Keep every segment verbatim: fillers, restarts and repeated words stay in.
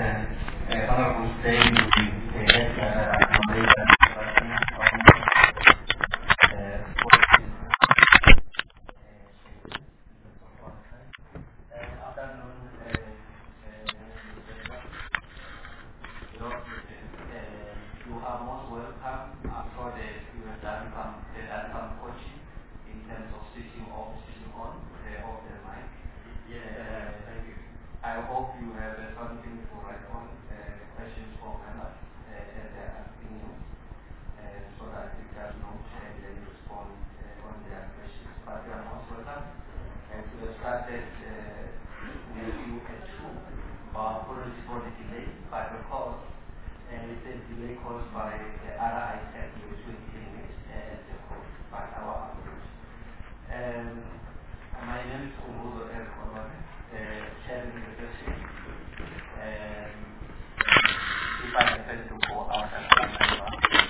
uh, Honorable State, the head accommodation you are most welcome. I'm sure that you have done some, uh, done some coaching in terms of switching off, switching on, uh, off the mic. Yes, uh, thank you. I hope you have uh, something to write on, uh, questions for members uh, and their opinions, uh, so that you can note and then respond uh, on their questions. But you are most welcome. And to have started uh, with you at two, but apologies for the delay, but of course, and it's a delay caused by the other item which will be finished as the code by our approach. Um, my name is Umuzo Erkolone, uh, chairing the session. Um, if I happen to go out as a member,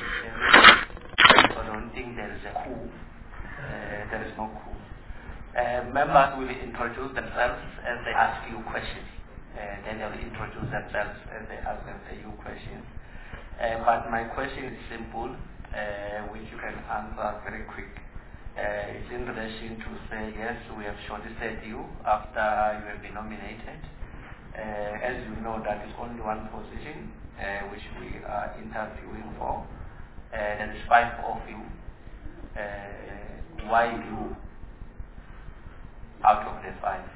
so I don't think there is a coup. Uh, there is no coup. Uh, members will introduce themselves as they ask you questions. Uh, then they will introduce themselves and they ask them a few questions. Uh, but my question is simple, uh, which you can answer very quick. Uh, it's in relation to say, yes, we have shortlisted you after you have been nominated. Uh, as you know, that is only one position uh, which we are interviewing for. Uh, there is five of you. Uh, why you out of the five?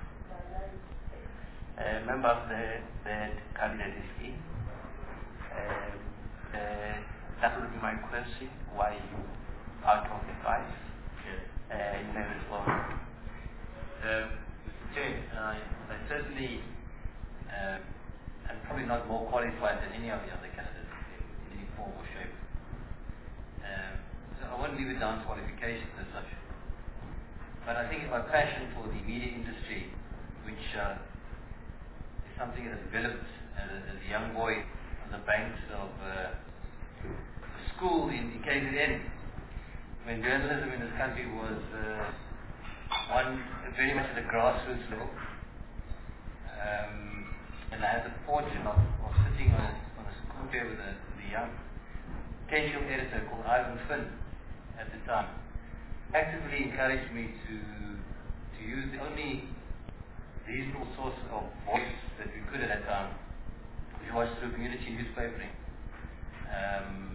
Uh, members, the, the candidate is in. Uh, uh, that would be my question. Why you out of the five? Yes. Uh, you may respond. Um, Mister Chair, I, I certainly um, am probably not more qualified than any of the other candidates in, in any form or shape. Um, so I won't leave it down to qualifications as such. But I think my passion for the media industry, which uh, something that developed as a, as a young boy on the banks of uh, a school in the K Z N, when journalism in this country was uh, one very much at the grassroots level. Um, and I had the fortune of, of sitting on a, on a school chair with a, with a young potential editor called Ivan Finn at the time. Actively encouraged me to to use the only reasonable source of voice that we could at that time, which was through community newspapering. Um,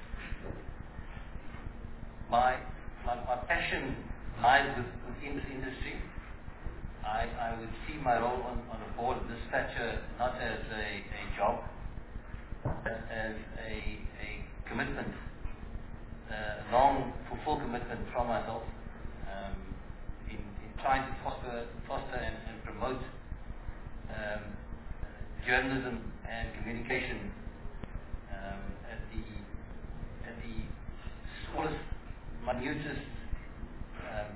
my, my my passion lies with, within this industry. I, I would see my role on, on a board of this stature not as a, a job, but as a, a commitment, a long, full commitment from myself um, in, in trying to foster, foster and, and promote um, journalism and communication um, at the at the smallest, minutest um,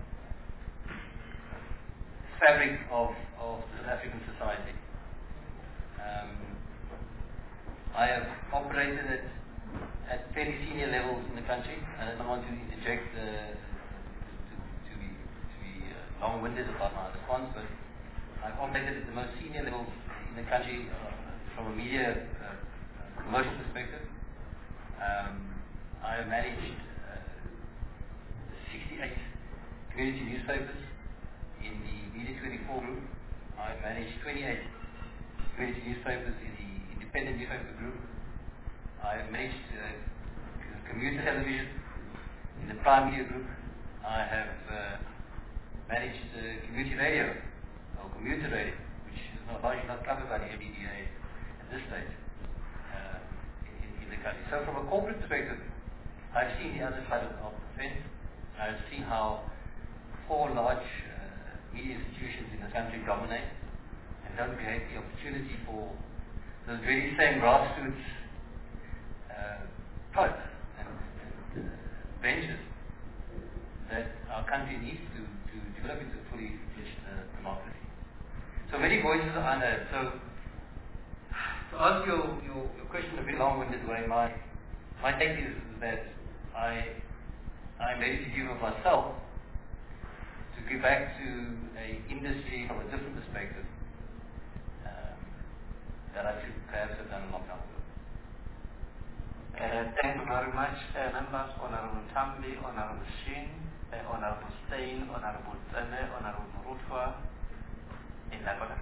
fabric of, of the South African society. Um, I have operated at, at fairly senior levels in the country, and I don't want to interject uh, to, to be, to be uh, long-winded about my response, but I've operated at the most senior levels in the country uh, from a media uh, commercial perspective. Um, I have managed uh, sixty-eight community newspapers in the Media twenty-four group. I managed twenty-eight community newspapers in the independent newspaper group. I managed uh, commuter television in the Prime Media group. I have uh, managed uh, community radio, or commuter radio, which is not largely not covered by the M D D A at this stage uh, in, in the country. So from a corporate perspective, I've seen the other side of the fence. I've seen how four large uh, media institutions in this country dominate and don't create the opportunity for those very same grassroots uh, products and, and uh, ventures that our country needs to, to develop into a fully fledged uh, democracy. So many voices are under. So to answer your, your, your question in a bit long-winded way, my, my take is that I, I'm ready to give of myself to give back to an industry from a different perspective. Um, that I should perhaps have done a long time ago. Uh, thank you very much, uh, members, Honorable Tambi, Honorable Shin, uh, Honorable Stein, Honorable Tsene, Honorable Murutwa, in Dakota.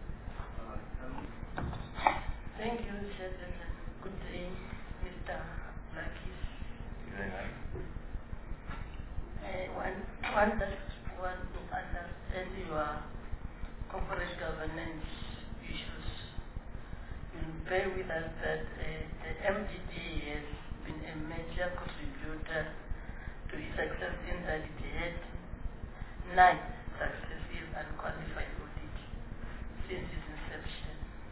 Thank you, Chairman. Good day, Mister Lakis. Thank you very much. Uh, one, one that want to understand your corporate governance issues. You'll bear with us that uh, the M D D has been a major contributor to its success in that it had nine successive and qualified audits since its inception.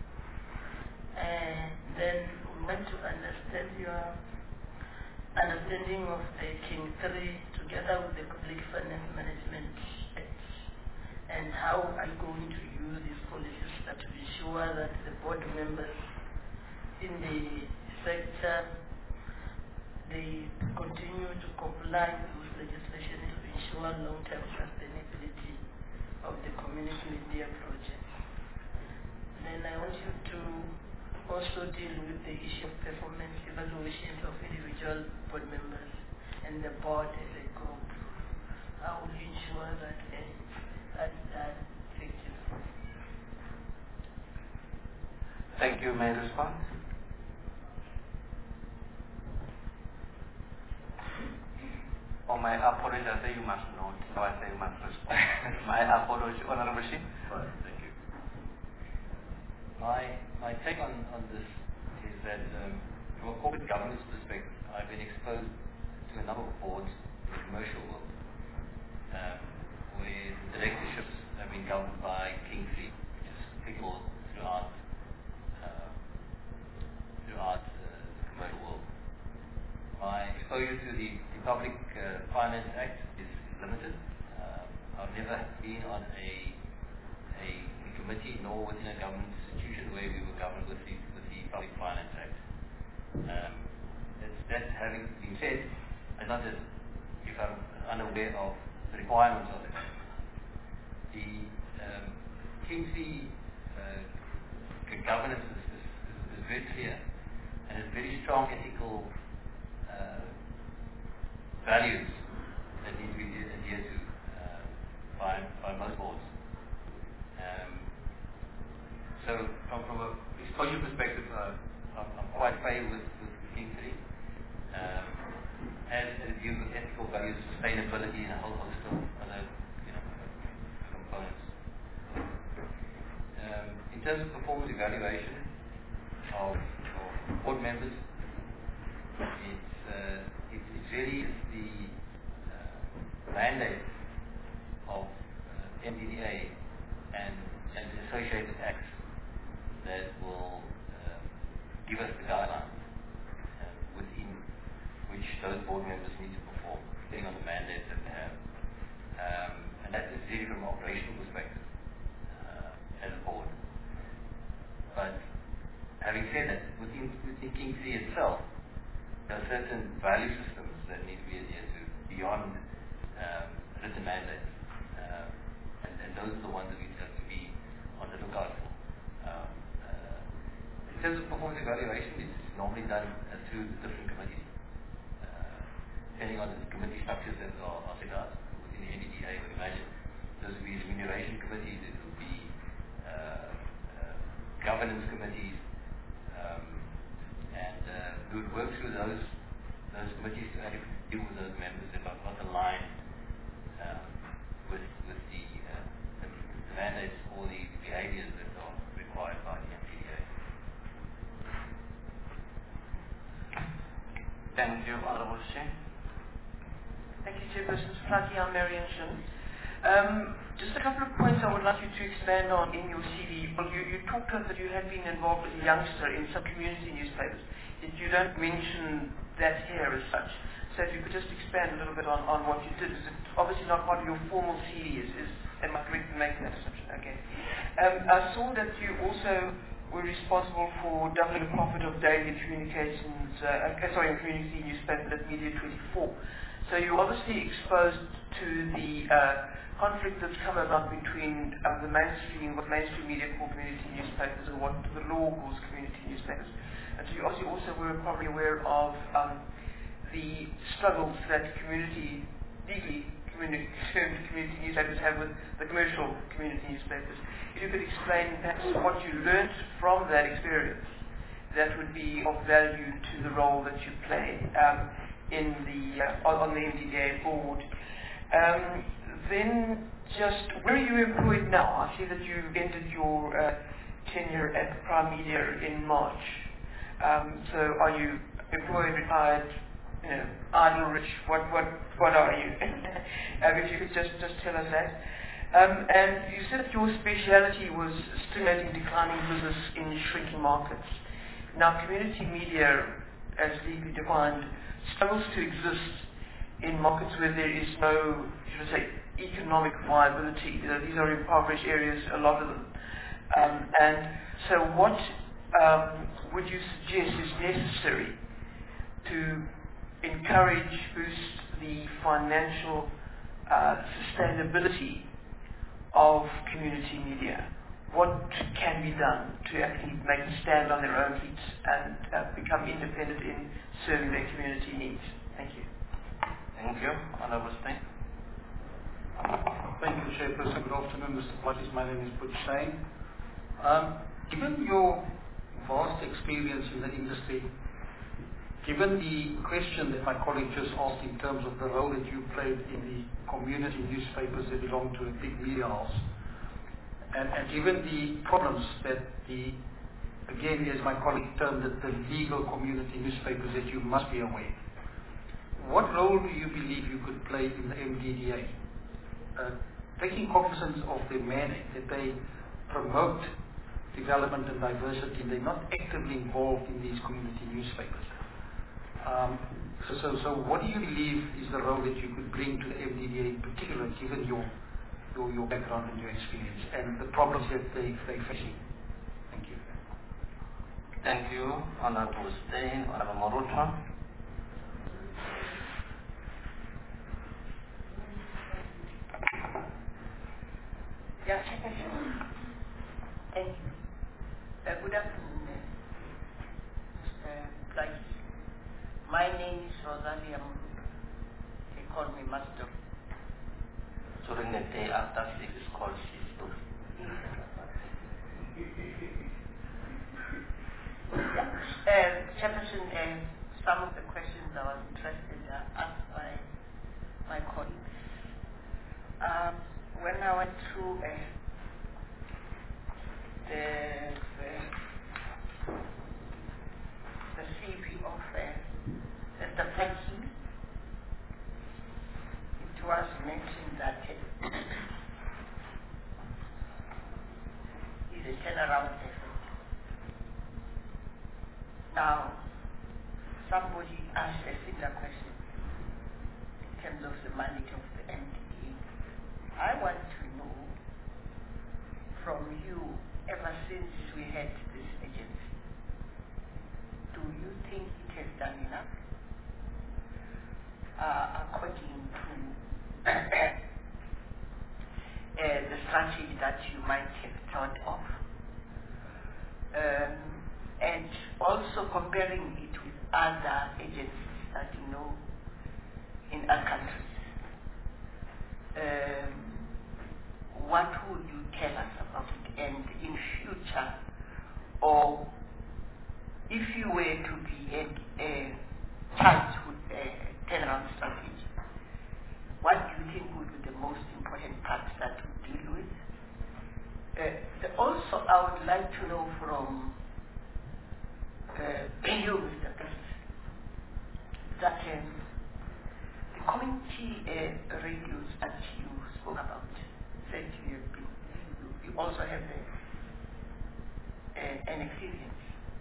And then we want to understand your understanding of the King three together with the Public Finance Management Act, and how are you going to use these policies to ensure that the board members in the sector, they continue to comply with legislation to ensure long-term sustainability of the community media project. Then I want you to also deal with the issue of performance evaluations of individual board members and the board as a group. How will you ensure that uh, that is done effectively? Thank you. May I respond? Oh, my apology. I say you must note. No, I say you must respond. My apology, Honorable Shin. Right, thank you. My, my take on, on this is that um, from a corporate governance perspective, I've been exposed to a number of boards in the commercial world um, where the directorships have been governed by King three, which is applicable throughout, uh, throughout uh, the commercial world. My exposure to the, the Public uh, Finance Act is, is limited. Um, I've never been on a, a, a committee nor within a government institution where we were governed with the, with the Public Finance Act. Um, that having been said, it's not that if I'm unaware of the requirements of it. The um, King three uh, governance is, is, is very clear and has very strong ethical uh, values that need to be adhered to uh, by, by most boards. Um, so from, from a exposure perspective, uh, I'm, I'm quite familiar with, with King three. Um, as it deals with ethical values, sustainability, and a whole host of other you know, components. Um, in terms of performance evaluation of, of board members, it's, uh, it, it really is the uh, mandate of uh, M D D A and, and the associated acts that will uh, give us the guidelines uh, within which those board members need to perform, depending on the mandate that they have. Um, and that is really from an operational perspective uh, as a board. But having said that, within, within King three itself, there are certain value systems that need to be adhered to beyond um, written mandates. Uh, and, and those are the ones that we have to be on the lookout for. Um, uh, in terms of performance evaluation, it's normally done uh, through the different committees. Depending on the committee structures that are, are set out within the M D D A, I would imagine those would be remuneration committees, it would be uh, uh, governance committees, um, and uh, we would work through those those committees to actually deal with those members that are not aligned um, with with the, uh, the, the mandates or the behaviours that are required by the M D D A. Thank you, Honorable Shin. Thank you, Chairperson Flaki. I'm Marian Shin. Um, just a couple of points I would like you to expand on in your C V. Well, you, you talked of that you had been involved as a youngster in some community newspapers, yet you don't mention that here as such. So if you could just expand a little bit on, on what you did. Is it obviously not part of your formal C V? Is, is, am I correct in making that assumption? Okay. Um, I saw that you also were responsible for doubling the profit of daily communications, uh, uh, sorry, community newspaper at Media twenty-four. So you're obviously exposed to the uh, conflict that's come about between uh, the mainstream, what mainstream media call community newspapers, and what the law calls community newspapers. And so you obviously also were probably aware of um, the struggles that community, legally community, community newspapers have with the commercial community newspapers. If you could explain perhaps what you learned from that experience, that would be of value to the role that you play um, in the uh, on, on the M D D A board. Um, then, just where are you employed now? I see that you ended your uh, tenure at Prime Media in March. Um, so, are you employed, retired, you know, idle, rich? What what what are you? um, if you could just just tell us that. Um, and you said that your speciality was stimulating declining business in shrinking markets. Now, community media, as legally defined, struggles to exist in markets where there is no, should I say, economic viability. You know, these are impoverished areas, a lot of them. Um, and so what um, would you suggest is necessary to encourage, boost the financial uh, sustainability of community media? What can be done to actually make them stand on their own feet and uh, become independent in serving their community needs? Thank you. Thank you. Honorable Steyn. Thank you, Chairperson. Good afternoon, Mister Parties. My name is Butch Steyn. Um, given your vast experience in the industry, given the question that my colleague just asked in terms of the role that you played in the community newspapers that belong to a big media house, and, and given the problems that the, again, as my colleague termed it, the legal community newspapers that you must be aware, what role do you believe you could play in the M D D A? Uh, taking cognizance of their mandate, that they promote development and diversity, and they're not actively involved in these community newspapers. Um, so, so, so what do you believe is the role that you could bring to the M D D A in particular, given your, your, your background and your experience, and the problems that they, they're facing? Thank you. Thank you, Honorable Steyn. Honorable Moruta. Yeah, thank you. Uh, good afternoon, Mister Price. My name is Rosalia Mulu. They call me Master. During the day after six is called Sister. Yeah. Uh, Chairperson, uh, some of the questions I was interested in are asked by my colleagues. Um, when I went through uh, the, the the C V of uh, Mister Frankie, it was mentioned that uh, it's a turnaround effort. Now, somebody asked a similar question in terms of the mandate of the M D D A. I want to know from you, ever since we had this agency, do you think it has done enough uh, according to uh, the strategy that you might have thought of? Um, and also comparing it with other agencies that you know in other countries. Um, what would you tell us about it? And in future, or if you were to be a, a charged with a turnaround strategy, what do you think would be the most important parts that we deal with? Uh, also, I would like to know from uh, you, Mister President, that um, the community uh, radios that you spoke about, said you, have been, you, you also have a, a, an experience.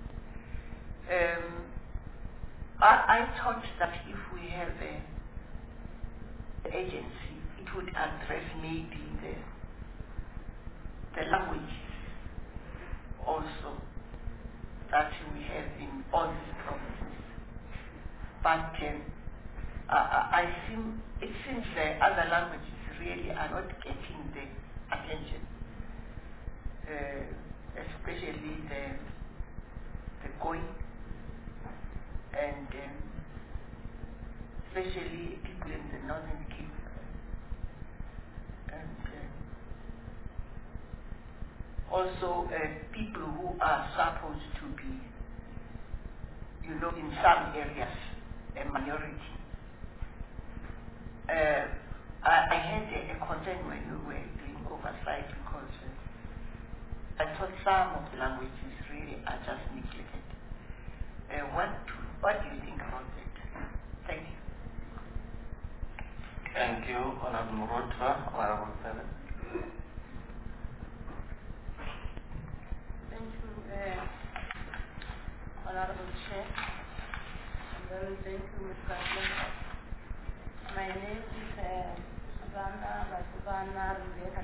Um, I, I thought that if we have a, the agency, it would address maybe the the languages also that we have in all these provinces. But um, uh, I seem, it seems the other languages really are not getting the attention, uh, especially the the Khoi and um, especially people in the Northern Cape. And uh, also uh, people who are supposed to be, you know, in some areas, a minority. Uh, I, I had a, a concern when we were doing oversight because uh, I thought some of the languages really are just neglected. Uh, what, what do you think about that? Thank you. Thank you, Honorable Murotwa. Honorable Seven. Thank you, uh, Honorable Chair. And then thank you, Mister President. My name is uh, Susanna Basubana Rebecca.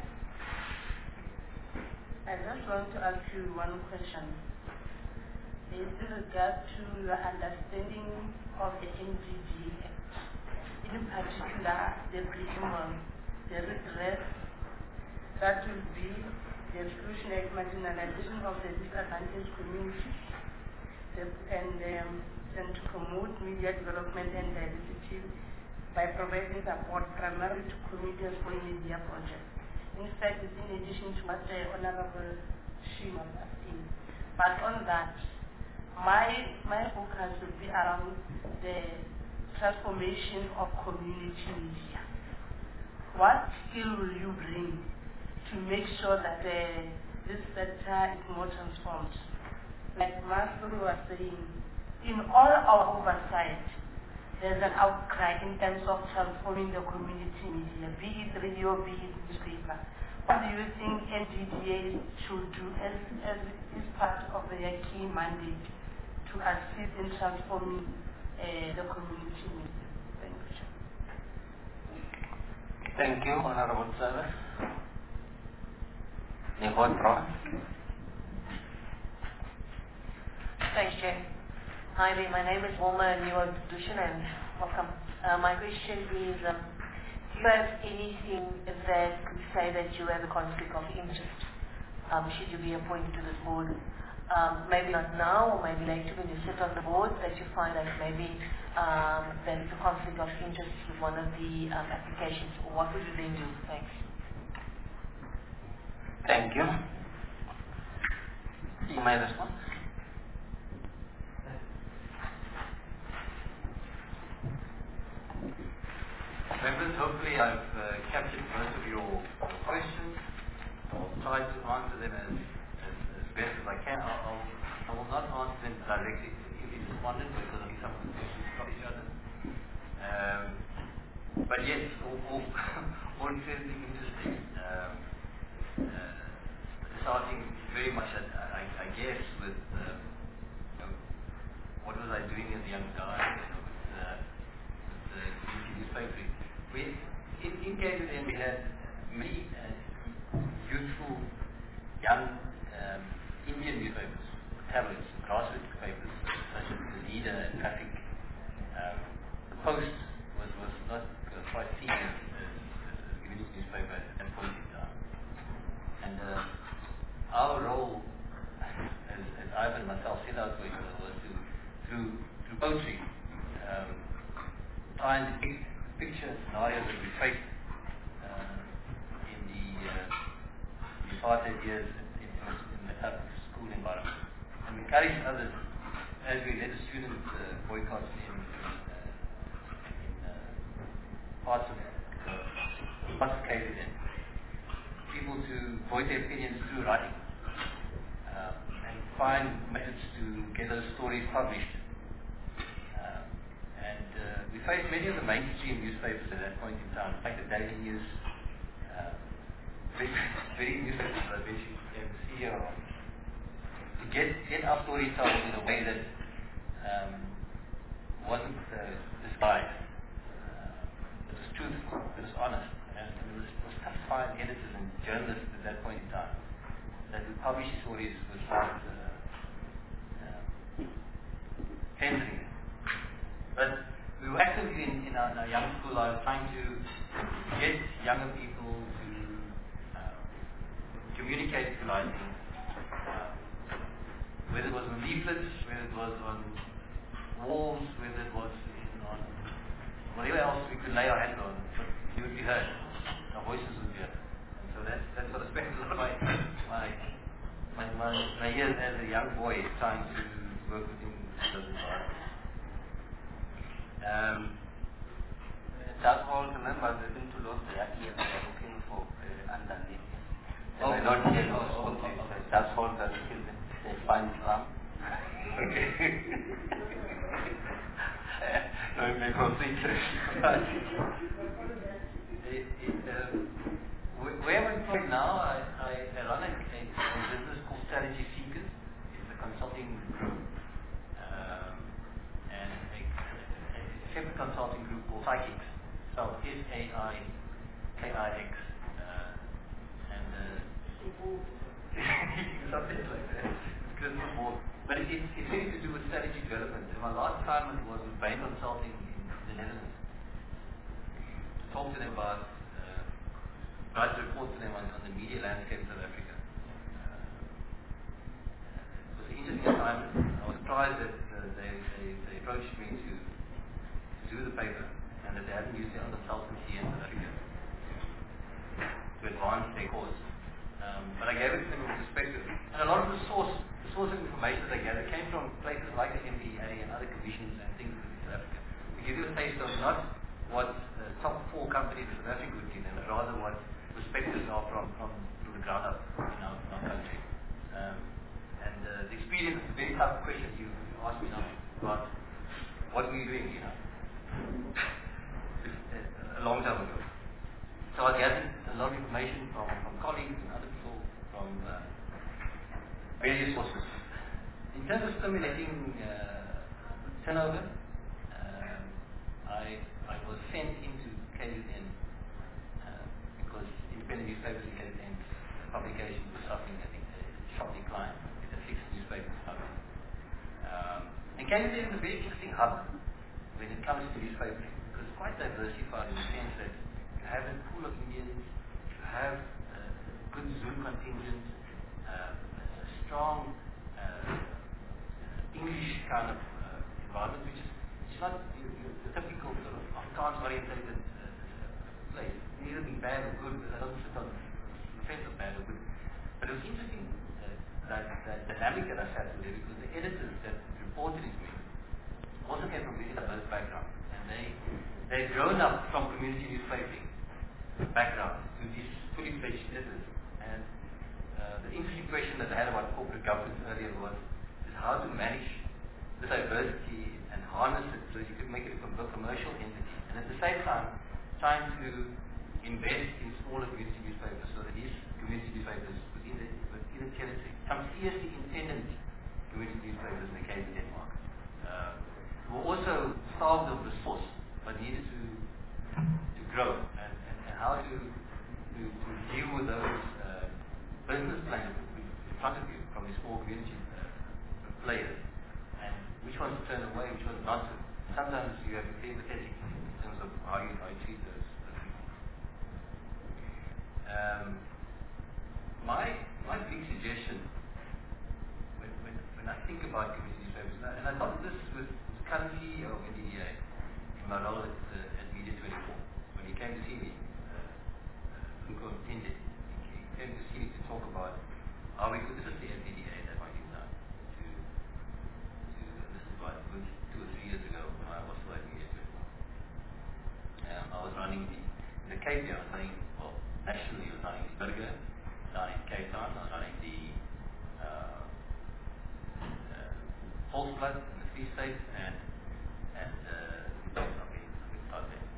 I just want to ask you one question. Is in regard to your understanding of the N G G Act, in particular the preamble, the redress that will be the exclusionary marginalization of the disadvantaged communities, the, and, um, and to promote media development and diversity by providing support primarily to communities for media projects. In fact, it's in addition to what the Honorable Shi was asking. But on that, my, my focus will be around the transformation of community media. What skill will you bring to make sure that uh, this sector is more transformed? Like Master was saying, in all our oversight, there's an outcry in terms of transforming the community media, be it radio, be it newspaper. What do you think N G D A should do as, as is part of their key mandate to assist in transforming uh, the community media? Thank you. Thank you, Honorable Seven. Nicole Brown. Thanks, Chair. Hi there, my name is Wilma Niwa-Dushan and welcome. Uh, my question is, um, do you have anything that could say that you have a conflict of interest um, should you be appointed to this board? Um, maybe not now or maybe later when you sit on the board that you find that maybe um, there's a conflict of interest with one of the um, applications. What would you then do? Thanks. Thank you. You may respond. Members, hopefully I've uh, captured most of your questions. I'll try to answer them as, as, as best as I can. I'll, I'll, I will not answer them directly to every respondent because I think some of the questions from each other. Um, but yes, all, all, all incredibly interesting. Um, uh, starting very much, at, I, I guess, with um, you know, what was I doing as a young guy, you know, with, uh, with the community newspaper. We, in, in K Z N we had many uh, youthful, young um, Indian newspapers, tablets, grassroots papers, such as The Leader and Traffic. Um, the Post was, was not uh, quite seen as, as, as a community newspaper at that point in time. And uh, our role, as, as Ivan and myself set out to, was to, through, through poetry, um, try and depict picture scenarios that we faced uh, in the uh, apartheid years in, in, in the tough school environment. And we encouraged others, as we led the student uh, boycotts in, in, uh, in uh, parts of uh, parts of K Z N, people to voice their opinions through writing uh, and find methods to get those stories published. And uh, we faced many of the mainstream newspapers at that point in time, like the Daily News, uh, very, very newspapers that eventually became the C E O of, to get, get our story told in a way that um, wasn't uh, disguised. Uh, it was truthful, it was honest, and it was, it was tough to find editors and journalists at that point in time that would publish stories without uh, uh, censoring them. But we we were actively in, in, our, in our young school life trying to get younger people to uh, communicate through writing, uh, whether it was on leaflets, whether it was on walls, whether it was in, on whatever else we could lay our hands on, but you would be heard, our voices would be heard. And so that's, that's what I spent a lot of my, my, my, my, my years as a young boy trying to work within those environments. Um, That's all remember the thing to lose the idea they are looking for uh, underneath. Oh, I don't hear oh, those oh, good things. oh, okay. That's all that is they find from. Okay. No, you may proceed. it, it, uh, where I'm employed now, I, I, I run a, a, a business called Strategy Seekers. It's a consulting group. Um, and a, a separate consulting group called Psychics. So S A I K I X. Uh, and uh, something like that. Crystal ball. But it, it, it's really to do with strategy development. And my last time it was with Bain Consulting in the Netherlands. To talk to them about, uh, write a report to them on, on the media landscape of South Africa. Uh, it was an interesting assignment. I was surprised that uh, they, they, they approached me to, to do the paper and that they hadn't used their own consultancy in South Africa to advance their cause. Um, but I gave it to them with perspective. And a lot of the source, the source of information that I gathered came from places like the M B A and other commissions and things in South Africa. To give you a taste of not what uh, top four companies in South Africa would give them, but rather what perspectives are from, from, from the ground up in our, in our country. Um, and uh, the experience is a very tough question you, you asked me now about what were you doing, you know, a long time ago. So I gathered a lot of information from, from colleagues and other people from uh, various sources. In terms of stimulating uh, turnover, um, I, I was sent into K Z N uh, because independent newspapers in K Z N publications were suffering, I think, a sharp decline. It's a fixed newspaper suffering. Um, and K Z N is a very interesting hub when it comes to newspapering because it's quite diversified in the sense that have a pool of Indians, you have a good Zoom contingent, uh, a strong uh, English kind of uh, environment, which is it's not your, your, your typical sort of Afrikaans-oriented uh, place. Neither being bad or good, but I don't sit on the fence of bad or good. But it was interesting uh, that, that dynamic that I sat with there because the editors that reported it to me also came from very diverse backgrounds, and they they'd grown up from community newspapering background to these fully fledged editors. And uh, the interesting question that I had about corporate governance earlier was is how to manage the diversity and harness it so that you could make it a commercial entity. And at the same time, trying to invest in smaller community newspapers so that these community newspapers within the, within the territory, some seriously independent community newspapers in the K Z N market, uh, were also starved of resource but needed to to grow. And how to, to, to deal with those uh, business plans in front of you from these small community uh, players, and which ones to turn away, which ones not to. Sometimes you have to be empathetic in terms of how you, how you treat those, those people. Um, my, my big suggestion when, when, when I think about community newspapers, and I thought this was current C E O of N D D A in my role at, uh, at Media twenty-four, when he came to see me. Intended. He came to see me to talk about how we could assist the N D D A at that point in time. To, to, and this is about good two or three years ago when I was still at Media twenty-four. Um, I was running the, in the Cape Town, I was running, well, nationally I was running the Burger, down in Cape Town, I was running the uh, uh, Volksblad in the Free State, and, and uh, I've been, I've been out there.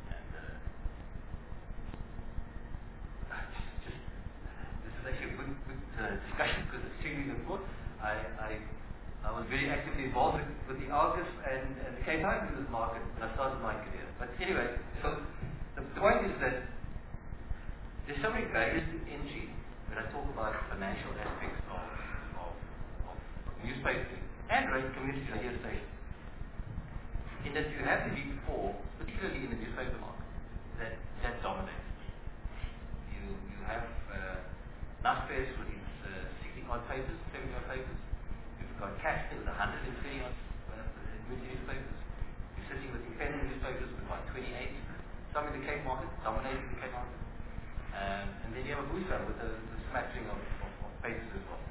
Actually a good, good uh, discussion because it's extremely important. I, I, I was very actively involved with, with the Argus and, and the Cape Town business market when I started my career. But anyway, so the point is that there's so many barriers to entry when I talk about financial aspects of, of, of newspapers and radio community radio stations. in that you have the big four, particularly in the newspaper market, that, that dominate. You, you have uh, Naspers with its uh, sixty odd papers, seventy odd papers. You've got Caster with one hundred twenty odd uh, newspapers. You're sitting with independent newspapers with about twenty-eight. Some in the Cape market, dominating the Cape market. Um, and then you have a Busa with a, a smattering of, of, of papers as well.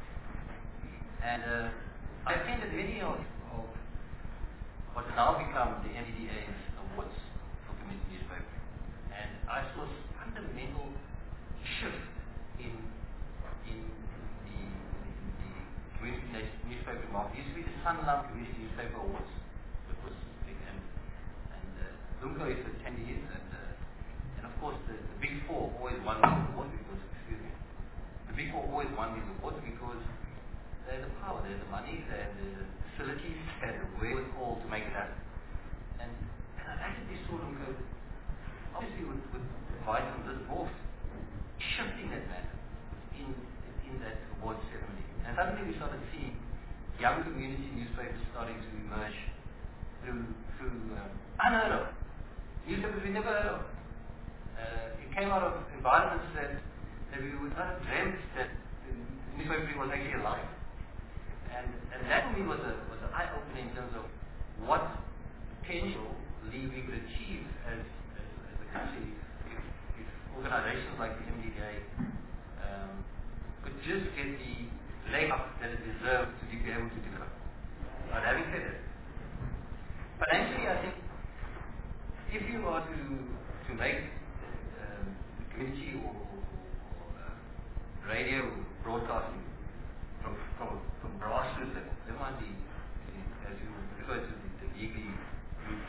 And uh, I attended many of, of what now become the M D D A's awards for community newspaper. And I saw a fundamental shift in, in the, the community newspaper market. It used to be the Sanlam Community Newspaper Awards. It was big. And, and uh, Lumco is for ten years. And, uh, and of course, the, the Big Four always won these awards because, excuse me, the Big Four always won these awards because they have the power, they have the money, they have the facilities, they have the wherewithal to make it happen. And, and I actually saw them go, obviously with, with advice on this board, shifting that matter in, in that award ceremony. And suddenly we started seeing young community newspapers starting to emerge through, through um, unheard of. Newspapers we never heard of. Uh, it came out of environments that, that we would not have dreamt that the newspaper was actually alive. And, and that for me was a was an eye-opening in terms of what potentially we could achieve as, as, as a country if, if organizations like the M D D A um, could just get the leg up that it deserves to be able to develop. But having said that, financially I think if you are to to make um, community or, or, or uh, radio broadcasting from from from grassroots level, there might be, as you refer to the, the legally groups,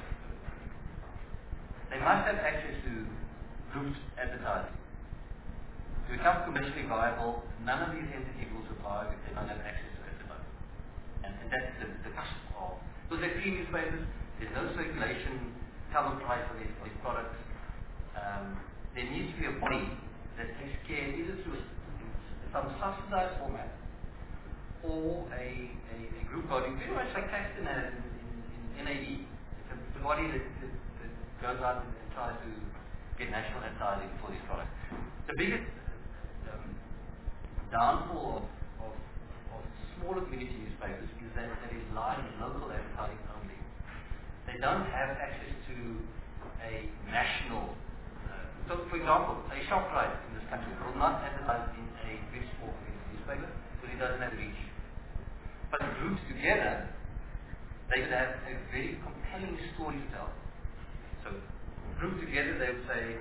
they must have access to groups advertising. To become commercially viable, none of these entities will survive if they don't have access to advertising. And, and that's the, the cost of. Because they're free newspapers, there's no circulation, cover price for these, for these products. Um, there needs to be a body that takes care either through some subsidized format or a, a, a group body, very much like Caxton has in, in, in N A D. It's a, it's a body that, that, that goes out and, and tries to get national advertising for these products. The biggest um, downfall of, of, of smaller community newspapers is that they rely on local advertising only. They don't have access to a national. Uh, so, for example, a ShopRite in this country will not advertise in a big small community newspaper because it doesn't have reach. But groups together, they would have a very compelling story to tell. So, grouped together, they would say,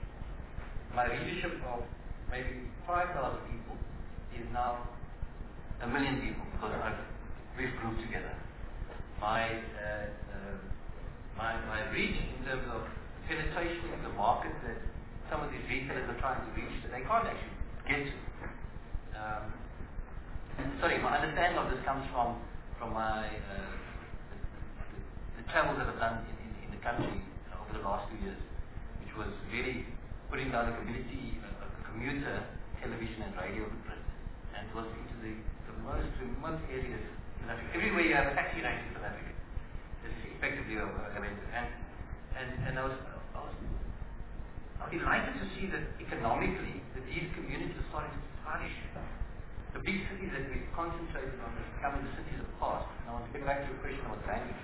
my readership of maybe five thousand people is now a million people because I've, we've grouped together. My, uh, uh, my, my reach in terms of penetration in the market that some of these retailers are trying to reach that they can't actually get to. Um, sorry, my understanding of this comes from, from my uh, the, the, the travels that I've done in, in, in the country over the last two years, which was really putting down a community, a, a commuter television and radio footprint, and it was into the, the most remote areas in South Africa. Everywhere you have a taxi rank in South Africa. This is effectively what I went to. And, and, and I, was, I, was, I was delighted to see that economically, that these communities are starting to flourish. The big cities that we've concentrated on are becoming the cities of the past. And I want to get back to your question about language.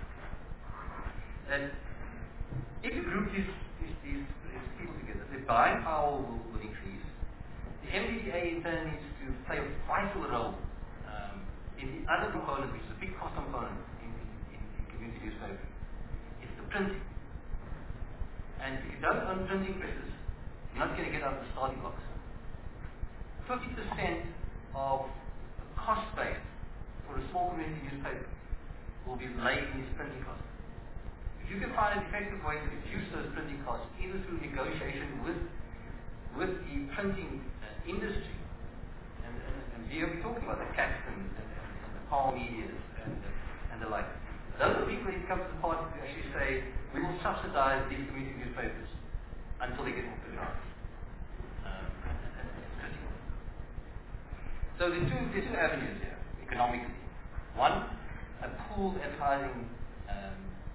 That if you group these, these, these, these people together, their buying power will, will increase. The M D D A in turn needs to play a vital role um, in the other component, which is a big cost component in, in, in, in community newspaper. It's the printing. And if you don't own printing presses, you're not going to get out of the starting blocks. fifty percent of the cost base for a small community newspaper will be laid in its printing costs. If you can find an effective way to reduce those printing costs, either through negotiation with with the printing uh, industry, and, and, and here we're talking about the Caxton and, and, and the Paul Medias and, uh, and the like. Those are people who come to the party to actually say, we will subsidize these community newspapers until they get off the ground. Um, and, and, and it's critical. So there's two, there's two avenues here, economically. One, a pooled advertising um,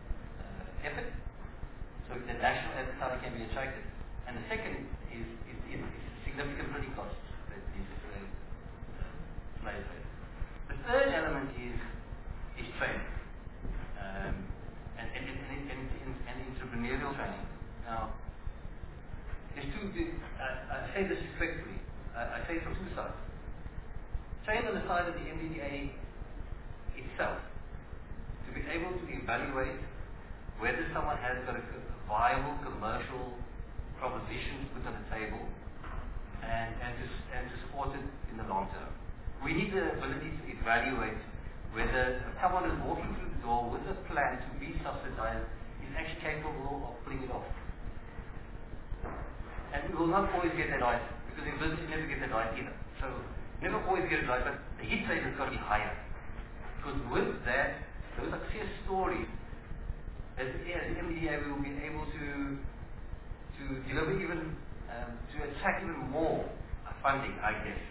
effort, so the national advertiser can be attracted. And the second is, is, is, is significant printing costs that these uh, players have. The third element is, is training, um, and, and, and, and, and, and entrepreneurial training. Now, there's two, I, I say this respectfully, I, I say it from two sides. Training on the side of the M D D A itself, to be able to evaluate whether someone has got a viable commercial proposition to put on the table and, and, to, and to support it in the long term. We need the ability to evaluate whether someone who's walking through the door with a plan to be subsidized is actually capable of pulling it off. And we will not always get that right, because in business you never get that right either. So, never always get it right, but the hit rate has got to be higher. Because with that, those success stories, as, as the M D D A, we will be able to to deliver even, um, to attract even more funding, I guess.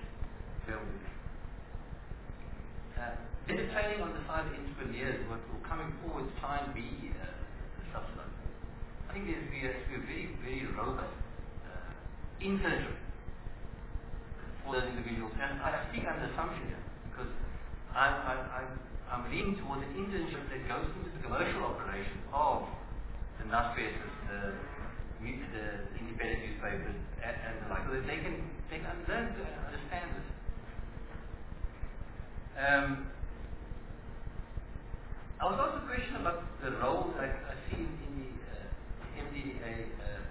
Uh, then the training on the side of entrepreneurs, what will coming forward to try and be uh, subsidized. I think there's be a, a very, very robust uh, internship for those individuals. And I speak under assumption here, because I'm, I'm, I'm, I'm leaning towards an internship that goes into the commercial operations of the newspapers, the, the independent newspapers, and, and the like, so that they can, they can learn to understand this. Um, I was also questioned about the roles I, I see in, in the uh, M D D A. Uh,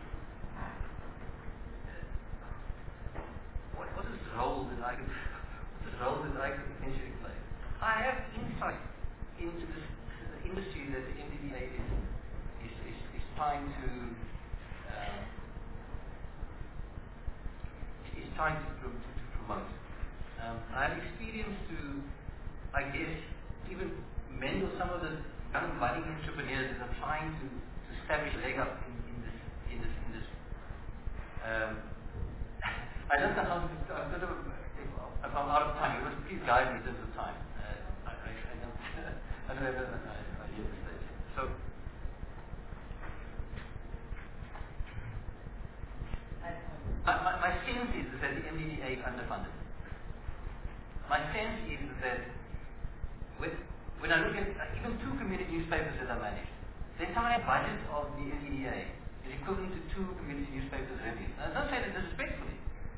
what, what is the role that I could, what is the role that I could potentially play? I have insight into this uh, industry that the M D D A is is, is, is trying to uh, is trying to, to, to promote. Um, I have experience to, I guess, even mentor some of the young budding entrepreneurs that are trying to, to establish a leg up in, in this in this in this. Um, I don't know how to. I'm sort of, if I'm out of time, you must please guide me in terms of time. Uh, I, I, I don't. I don't have a, I, I hear the stage. So. My, my, my sense is that the M D D A is underfunded. My sense is that with, when I look at uh, even two community newspapers that I manage, the entire budget of the M D D A is equivalent to two community newspapers' revenues. Now, I don't say that disrespectfully.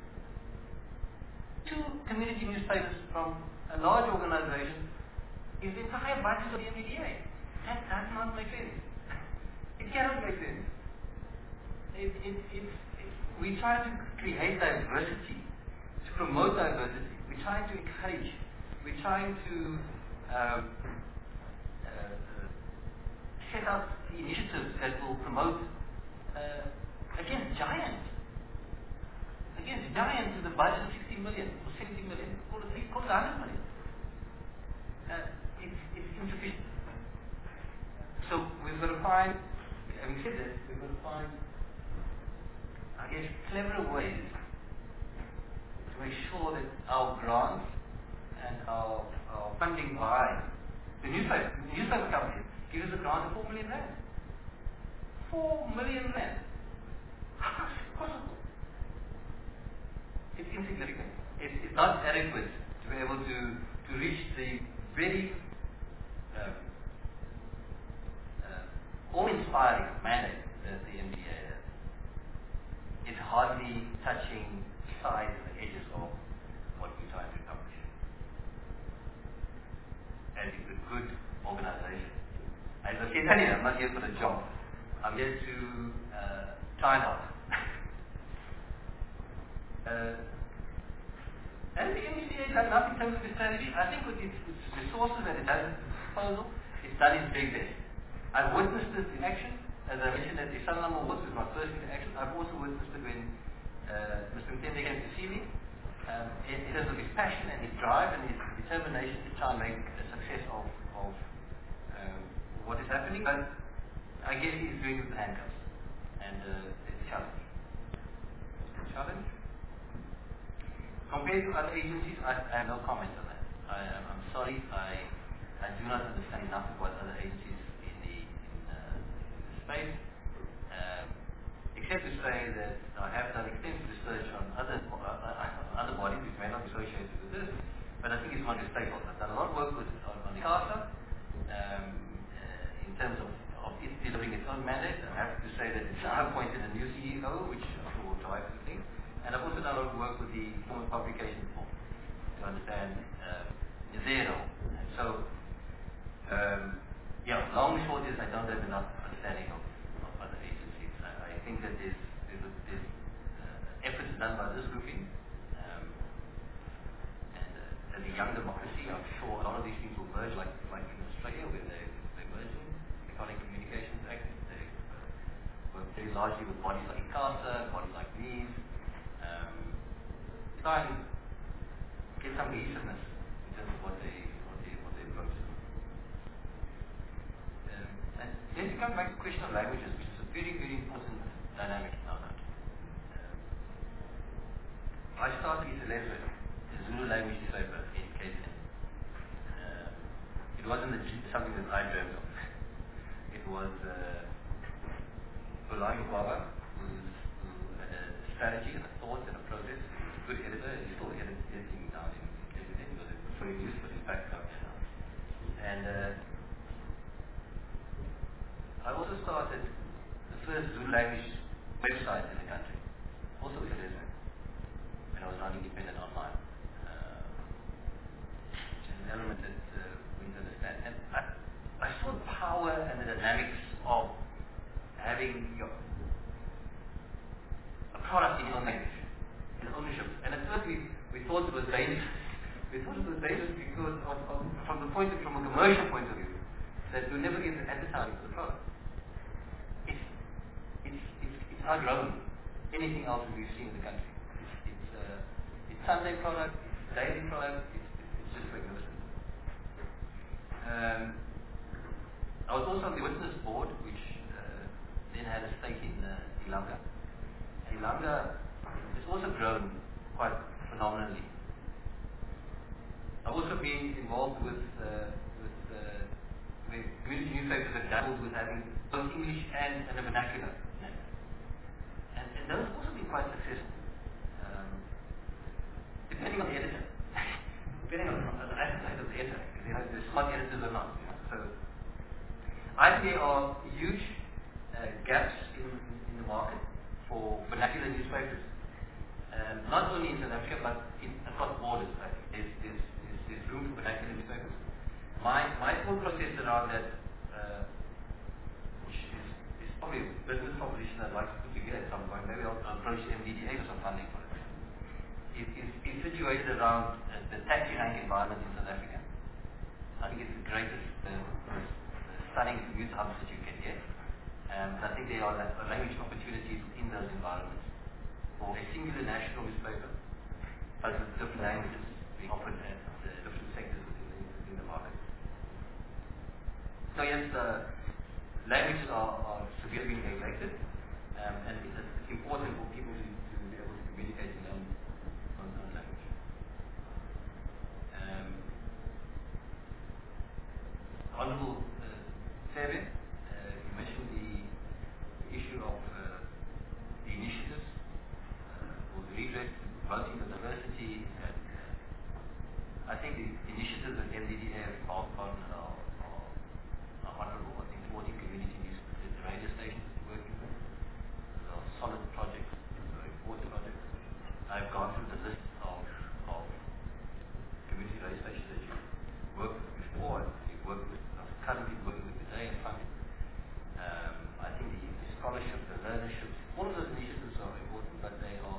Two community newspapers from a large organization is the entire budget of the M D D A. That does not make sense. It cannot make sense. It, it, it, it, we try to create diversity, to promote diversity. We're trying to encourage. We're trying to um, uh, set up initiatives that will promote uh, against giants. Against giants with a budget of sixty million or seventy million. Call it, call it one hundred million. Uh, it's, it's insufficient. So we've got to find, having said that, we've got to find, I guess, cleverer ways to make sure that our grants and our, our funding by the newspaper, the newspaper company gives us a grant of four million rand. Four million rand. How is it possible? It's insignificant. It's, it's not adequate to be able to, to reach the very um, uh, awe-inspiring mandate that the M D A has. It's hardly touching the sides and the edges of what we're trying to accomplish. And it's a good organization. As I said earlier, I'm not here for the job. I'm here to uh, try and help. uh, and the M D A has done nothing in terms of the strategy. I think with its, its resources that it has at its disposal, it's done its very best. I've witnessed this in action. As I mentioned at the Sanlam Awards, was my first interaction. I've also witnessed it when uh, Mister Mtende came to see me. Um, in terms of his passion and his drive and his determination to try and make a success of, of um, what is happening. But I guess he's doing it with the handcuffs. And uh, it's a challenge. It's a challenge. Compared to other agencies, I, I have no comment on that. I, I'm sorry, I, I do not understand enough about other agencies in the in, uh, space. Um, except to say that I have done extensive research on other uh, other bodies which may not be associated with this, but I think it's one of the stakeholders. I've done a lot of work with on, on ICASA um, uh, in terms of, of it delivering its own mandate. I have to say that it's now appointed a new C E O, which I'm sure will drive the thing. And I've also done a lot of work with the Formal Publication Board to understand uh, their role. And so, um, yeah, long and short is I don't have enough understanding of, of other agencies. I, I think that there's, there's, a, there's uh, efforts done by this grouping. Um, and uh, as a young democracy, I'm sure a lot of these things will merge, like, like in Australia, where they, they're merging. Electronic Communications Act, they uh, work very largely with bodies like ICASA, bodies like these. Um, try and get some cohesiveness in terms of what they what they what they approach. Um, and then we come back to the question of languages, which is a very very important dynamic in our country. Um, I started with eleven, the Zulu language newspaper in Cape Town. Um, it wasn't a, something that I dreamt of. It was uh, Bolayo Baba, who's strategy and a thought and a process. He was a good editor, and he's still edit, editing down in K Z N, but it's very useful, he's back up now. And uh, I also started the first Zulu language website in the country, also with editor, when I was running independent online. Uh, which is an element that uh, we need to understand. And I, I saw the power and the dynamics of having your product in your own language, in ownership. And at first we, we thought it was dangerous. We thought it was dangerous because of, of, from the point of, from a commercial point of view, that you'll never get the advertising for the product. It's, it's, it's, it's outgrown anything else that we've seen in the country. It's, it's, uh, it's Sunday product, it's daily product, it's, it's just magnificent. Um, I was also on the witness board, which uh, then had a stake in uh, Ilanga. Ilanga has also grown quite phenomenally. I've also been involved with, uh, with uh, with community newspapers that dabbled with having both English and, and a vernacular. And, and those have also been quite successful, um, depending on the editor. depending on, on the appetite of the editor, you know, the smart editors or not. You know. So I think there are huge uh, gaps in, in the market for vernacular newspapers, um, not only in South Africa but in, across borders. I think there's, there's, there's, there's room for vernacular newspapers. My my thought process around that, uh, which is, is probably a business proposition I'd like to put together at some point. Maybe I'll, I'll approach M D D A for some funding for it. It is it's situated around uh, the taxi rank environment in South Africa. I think it's the greatest, uh, most uh, stunning commute hubs that you can get. Um, I think there are la- language opportunities in those environments for a singular national newspaper, but with different languages being offered at uh, different sectors within the, within the market. So yes, uh, languages are, are severely neglected, um, and it's, it's important for people to, to be able to communicate in their own, own, own language. Um, Honorable uh, Fabian, uh, you mentioned the issue of uh, the initiatives uh, or the redress, voting for diversity. And, uh, I think the initiatives that M D D A have embarked on are, are, are honorable. I think fourteen community news the radio stations that we're working with. Those are solid projects, very important projects. I've gone through the list of, of community radio stations that you worked with before and you've worked with, uh, currently working with today and funding. Um, I think the, the scholarship, the learnerships, all of those initiatives are important, but they are,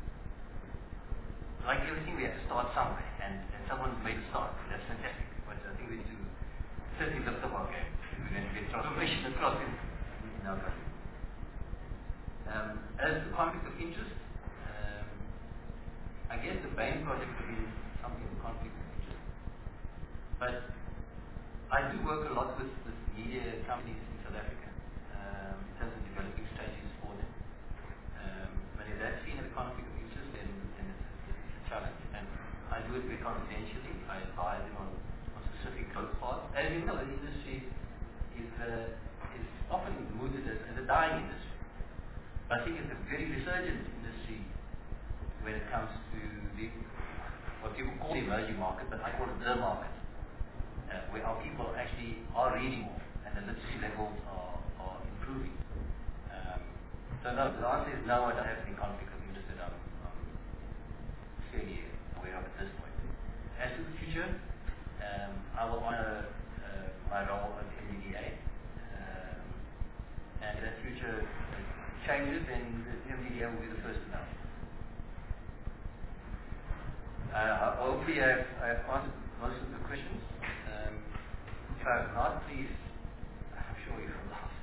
like everything, we have to start somewhere, and, and someone's made a start. That's fantastic, but I think we need to certainly lift up our game if we're going to get transformation across in, in our country. Um, as the conflict of interest, um, I guess the Bain project has been something of a conflict of interest. But I do work a lot with, with media companies in South Africa um, in terms of developing strategies for them. Um, but if that's seen as a conflict of interest, then, then it's, it's a challenge. And I do it very confidentially. I advise them on, on specific growth paths. As you know, the industry is, uh, is is often mooted as, as a dying industry. But I think it's a very resurgent industry when it comes to the, what people call the emerging market, but I call it the market, uh, where our people actually are reading more and the literacy levels are, are improving. Um, so no, the answer is no, I don't have any conflict of interest that I'm, I'm fairly aware of at this point. As to the future, um, I will honor uh, my role at M D D A, um, and if that future changes, then the M D D A will be the first to know. Uh, hopefully I've, I've answered most of the questions. Um, if I have not, please, I'm sure you will ask.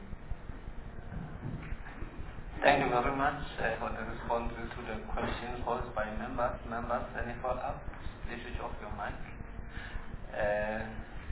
Thank you very much uh, for the responses to the questions posed by members. Members, any follow-up? Please switch off your mic. Uh,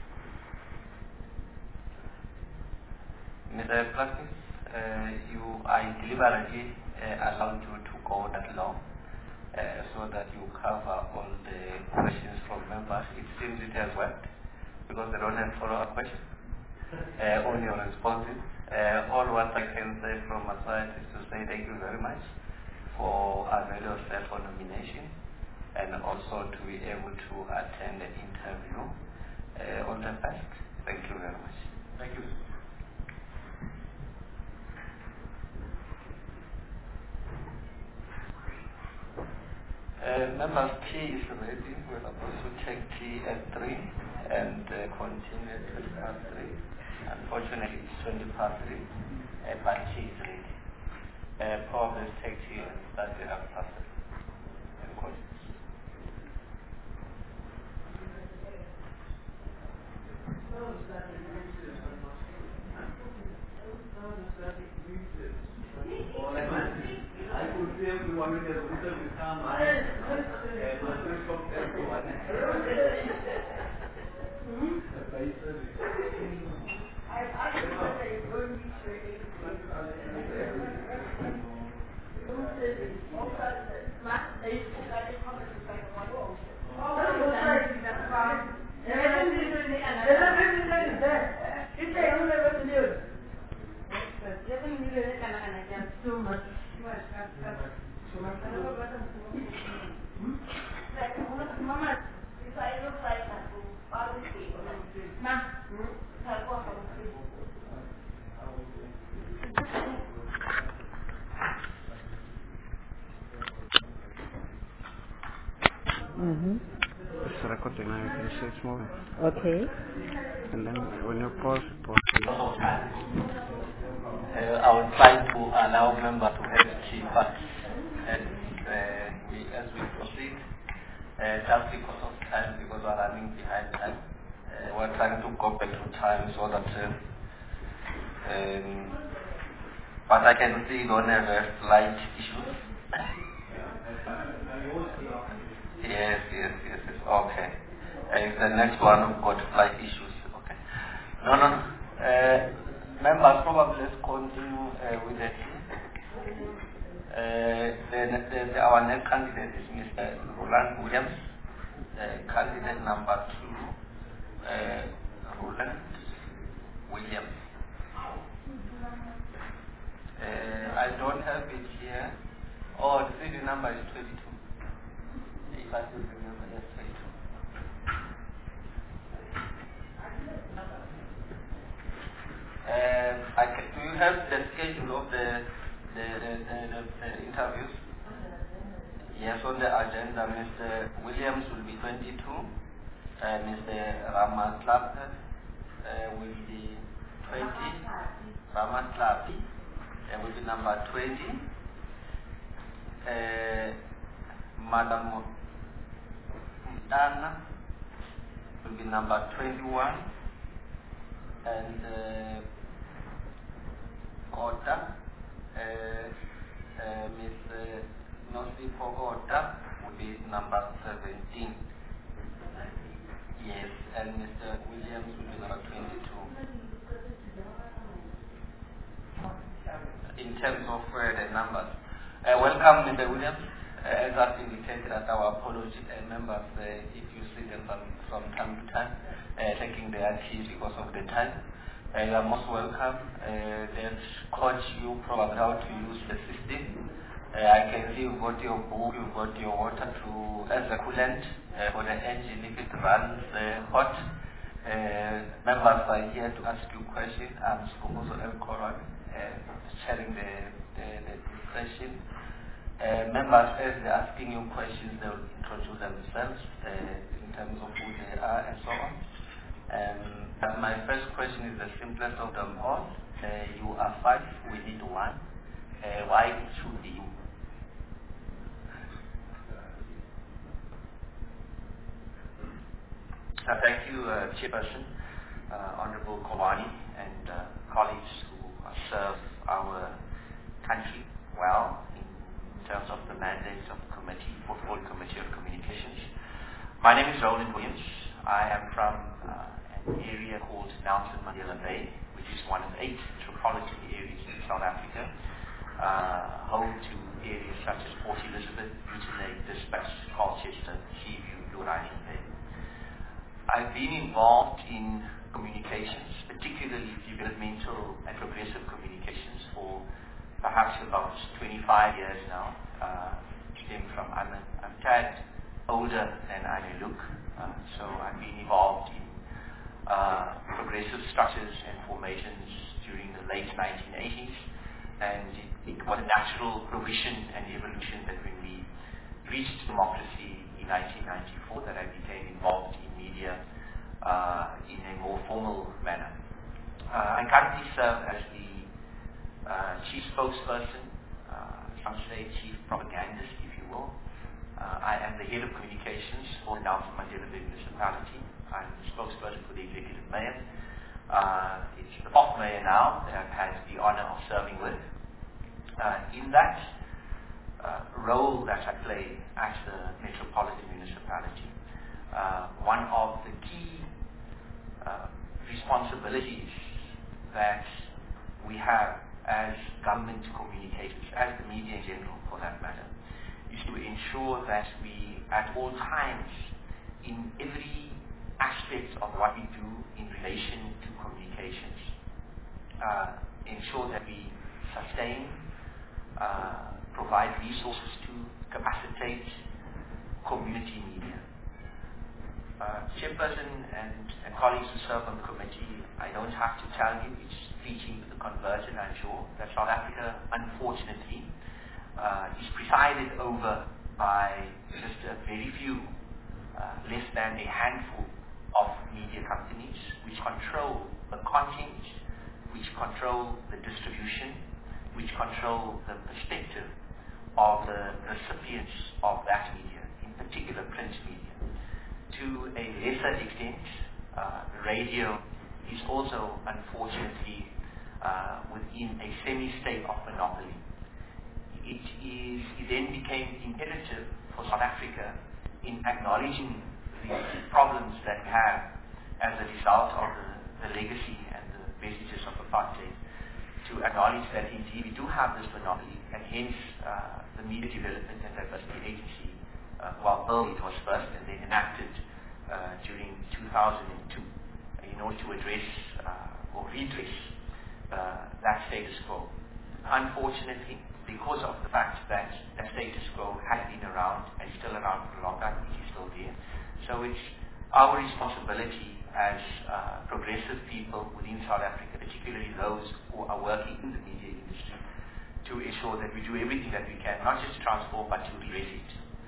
Mister Practice, uh, you I deliberately uh, allowed you to go that long uh, so that you cover all the questions from members. It seems it has worked because they don't have follow-up questions uh, on your responses. Uh, all what I can say from my side is to say thank you very much for availing yourself for nomination and also to be able to attend the interview. Uh, all the best. Thank you very much. Thank you. Uh, members, tea is ready. We're supposed to take tea at three and uh, continue at twenty past three. Unfortunately, it's twenty past three, uh, but tea is ready. Uh, probably take tea and start the half past three. And continue. I could see everyone with their winter with come and my first from everyone. Mm-hmm. It's recording now, you can see it's moving. Okay. And then when you pause, pause. Uh, I will try to allow members to have tea first. And uh, we, as we proceed, uh, just because of time, because we are running behind time, uh, we're trying to go back to time so that. Uh, um, but I can see you don't have a slight issues. Yes, yes, yes, yes. Okay. Uh, it's the next one who got flight issues. Okay. No, no. Uh, members, probably let's continue uh, with the team. Uh, the, the, the, our next candidate is Mister Roland Williams. Uh, candidate number two, uh, Roland Williams. Uh, I don't have it here. Oh, the C V number is twenty-two. If I could remember, yes, twenty-two. Um, I can, do you have the schedule of the the, the, the, the, the interviews? Yes, on the agenda, Mister Williams will be twenty-two, uh, Mister Ramaslapi uh, will be twenty, Ramaslapi uh, will be number twenty, uh, Madam Dana will be number twenty-one, and uh, Kota, uh, uh, Miss uh, Nosipo Kota will be number seventeen. Yes, and Mister Williams will be number twenty-two. In terms of uh, the numbers. Uh, welcome, Mister Williams. Uh, as I've indicated at our apology, uh, members, uh, if you see them from, from time to time, uh, taking their tea because of the time, Uh, you are most welcome. Uh, let's coach you probably how to use the system. Uh, I can see you've got your book, you've got your water to as a coolant uh, for the engine if it runs uh, hot. Uh, members are here to ask you questions. I'm Skumozo M. Koran, uh, sharing the, the, the discussion. Uh, members, as they're asking you questions, they will introduce themselves uh, in terms of who they are and so on. Um, but my first question is the simplest of them all. Uh, you are five, we need one. Uh, why it should be you? Uh, thank you, uh, Chairperson, uh, Honorable Kowani, and uh, colleagues who uh, serve our country well in terms of the mandates of the committee, Portfolio Committee on Communications. My name is Roland Williams. I am from uh, an area called Nelson Mandela Bay, which is one of eight metropolitan areas in South Africa, uh, home to areas such as Port Elizabeth, Butane, Dispatch, Colchester, Seaview, Blue Island Bay. I've been involved in communications, particularly developmental and progressive communications, for perhaps about twenty-five years now. Uh, stem from I'm a, I'm a tad older than I may look, uh, so I've been involved in uh, progressive structures and formations during the late nineteen eighties, and it, it was a natural progression and evolution that when we reached democracy in nineteen ninety-four that I became involved in media uh, in a more formal manner. Uh, I currently serve as the uh, chief spokesperson, uh, some say chief propagandist, if you will. Uh, I am the head of communications for the Nelson Mandela Bay municipality. I'm the spokesperson for the executive mayor. Uh, it's the fourth mayor now that I've had the honor of serving with. Uh, in that uh, role that I play at the metropolitan municipality, uh, one of the key uh, responsibilities that we have as government communicators, as the media in general for that matter, is to ensure that we at all times, in every aspect of what we do in relation to communications, uh, ensure that we sustain, uh, provide resources to capacitate community media. Uh, Chairperson and, and colleagues who serve on the committee, I don't have to tell you, it's preaching to the converted, I'm sure, that South Africa, unfortunately, uh, is presided over by just a very few, uh, less than a handful of media companies which control the content, which control the distribution, which control the perspective of the recipients of that media, in particular print media. To a lesser extent, uh, radio is also unfortunately uh, within a semi-state of monopoly. It is, it then became imperative for South Africa in acknowledging the problems that we have as a result of the, the legacy and the vestiges of apartheid, to acknowledge that indeed we do have this monopoly, and hence uh, the Media Development and Diversity Agency, uh, well, Bill it was first and then enacted uh, during two thousand two in order to address uh, or redress uh, that status quo. Unfortunately, because of the fact that that status quo has been around and still around for a long time, it is still there. So it's our responsibility as uh, progressive people within South Africa, particularly those who are working in the media industry, to ensure that we do everything that we can, not just to transform, but to redress it.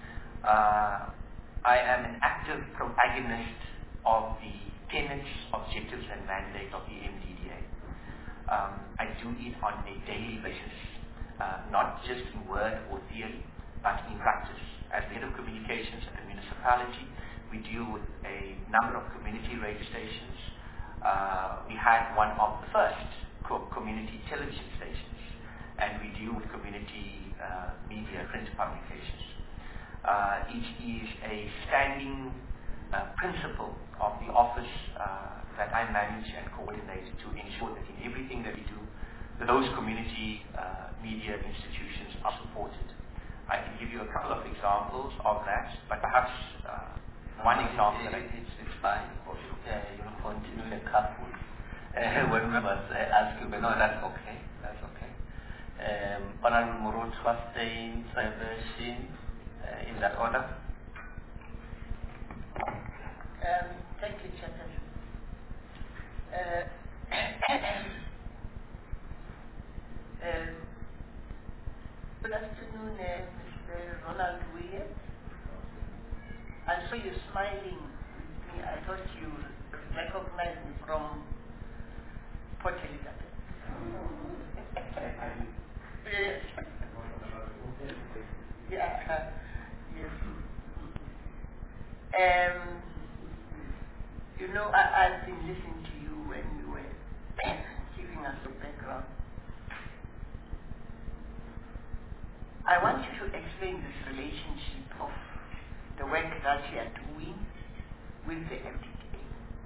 Uh, I am an active protagonist of the tenets, objectives, and mandate of the M D D A. Um, I do it on a daily basis, uh, not just in word or theory, but in practice. As the head of communications at the municipality, we deal with a number of community radio stations. Uh, we had one of the first co- community television stations, and we deal with community uh, media, print publications. Uh, it is a standing uh, principle of the office uh, that I manage and coordinate to ensure that in everything that we do, that those community uh, media institutions are supported. I can give you a couple of examples of that, but perhaps uh, one example that I it's, it's fine. Uh, you'll continue the careful. uh, when members uh, ask you, but no, that's okay. That's okay. Um, Honorable Murutwa, Stein, Cybershin, uh, in that order. Um, thank you, Chairman. Uh, um, good afternoon, uh, Mister Ronald Williams. I saw you smiling with me. I thought you recognized me from Port Elizabeth. Yes. Yeah. Uh, yes. Um, you know, I, I've been listening to you when you were giving us the background. I want you to explain this relationship of the work that you are doing with the M D D A,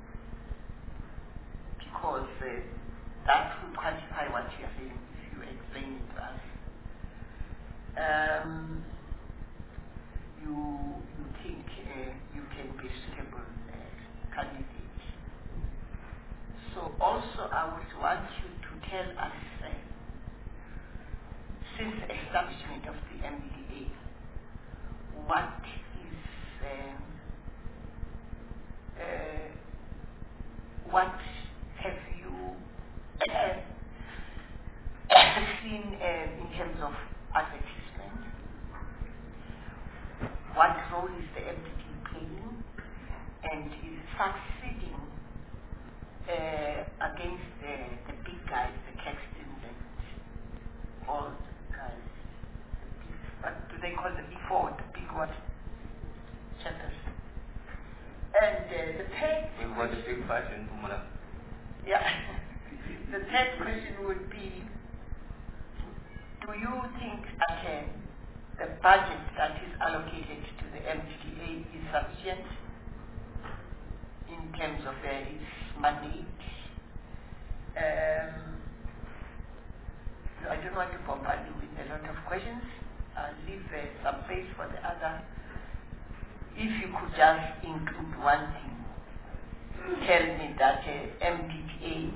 because uh, that will quantify what you are saying if you explain it to us. Um, you, you think uh, you can be suitable uh, candidate. So also I would want you to tell us, uh, since the establishment of the M D D A, what is um, uh, what have you uh, seen uh, in terms of advertisement? What role is the M D D A playing, and is it succeeding uh, against the, the big guys, the Caxtons and all the guys? What do they call the big four, the big what? Chapters. And uh, the third We've got a big fight in Umala. yeah. The third question would be, do you think that uh, the budget that is allocated to the M D D A is sufficient in terms of uh, its mandate? Um, I don't want to bombard you with a lot of questions. I'll leave uh, some space for the other. If you could just include one thing, tell me that uh, M D D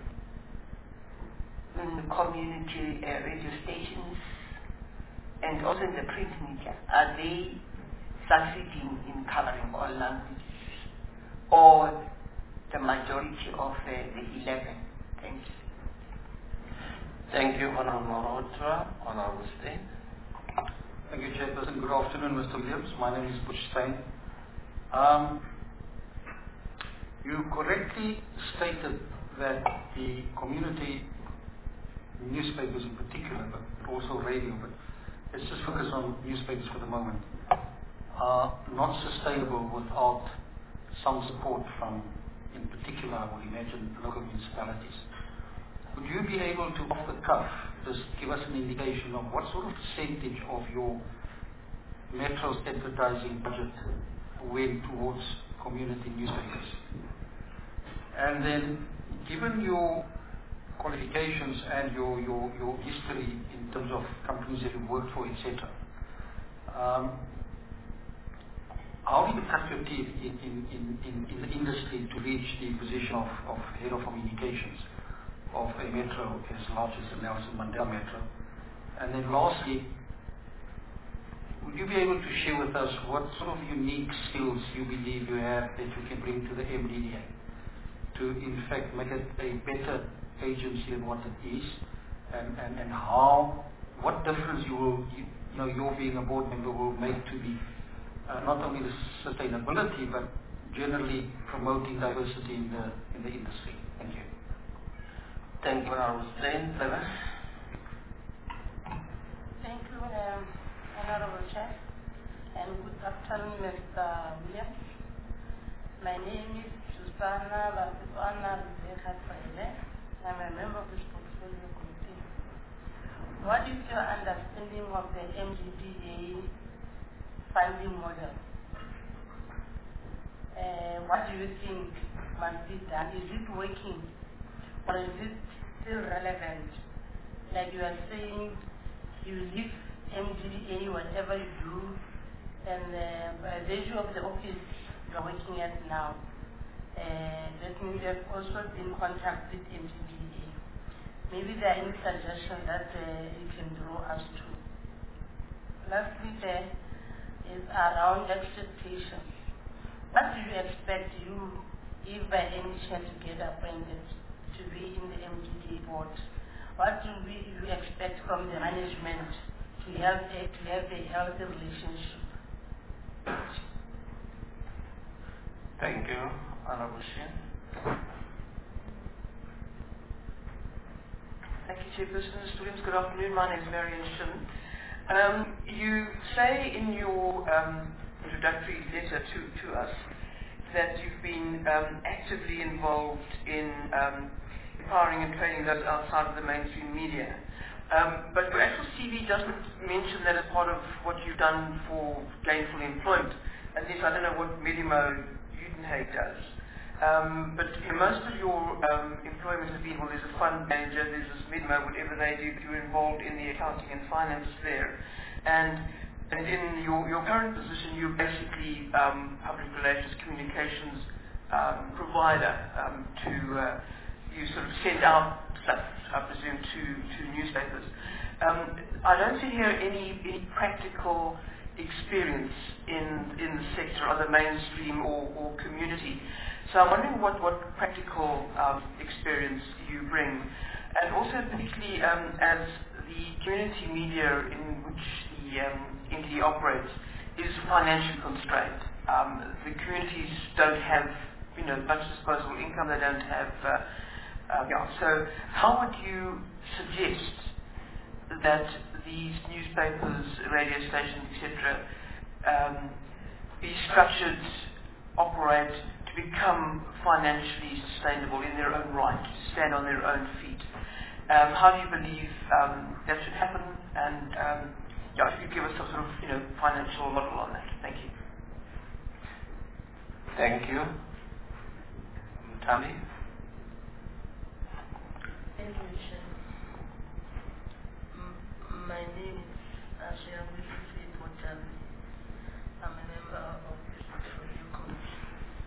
A in the community uh, radio stations and also in the print media, are they succeeding in covering all languages, or the majority of uh, the eleven? Thank you. Thank you, Honorable Murutwa. Honorable Stein. Thank you, Chairperson. Good afternoon, Mister Williams. My name is Butch Stein. Um, you correctly stated that the community newspapers in particular, but also radio, but let's just focus on newspapers for the moment, are not sustainable without some support from, in particular, I would imagine, local municipalities. Would you be able to, off the cuff, just give us an indication of what sort of percentage of your Metro's advertising budget went towards community newspapers? And then, given your qualifications and your, your, your history in terms of companies that you worked for, et cetera, um, how did you cut your teeth in, in, in, in, in the industry to reach the position of, of head of communications of a metro as large as the Nelson Mandela Metro? And then lastly, would you be able to share with us what sort of unique skills you believe you have that you can bring to the M D D A to in fact make it a better agency than what it is, and, and, and how, what difference you will, you, you know, your being a board member will make to the, uh, not only the sustainability, but generally promoting diversity in the, in the industry. Thank you. Thank you, Honorable Stein. Seven. Thank you, um, Honorable Chair, and good afternoon, Mister Williams. My name is Susanna Basipana Rebecca Traile. I'm a member of this portfolio committee. What is your understanding of the M D D A funding model? Uh, what do you think must be done? Is it working, or is it still relevant? Like you are saying, you leave M D D A, whatever you do, and uh, by virtue of the office you're working at now, Uh, that means we have also been in contact with M G B A. Maybe there are any suggestions that uh, you can draw us to. Lastly, there is around expectations. What do you expect you, if by any chance you get appointed to be in the M D D A board? What do we, you expect from the management to have a, to have a healthy relationship? Thank you, Honorable Shin. Thank you, Chairperson. Students, good afternoon. My name is Marion Shin. Um, you say in your um, introductory letter to, to us that you've been um, actively involved in um, empowering and training those outside of the mainstream media. Um, but your actual C V doesn't mention that as part of what you've done for gainful employment. At least I don't know what Medimo Utenhage does. Um, but you know, most of your um, employment has been, well, there's a fund manager, there's this Medimo, whatever they do, but you're involved in the accounting and finances there. And, and in your, your current position, you're basically um, public relations, communications um, provider um, to, uh, you sort of send out stuff, I presume, to, to newspapers. Um, I don't see here any, any practical experience in, in the sector, either mainstream or, or community. So I'm wondering what, what practical um, experience you bring, and also particularly um, as the community media in which the um, entity operates is financially constrained. Um, the communities don't have, you know, much disposable income. They don't have. Uh, uh, yeah. So how would you suggest that these newspapers, radio stations, et cetera, um, be structured, operate to become financially sustainable in their own right, to stand on their own feet? Um, how do you believe um, that should happen? And um, yeah, if you could give us some sort of, you know, financial model on that. Thank you. Thank you. Tami? Thank you, Chair. M- My name is Asha Wifi Potami. I'm a member of the Portfolio Committee.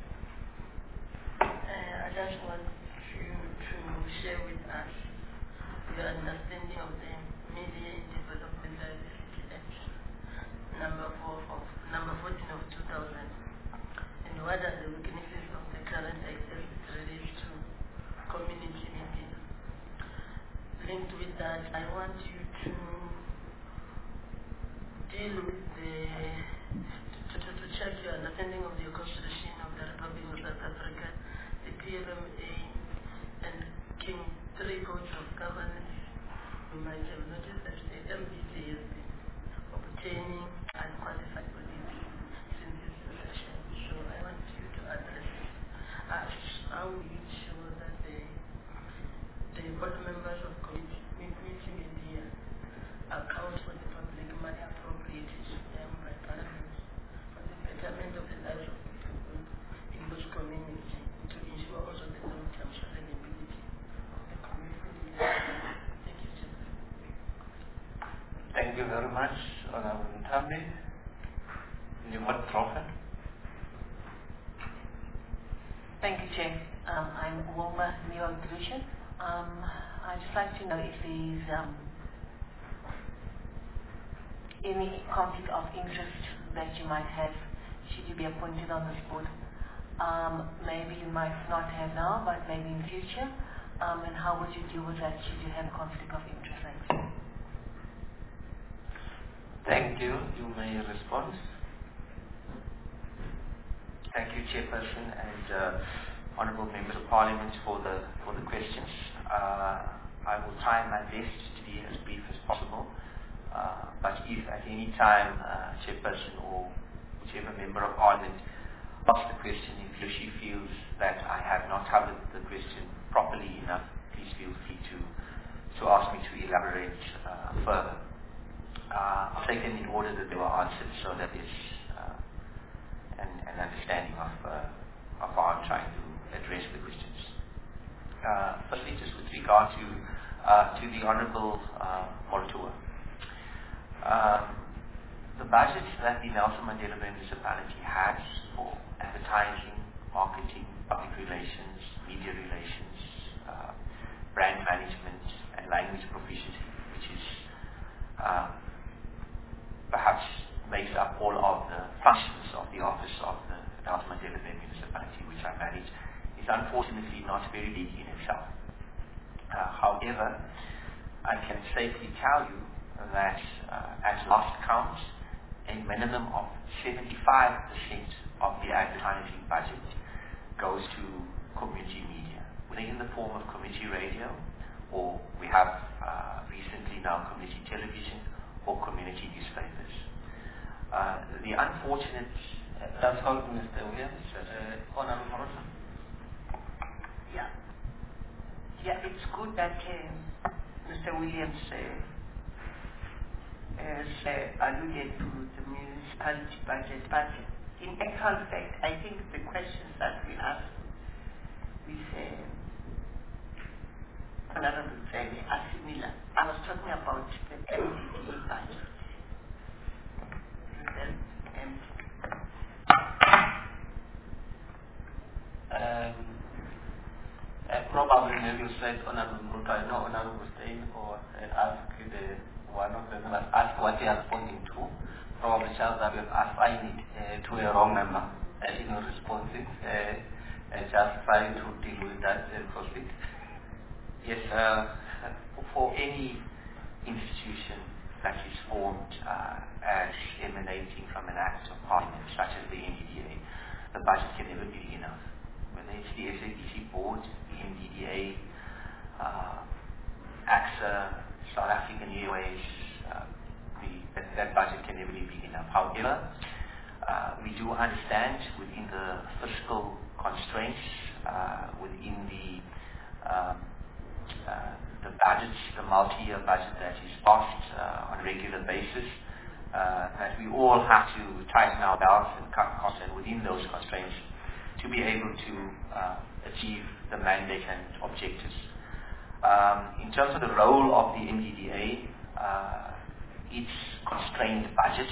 Uh, I just want you to share with us your understanding of the Media in Development Diversity Act, number four of number fourteen of two thousand, and what are the weaknesses of the current act as it relates to community media. Linked with that, I want you to deal with the to, to, to check your understanding of the Constitution of the Republic of South Africa, the P L M A, and King three Codes of Governance. You might have noticed that the M D D has been obtaining unqualified audits since its inception. So I want you to address us how we ensure that the the board members of committee, committee media account for the public money appropriated to them by Parliament for the betterment of the lives of people in those communities, and to ensure also the long-term sustainability of the community. Thank you, Chair. Thank you very much, Honorable Tami. Nimot Troffen. Thank you, Chair. Um, I'm Wilma Neo-Grushin. Um, I'd just like to know if there's um, any conflict of interest that you might have should you be appointed on this board. Um, maybe you might not have now, but maybe in future. Um, and how would you deal with that should you have conflict of interest? Thanks. Thank you. You may respond. Thank you, Chairperson and uh, Honourable Members of Parliament for the for the questions. Uh, I will try my best to be as brief as possible. Uh, but if at any time uh, Chairperson or whichever Member of Parliament asks the question, if he or she feels that I have not covered the question properly enough, please feel free to to ask me to elaborate uh, further. Uh, I'll take them in order that they were answered, so that is uh, an, an understanding of, uh, of how I'm trying to address the questions. Uh, firstly, just with regard to uh, to the Honourable uh, Molitor. Um, the budget that the Nelson Mandela Bay Municipality has for advertising, marketing, public relations, municipality which I manage is unfortunately not very big in itself. Uh, however, I can safely tell you that uh, at last count, a minimum of seventy-five percent of the advertising budget goes to community media, whether in the form of community radio, or we have uh, recently now community television or community newspapers. Uh, the unfortunate... Uh, That's all, Mister Williams. Uh, Honorable Morrison. Yeah. Yeah, it's good that uh, Mister Williams uh, has uh, alluded to the municipality budget, but in actual fact, I think the questions that we asked with uh, Honorable Zene are similar. I was talking about the M D D A budget. And Um, uh, probably maybe you said Honorable Mruta, no, Honorable Stein, or uh, ask the one of them must ask what they are responding to. Probably chance that we have assigned it uh, to a wrong member uh, in your responses. Uh, uh, just trying to deal with that and proceed. Yes, uh, for any institution that is formed uh, as emanating from an act of parliament, such as the M D D A, the budget can never be enough. Whether it's the S A B C board, the M D D A, uh, AXA, South African Airways, uh, the, that, that budget can never be big enough. However, uh, we do understand within the fiscal constraints, uh, within the um, uh, the budgets, the multi-year budget that is passed uh, on a regular basis, uh, that we all have to tighten our belts and cut costs, and within those constraints to be able to uh, achieve the mandate and objectives. Um, in terms of the role of the M D D A, uh, its constrained budget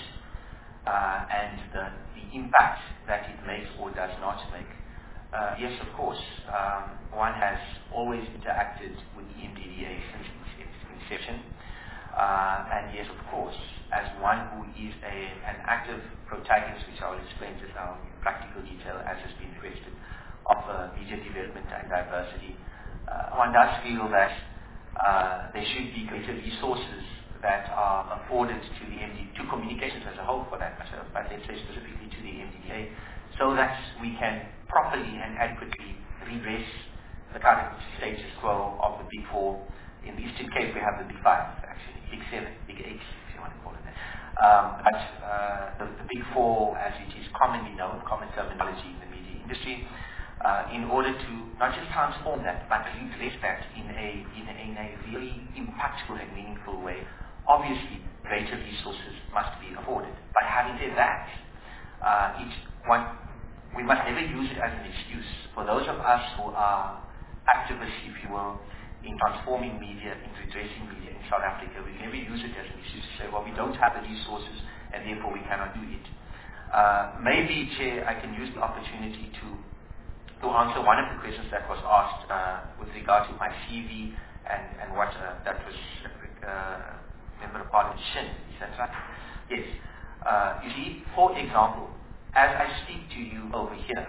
uh, and the, the impact that it makes or does not make. Uh, yes, of course, um, one has always interacted with the M D D A since its inception. Uh, and yes, of course, as one who is a, an active protagonist, which I will explain just now in practical detail as has been requested, of uh, media development and diversity, uh, one does feel that uh, there should be greater resources that are afforded to the M D D A, to communications as a whole for that matter, but let's say specifically to the M D D A, so that we can properly and adequately redress the current status quo of the Big Four. In the Eastern Cape, we have the Big Five, actually, Big Seven, Big Eight, if you want to call it that. Um, but uh, the, the Big Four, as it is commonly known, common terminology in the media industry, uh, in order to not just transform that, but redress that in a, in a, in a really impactful and meaningful way, obviously greater resources must be afforded. But having said that, uh, it's one, we must never use it as an excuse. For those of us who are activists, if you will, in transforming media, in redressing media in South Africa, we can never use it as an excuse to say, well, we don't have the resources and therefore we cannot do it. Uh, maybe, Chair, I can use the opportunity to, to answer one of the questions that was asked uh, with regard to my C V and, and what uh, that was uh, Member of Parliament Shin, is that right? Yes. Uh, you see, for example, as I speak to you over here,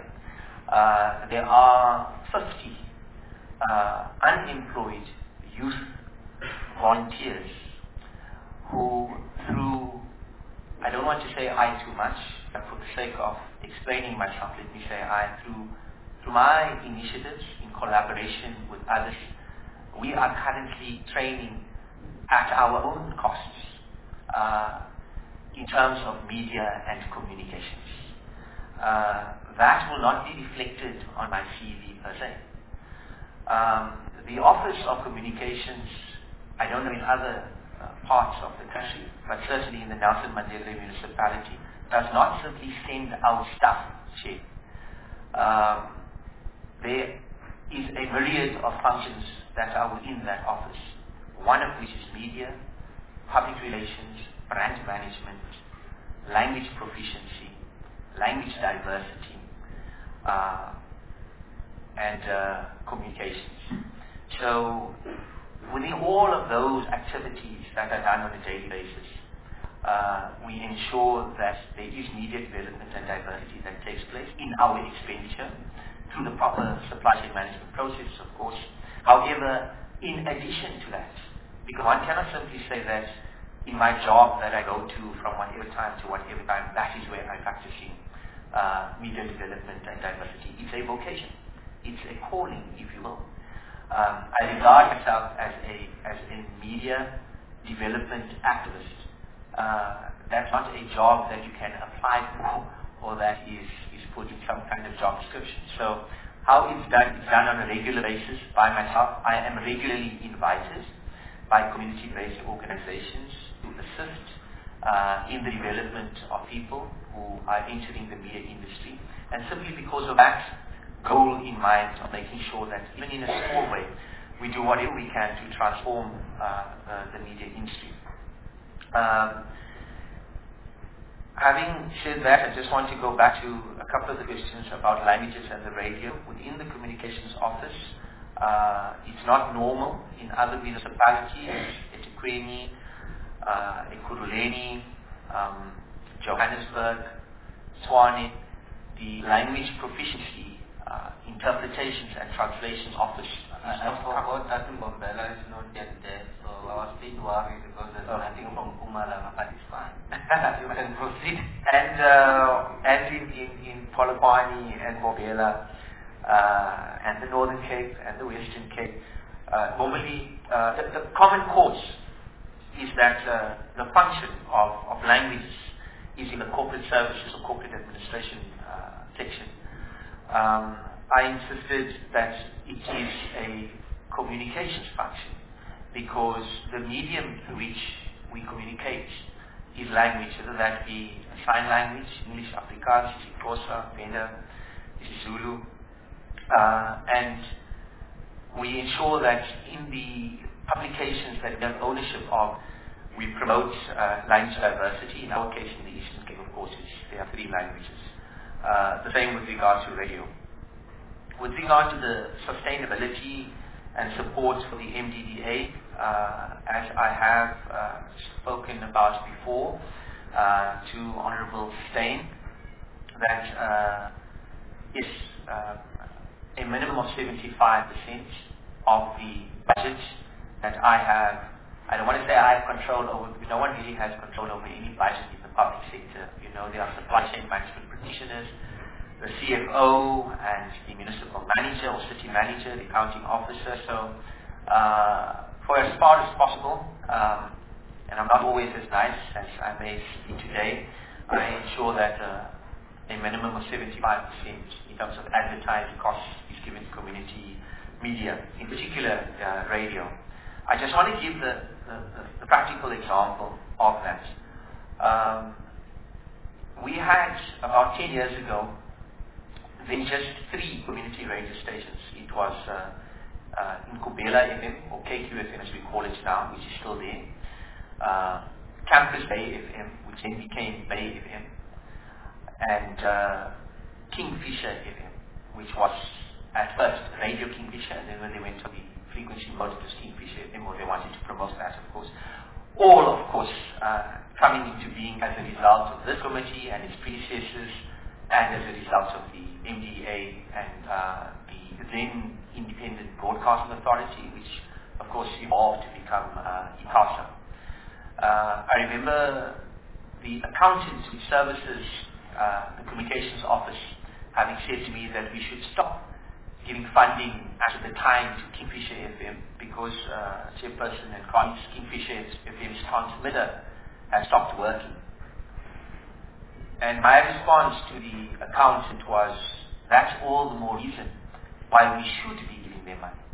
uh, there are fifty Uh, unemployed youth volunteers who, through, I don't want to say I too much, but for the sake of explaining myself, let me say I, through, through my initiatives in collaboration with others, we are currently training at our own costs uh, in terms of media and communications. Uh, that will not be reflected on my C V per se. Um, the Office of Communications, I don't know in other uh, parts of the country, but certainly in the Nelson Mandela municipality, does not simply send out stuff, Chair. Um, there is a myriad of functions that are within that office, one of which is media, public relations, brand management, language proficiency, language diversity, uh, and uh, communications. So within all of those activities that are done on a daily basis, uh, we ensure that there is media development and diversity that takes place in our expenditure, through the proper supply chain management process, of course. However, in addition to that, because one cannot simply say that in my job that I go to from whatever time to whatever time, that is where I'm practicing uh, media development and diversity. It's a vocation. It's a calling, if you will. Um, I regard myself as a as a media development activist. Uh, that's not a job that you can apply for or that is, is put in some kind of job description. So how it's done, it's done on a regular basis by myself. I am regularly invited by community-based organizations to assist uh, in the development of people who are entering the media industry. And simply because of that goal in mind of making sure that even in a small way, we do whatever we can to transform uh, uh, the media industry. Um, having said that, I just want to go back to a couple of the questions about languages and the radio. Within the communications office, uh, it's not normal in other municipalities, eThekwini, uh, Ekurhuleni, um, Johannesburg, Tshwane, the language proficiency, uh, interpretations and translations office. I, I forgot that Mbombela is not yet there, so I was a bit worried because there's oh. nothing from Mpumalanga, but it's fine. You can proceed. And uh, and in, in, in Polokwane and Mbombela, uh, and the Northern Cape and the Western Cape, uh, normally uh, the, the common cause is that uh, the function of, of languages is in the corporate services or corporate administration uh, section. Um, I insisted that it is a communications function because the medium through which we communicate is language, whether that be sign language, English, Afrikaans, Xhosa, Venda, Zulu, uh, and we ensure that in the publications that we have ownership of, we promote uh, language diversity. In our case, in the Eastern Cape, of course, it's, there are three languages. Uh, the same with regard to radio. With regard to the sustainability and support for the M D D A, uh, as I have uh, spoken about before uh, to Honourable Steyn, that uh, is uh, a minimum of seventy-five percent of the budget that I have. I don't want to say I have control over, because no one really has control over any budget in the public sector. You know, there are supply chain management practitioners, the C F O and the municipal manager or city manager, the accounting officer. So uh, for as far as possible, um, and I'm not always as nice as I may be today, I ensure that uh, a minimum of seventy-five percent in terms of advertising costs is given to community media, in particular uh, radio. I just want to give the, the, the, the practical example of that. Um, we had, about ten years ago, then just three community radio stations. It was uh, uh, Nkubela F M, or K Q F M as we call it now, which is still there. Uh, Campus Bay F M, which then became Bay F M. And uh, Kingfisher F M, which was at first Radio Kingfisher, and then when they went to the frequency mode, it was Kingfisher F M, or they wanted to promote that, of course. All, of course, uh, coming into being as a result of this committee and its predecessors, and as a result of the M D A and uh, the then Independent Broadcasting Authority, which of course evolved to become uh, ICASA. Uh, I remember the accountant which services uh, the communications office having said to me that we should stop giving funding at the time to Kingfisher F M because uh, chairperson and colleagues, Kingfisher F M's transmitter had stopped working. And my response to the accountant was, that's all the more reason why we should be giving them money.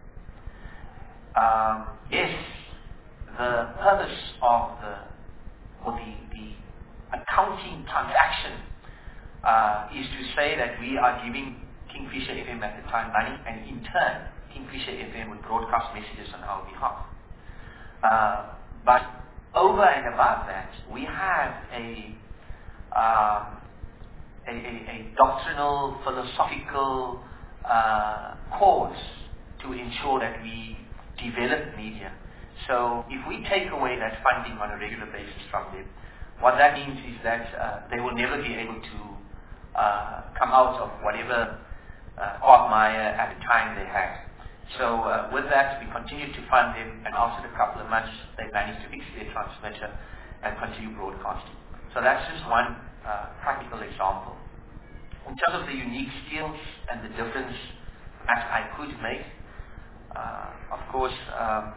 Um, yes, the purpose of the, or the, the accounting transaction uh, is to say that we are giving Kingfisher F M at the time money, and in turn, Kingfisher F M would broadcast messages on our behalf. Uh, but over and above that, we have a Um, a, a, a doctrinal, philosophical uh, cause to ensure that we develop media. So if we take away that funding on a regular basis from them, what that means is that uh, they will never be able to uh, come out of whatever uh, quagmire at the time they had. So uh, with that, we continued to fund them, and after a couple of months, they managed to fix their transmitter and continue broadcasting. So that's just one uh, practical example. In terms of the unique skills and the difference that I could make, uh, of course, um,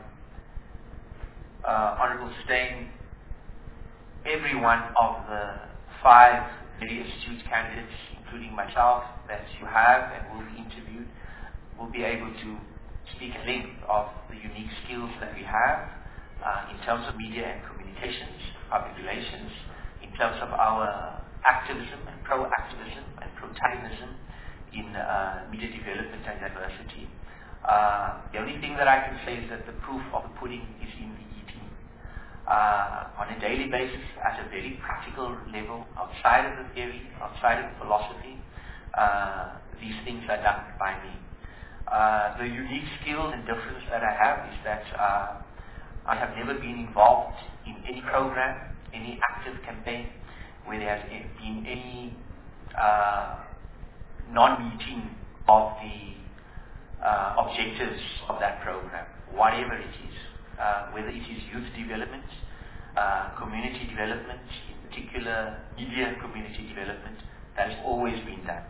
uh, Honourable Steyn, every one of the five very astute candidates, including myself, that you have and will be interviewed, will be able to speak at length of the unique skills that we have uh, in terms of media and communications, public relations, in terms of our activism and pro-activism and protagonism in uh, media development and diversity. Uh, the only thing that I can say is that the proof of the pudding is in the eating. Uh, on a daily basis, at a very practical level, outside of the theory, outside of the philosophy, uh, these things are done by me. Uh, the unique skill and difference that I have is that uh, I have never been involved in any program, any active campaign where there has been any uh, non-meeting of the uh, objectives of that program, whatever it is, uh, whether it is youth development, uh, community development, in particular media community development, that has always been done.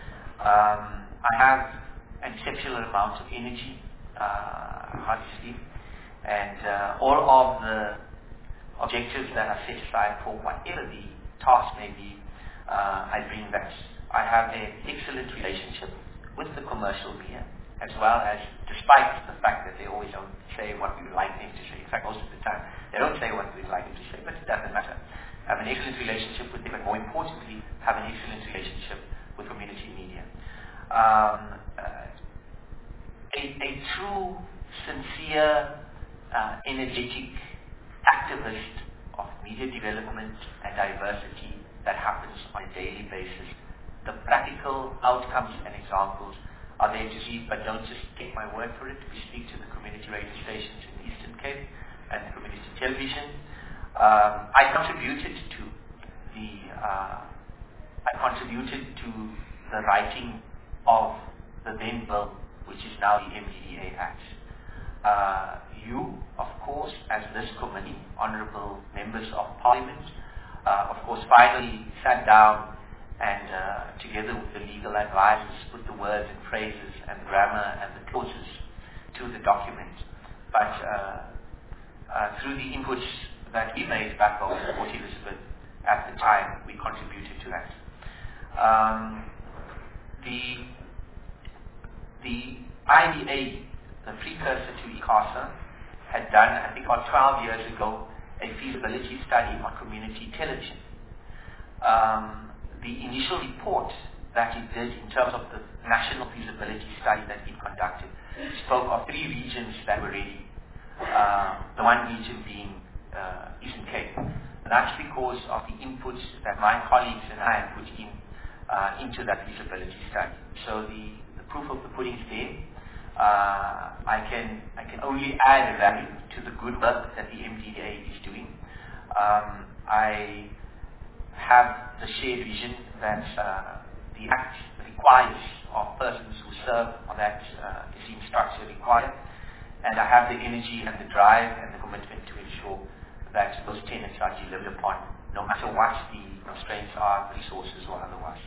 Um, I have an exceptional amount of energy, uh, honestly, and uh, all of the objectives that are set aside for whatever the task may be, uh, I bring that. I have an excellent relationship with the commercial media, as well as, despite the fact that they always don't say what we would like them to say. In fact, most of the time, they don't say what we'd like them to say, but it doesn't matter. I have an excellent relationship with them, but more importantly, have an excellent relationship with community media. Um, uh, a, a true, sincere, uh, energetic activist of media development and diversity that happens on a daily basis. The practical outcomes and examples are there to see, but don't just take my word for it. We speak to the community radio stations in the Eastern Cape and community television. Um, I contributed to the uh, I contributed to the writing of the then bill, which is now the M D D A Act. Uh, you, of course, as this committee, honourable members of Parliament, uh, of course, finally sat down and uh, together with the legal advisors put the words and phrases and grammar and the clauses to the document. But uh, uh, through the inputs that we made back on Port Elizabeth at the time, we contributed to that. Um, the the I D A, the precursor to ICASA, had done, I think about twelve years ago, a feasibility study on community television. Um, the initial report that it did in terms of the national feasibility study that it conducted spoke of three regions that were ready. Uh, the one region being uh, Eastern Cape. And that's because of the inputs that my colleagues and I had put in uh, into that feasibility study. So the, the proof of the pudding is there. Uh, I can I can only add value to the good work that the M D D A is doing. Um, I have the shared vision that uh, the Act requires of persons who serve on that uh, esteemed structure require, and I have the energy and the drive and the commitment to ensure that those tenets are delivered upon, no matter what the constraints are, resources or otherwise.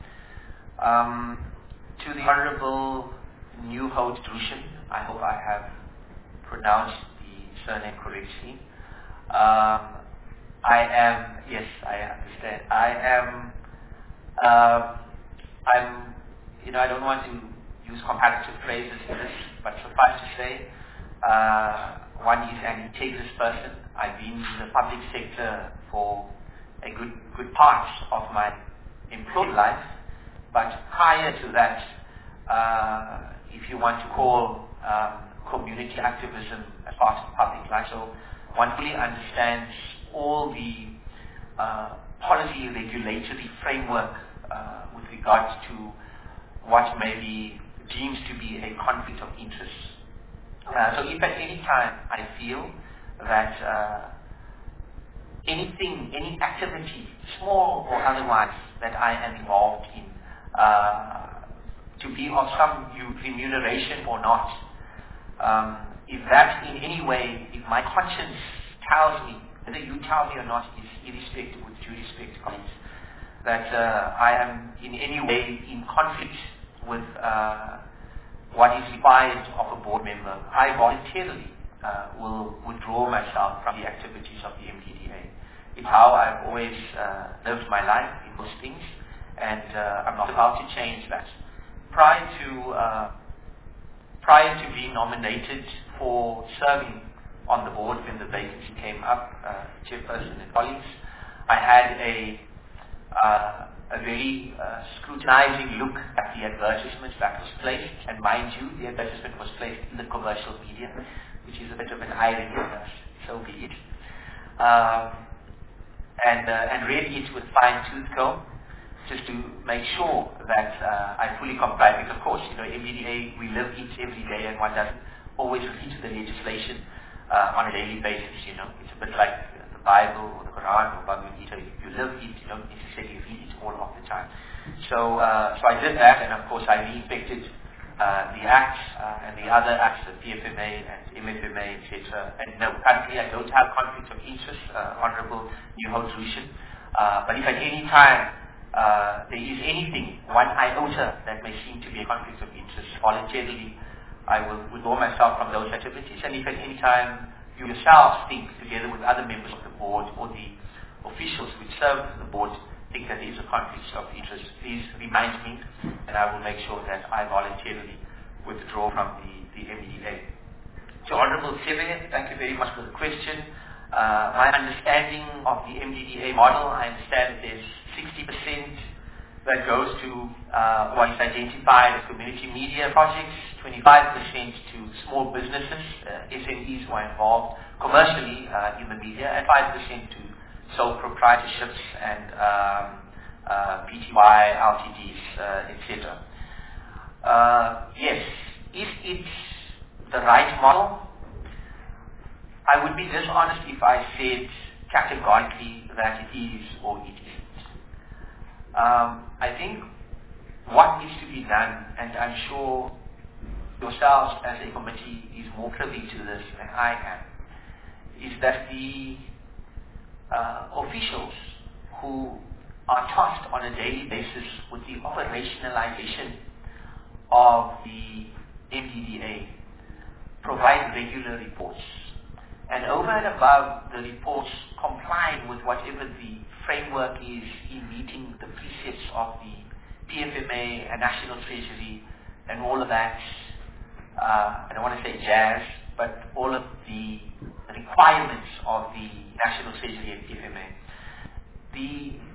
Um, to the Honourable Nieuwhout Drushen, I hope I have pronounced the surname correctly. Um, I am, yes, I understand. I am, uh, I'm, you know, I don't want to use comparative phrases in this, but suffice to say, uh, one is an integrous person. I've been in the public sector for a good, good part of my employed life, but prior to that, uh, if you want to call um, community activism as part of public life, so one fully understands all the uh, policy regulatory framework uh, with regards to what may be deemed to be a conflict of interest. Uh, so if at any time I feel that uh, anything, any activity, small or otherwise, that I am involved in, uh, to be of some remuneration or not, um, if that in any way, if my conscience tells me, whether you tell me or not, is irrespective, with due respect, colleagues, that uh, I am in any way in conflict with uh, what is required of a board member, I voluntarily uh, will withdraw myself from the activities of the M D D A. It's how I've always uh, lived my life in most things, and uh, I'm not about to change that. Prior to uh, prior to being nominated for serving on the board when the vacancy came up, uh, chairperson and colleagues, I had a uh, a very uh, scrutinizing look at the advertisements that was placed, and mind you, the advertisement was placed in the commercial media, which is a bit of an irony, but so be it. Um, and uh, and read it with fine-tooth comb, just to make sure that uh, I fully comply. Because of course, you know, M D D A, we live it every day, and one doesn't always read the legislation uh, on a daily basis. You know, it's a bit like the Bible or the Quran or Bhagavad Gita. You live it, you don't necessarily read it all of the time. So, uh, so I did that, and of course, I re-inspected uh, the acts uh, and the other acts, the P F M A and M F M A, et cetera. And no, currently I don't have conflict of interest, uh, Honourable Nieuwhout Rushen. Uh, but if at any time uh, there is anything, one iota that may seem to be a conflict of interest, voluntarily I will withdraw myself from those activities. And if at any time you yourselves think, together with other members of the board or the officials which serve the board, think that there is a conflict of interest, please remind me, and I will make sure that I voluntarily withdraw from the, the M D D A. So Honourable Severe, thank you very much for the question. Uh, my understanding of the M D D A model, I understand that there's sixty percent that goes to uh, what is identified as community media projects, twenty-five percent to small businesses, uh, S M Es who are involved commercially uh, in the media, and five percent to sole proprietorships and um, uh, P T Y, L T Ds, uh, et cetera. Uh, yes, if it's the right model, I would be dishonest if I said categorically that it is or it isn't. Um, I think what needs to be done, and I'm sure yourselves as a committee is more privy to this than I am, is that the Uh, officials who are tasked on a daily basis with the operationalization of the M D D A provide regular reports. And over and above the reports complying with whatever the framework is in meeting the precepts of the P F M A and National Treasury and all of that, uh, I don't want to say jazz, but all of the requirements of the National Treasury and P F M A. The,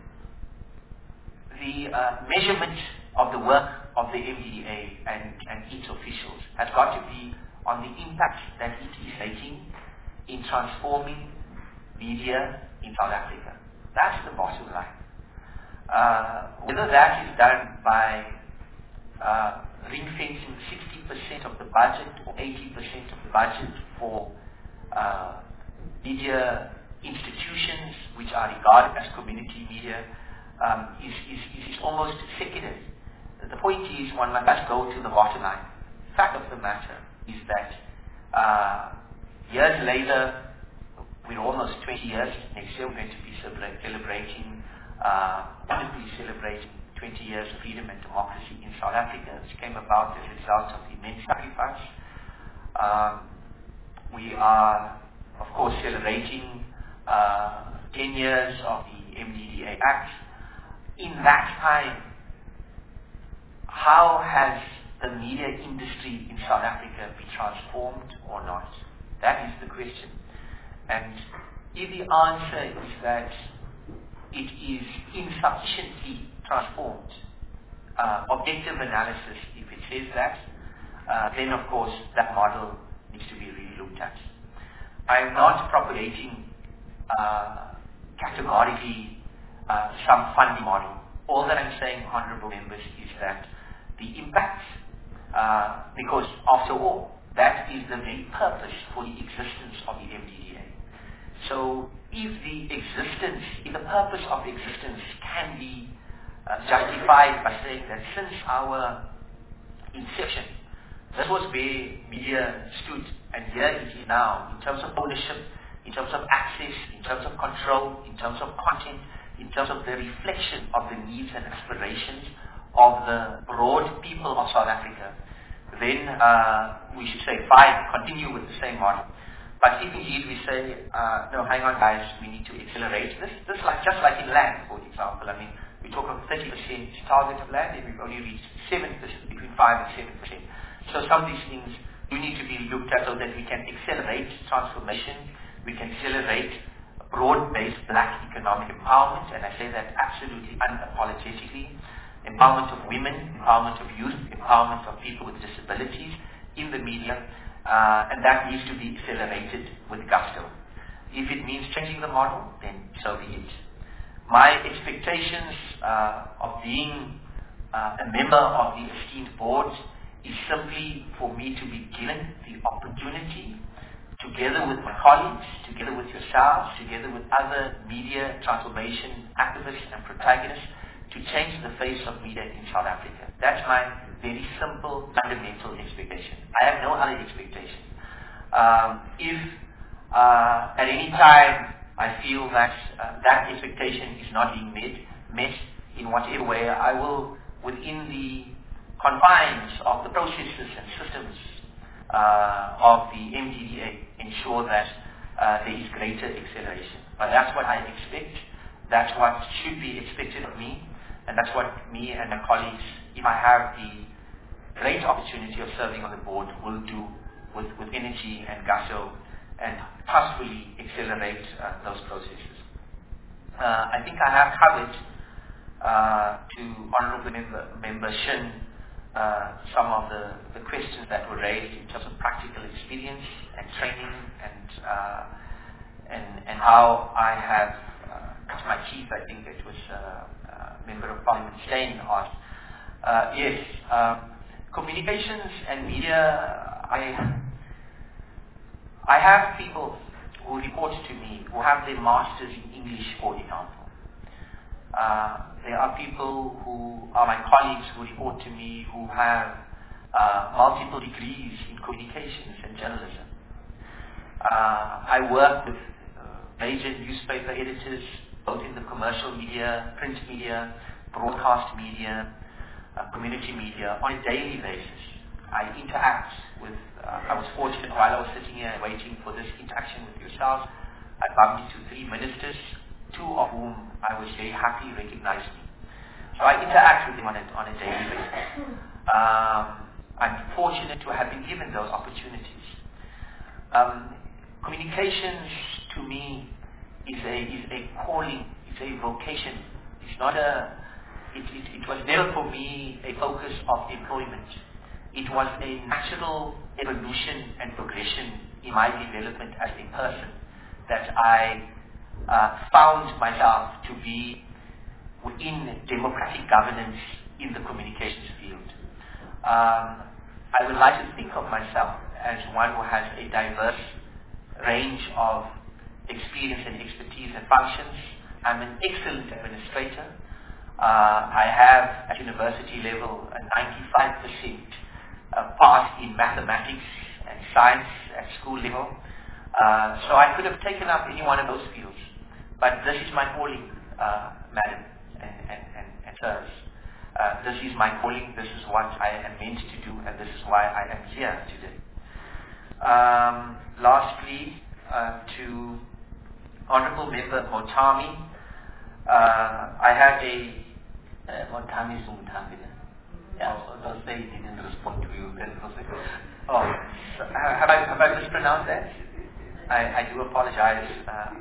the uh, measurement of the work of the M D D A and, and its officials has got to be on the impact that it is making in transforming media in South Africa. That's the bottom line. Uh, whether that is done by uh, ring-fencing sixty percent of the budget or eighty percent of the budget for uh, media institutions which are regarded as community media um, is, is, is almost secondary. The point is one must go to the bottom line. Fact of the matter is that uh, years later, we're almost twenty years, next year we're going to be celebrating, uh, wonderfully celebrating twenty years of freedom and democracy in South Africa, which came about as a result of immense sacrifice. Um, we are, of course, celebrating uh, ten years of the M D D A Act. In that time, how has the media industry in South Africa been transformed or not? That is the question. And if the answer is that it is insufficiently transformed, uh, objective analysis, if it says that, uh, then of course that model needs to be really looked at. I am not propagating uh, categorically uh, some funding model. All that I'm saying, honourable members, is that the impact, uh, because after all, that is the very purpose for the existence of the M D D A. So if the existence, if the purpose of existence can be uh, justified by saying that since our inception, this was where media stood, and here it is now, in terms of ownership, in terms of access, in terms of control, in terms of content, in terms of the reflection of the needs and aspirations of the broad people of South Africa, then uh, we should say, fine, continue with the same model. But if indeed we say, uh, no, hang on guys, we need to accelerate this, this like, just like in land, for example, I mean, we talk of thirty percent target of land, and we've only reached seven percent, between five and seven percent. So some of these things do need to be looked at so that we can accelerate transformation, we can accelerate broad-based black economic empowerment, and I say that absolutely unapologetically. Empowerment of women, empowerment of youth, empowerment of people with disabilities in the media, uh, and that needs to be accelerated with gusto. If it means changing the model, then so be it. My expectations uh, of being uh, a member of the esteemed board is simply for me to be given the opportunity, together with my colleagues, together with yourselves, together with other media transformation activists and protagonists, to change the face of media in South Africa. That's my very simple, fundamental expectation. I have no other expectation. Um, if uh, at any time I feel that uh, that expectation is not being met, met in whatever way, I will, within the confines of the processes and systems uh, of the M D D A, ensure that uh, there is greater acceleration. But that's what I expect. That's what should be expected of me. And that's what me and my colleagues, if I have the great opportunity of serving on the board, will do with, with energy and gusto and trustfully accelerate uh, those processes. Uh, I think I have covered uh, to Honourable Member, Member Shin uh, some of the, the questions that were raised in terms of practical experience and training and uh, and, and how I have uh, cut my teeth. I think it was uh, Member of Parliament Steyn asked. Uh, yes, um, communications and media, I, I have people who report to me who have their masters in English, for example. Uh, there are people who are my colleagues who report to me who have uh, multiple degrees in communications and journalism. Uh, I work with uh, major newspaper editors, both in the commercial media, print media, broadcast media, uh, community media, on a daily basis. I interact with, uh, I was fortunate while I was sitting here waiting for this interaction with yourselves, I bumped into three ministers, two of whom I was very happy recognized me. So I interact with them on a, on a daily basis. Um, I'm fortunate to have been given those opportunities. Um, communications, to me, is a is a calling, it's a vocation. It's not a, it, it, it was never for me a focus of employment. It was a natural evolution and progression in my development as a person that I uh, found myself to be within democratic governance in the communications field. Um, I would like to think of myself as one who has a diverse range of experience and expertise and functions. I'm an excellent administrator. Uh, I have at university level a ninety-five percent uh, pass in mathematics and science at school level. Uh, so I could have taken up any one of those fields. But this is my calling, uh, madam and, and, and, and sirs. Uh, this is my calling, this is what I am meant to do, and this is why I am here today. Um, lastly, uh, to Honourable Member Motami, uh, I have a uh, Motami is Motami. Yeah, so don't say he didn't respond to you. Then oh, so have I have I mispronounced that? I, I do apologize. Uh,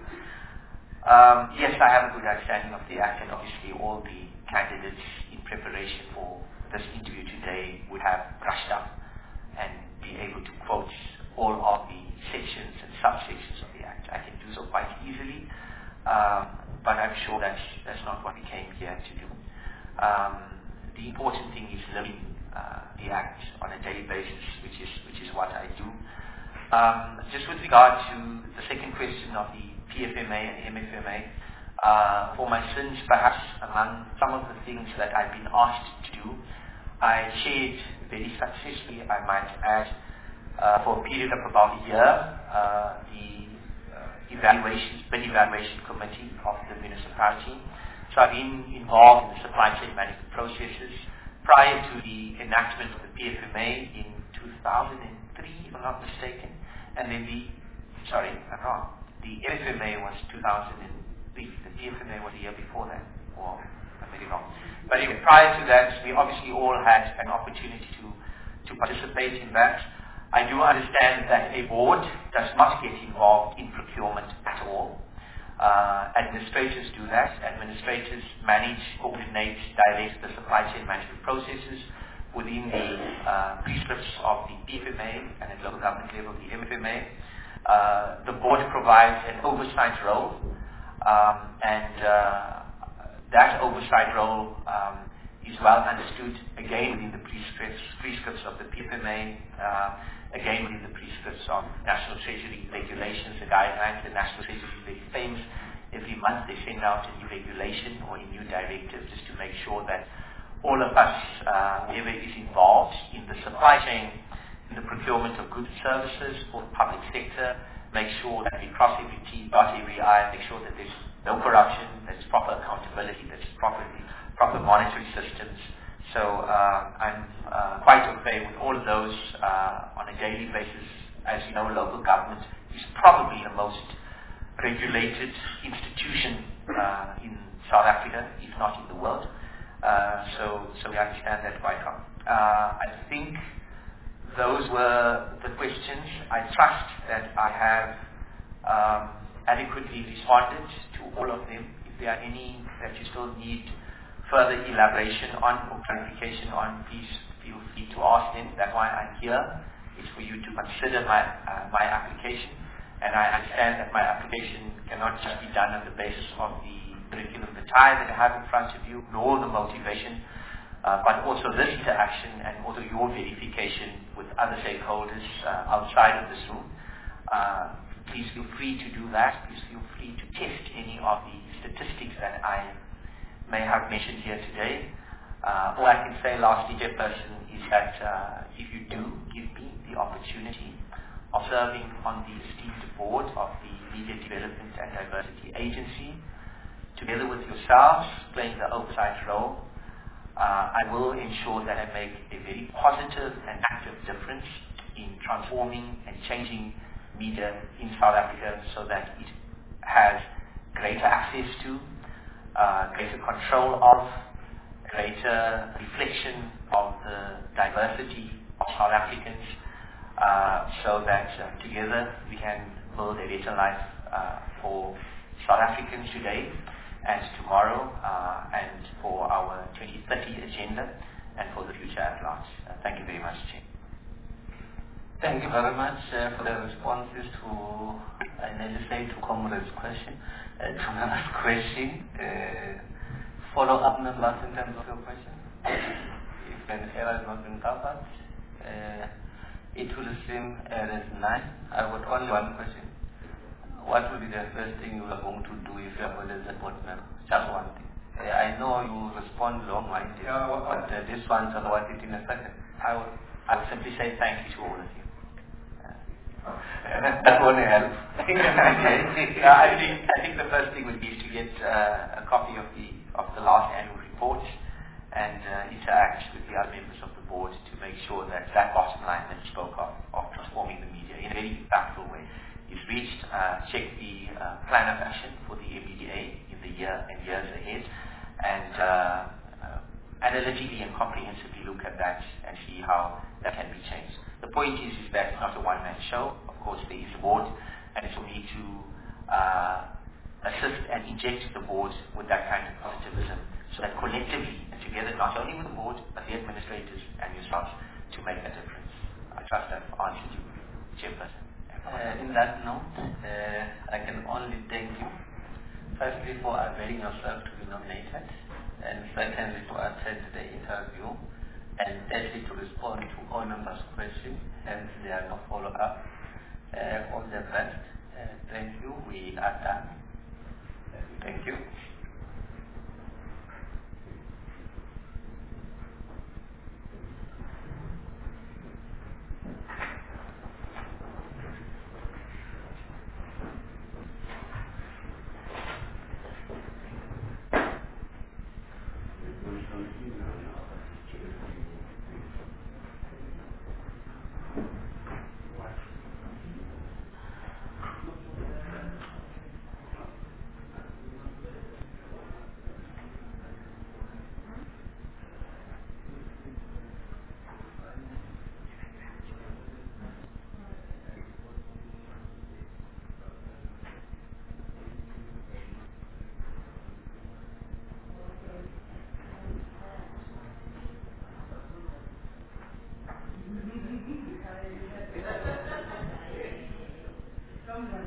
um, yes, I have a good understanding of the Act, and obviously all the candidates in preparation for this interview today would have brushed up and be able to quote all of the sections and subsections of the Act. I can do so quite easily, um, but I'm sure that's, that's not what we came here to do. Um, the important thing is living uh, the Act on a daily basis, which is, which is what I do. Um, just with regard to the second question of the P F M A and M F M A, uh, for my sins, perhaps among some of the things that I've been asked to do, I chaired very successfully, I might add, uh, for a period of about a year, uh, the uh, evaluation, bid evaluation committee of the municipality. So I've been involved in the supply chain management processes prior to the enactment of the P F M A in two thousand three, if I'm not mistaken, and then the, sorry, I'm wrong, the F M A was two thousand three, the P F M A was the year before that, or I'm very wrong. But anyway, prior to that, we obviously all had an opportunity to, to participate in that. I do understand that a board does not get involved in procurement at all. Uh, administrators do that. Administrators manage, coordinate, direct the supply chain management processes within the uh, prescripts of the P F M A and at local government level the M F M A. Uh, the board provides an oversight role, um, and uh, that oversight role um, is well understood, again within the prescripts, prescripts of the P F M A, uh, again within the prescripts of National Treasury regulations, the guidelines. The National Treasury is very famous. Every month they send out a new regulation or a new directive just to make sure that all of us, uh, whoever is involved in the supply chain, in the procurement of goods and services for the public sector, make sure that we cross every T, dot every I, make sure that there's no corruption, there's proper accountability, there's properly, proper monitoring systems. So uh, I'm uh, quite okay with all of those uh, on a daily basis. As you know, local government is probably the most regulated institution uh, in South Africa, if not in the world. Uh, so, so we understand that quite well. Uh, I think those were the questions. I trust that I have um, adequately responded to all of them. If there are any that you still need further elaboration on or clarification on, please feel free to ask them. That's why I'm here. It's for you to consider my uh, my application. And I understand that my application cannot just be done on the basis of the curriculum vitae that I have in front of you, nor the motivation, uh, but also this interaction and also your verification with other stakeholders uh, outside of this room. Uh, please feel free to do that. Please feel free to test any of the statistics that I may have mentioned here today. Uh, all I can say lastly, Chairperson, is that uh, if you do give me the opportunity of serving on the esteemed board of the Media Development and Diversity Agency, together with yourselves playing the oversight role, uh, I will ensure that I make a very positive and active difference in transforming and changing media in South Africa so that it has greater access to, uh, greater control of, greater reflection of the diversity of South Africans, uh, so that uh, together we can build a better life uh, for South Africans today and tomorrow, uh, and for our twenty thirty agenda and for the future at large. Uh, thank you very much, Chair. Thank you very much uh, for the responses to, I nearly say to Comrade's question, uh, to Member's question. Uh, follow-up members in terms of your question. If an error has not been covered, uh, it will seem error is nine. I would only one question. What will be the first thing you are going to do if you are going as a board member? Just one thing. Uh, I know you respond long-winded, yeah, well, but uh, this one I want it in a second. I will, I will simply say thank you to all of you. That won't help. Okay. uh, I think I think the first thing would be to get uh, a copy of the of the last annual report and uh, interact with the other members of the board to make sure that that bottom line that you spoke of, of transforming the media in a very impactful way, is reached. Uh, check the uh, plan of action for the M D D A in the year and years ahead, and uh, uh, analytically and comprehensively look at that and see how that can be changed. The point is, is that it's not a one-man show. Of course, there is a board, and it's for me to uh, assist and inject the board with that kind of positivism, so that collectively and together, not only with the board, but the administrators and yourselves, to make a difference. I trust I've answered you, Chairperson. Uh, in that note, uh, I can only thank you, firstly for availing yourself to be nominated, and secondly to attend the interview, and thirdly to respond to all members' questions, hence there are no follow-up. Uh, all the best. Uh, thank you. We are done. Thank you.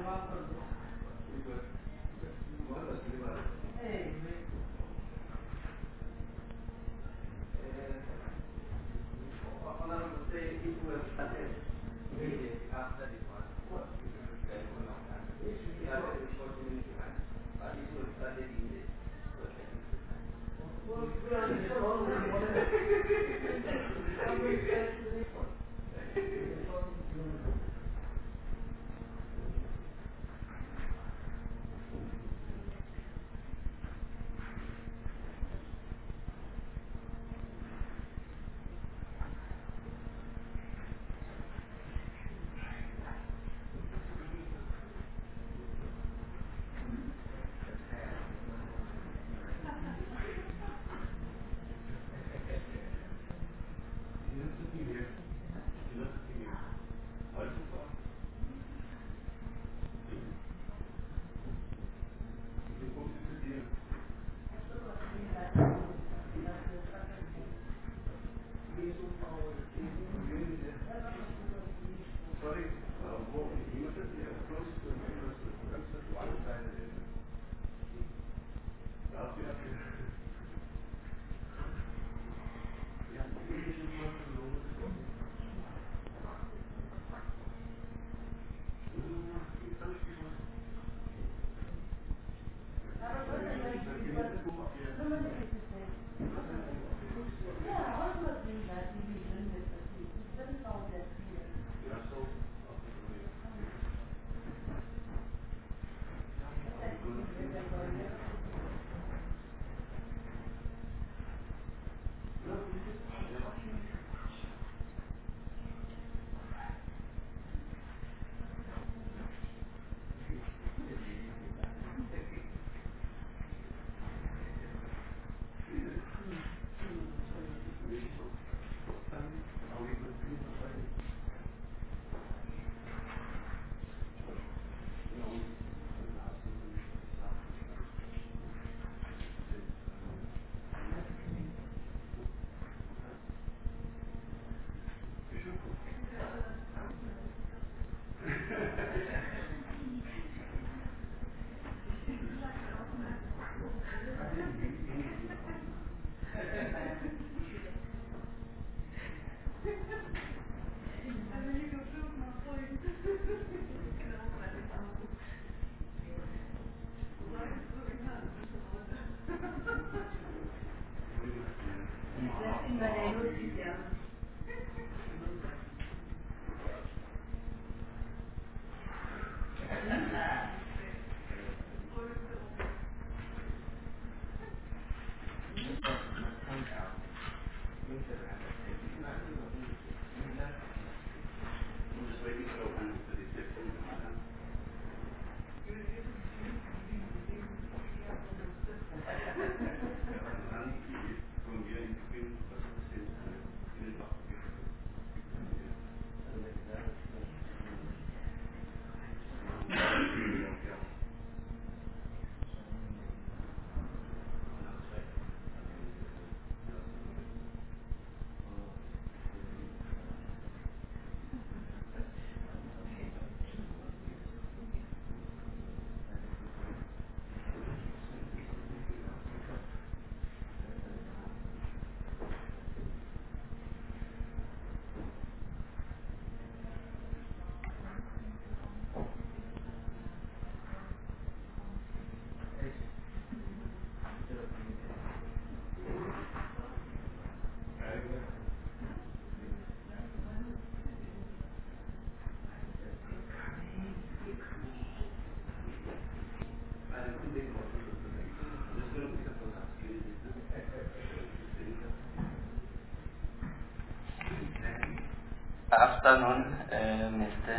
Afternoon, uh, Mister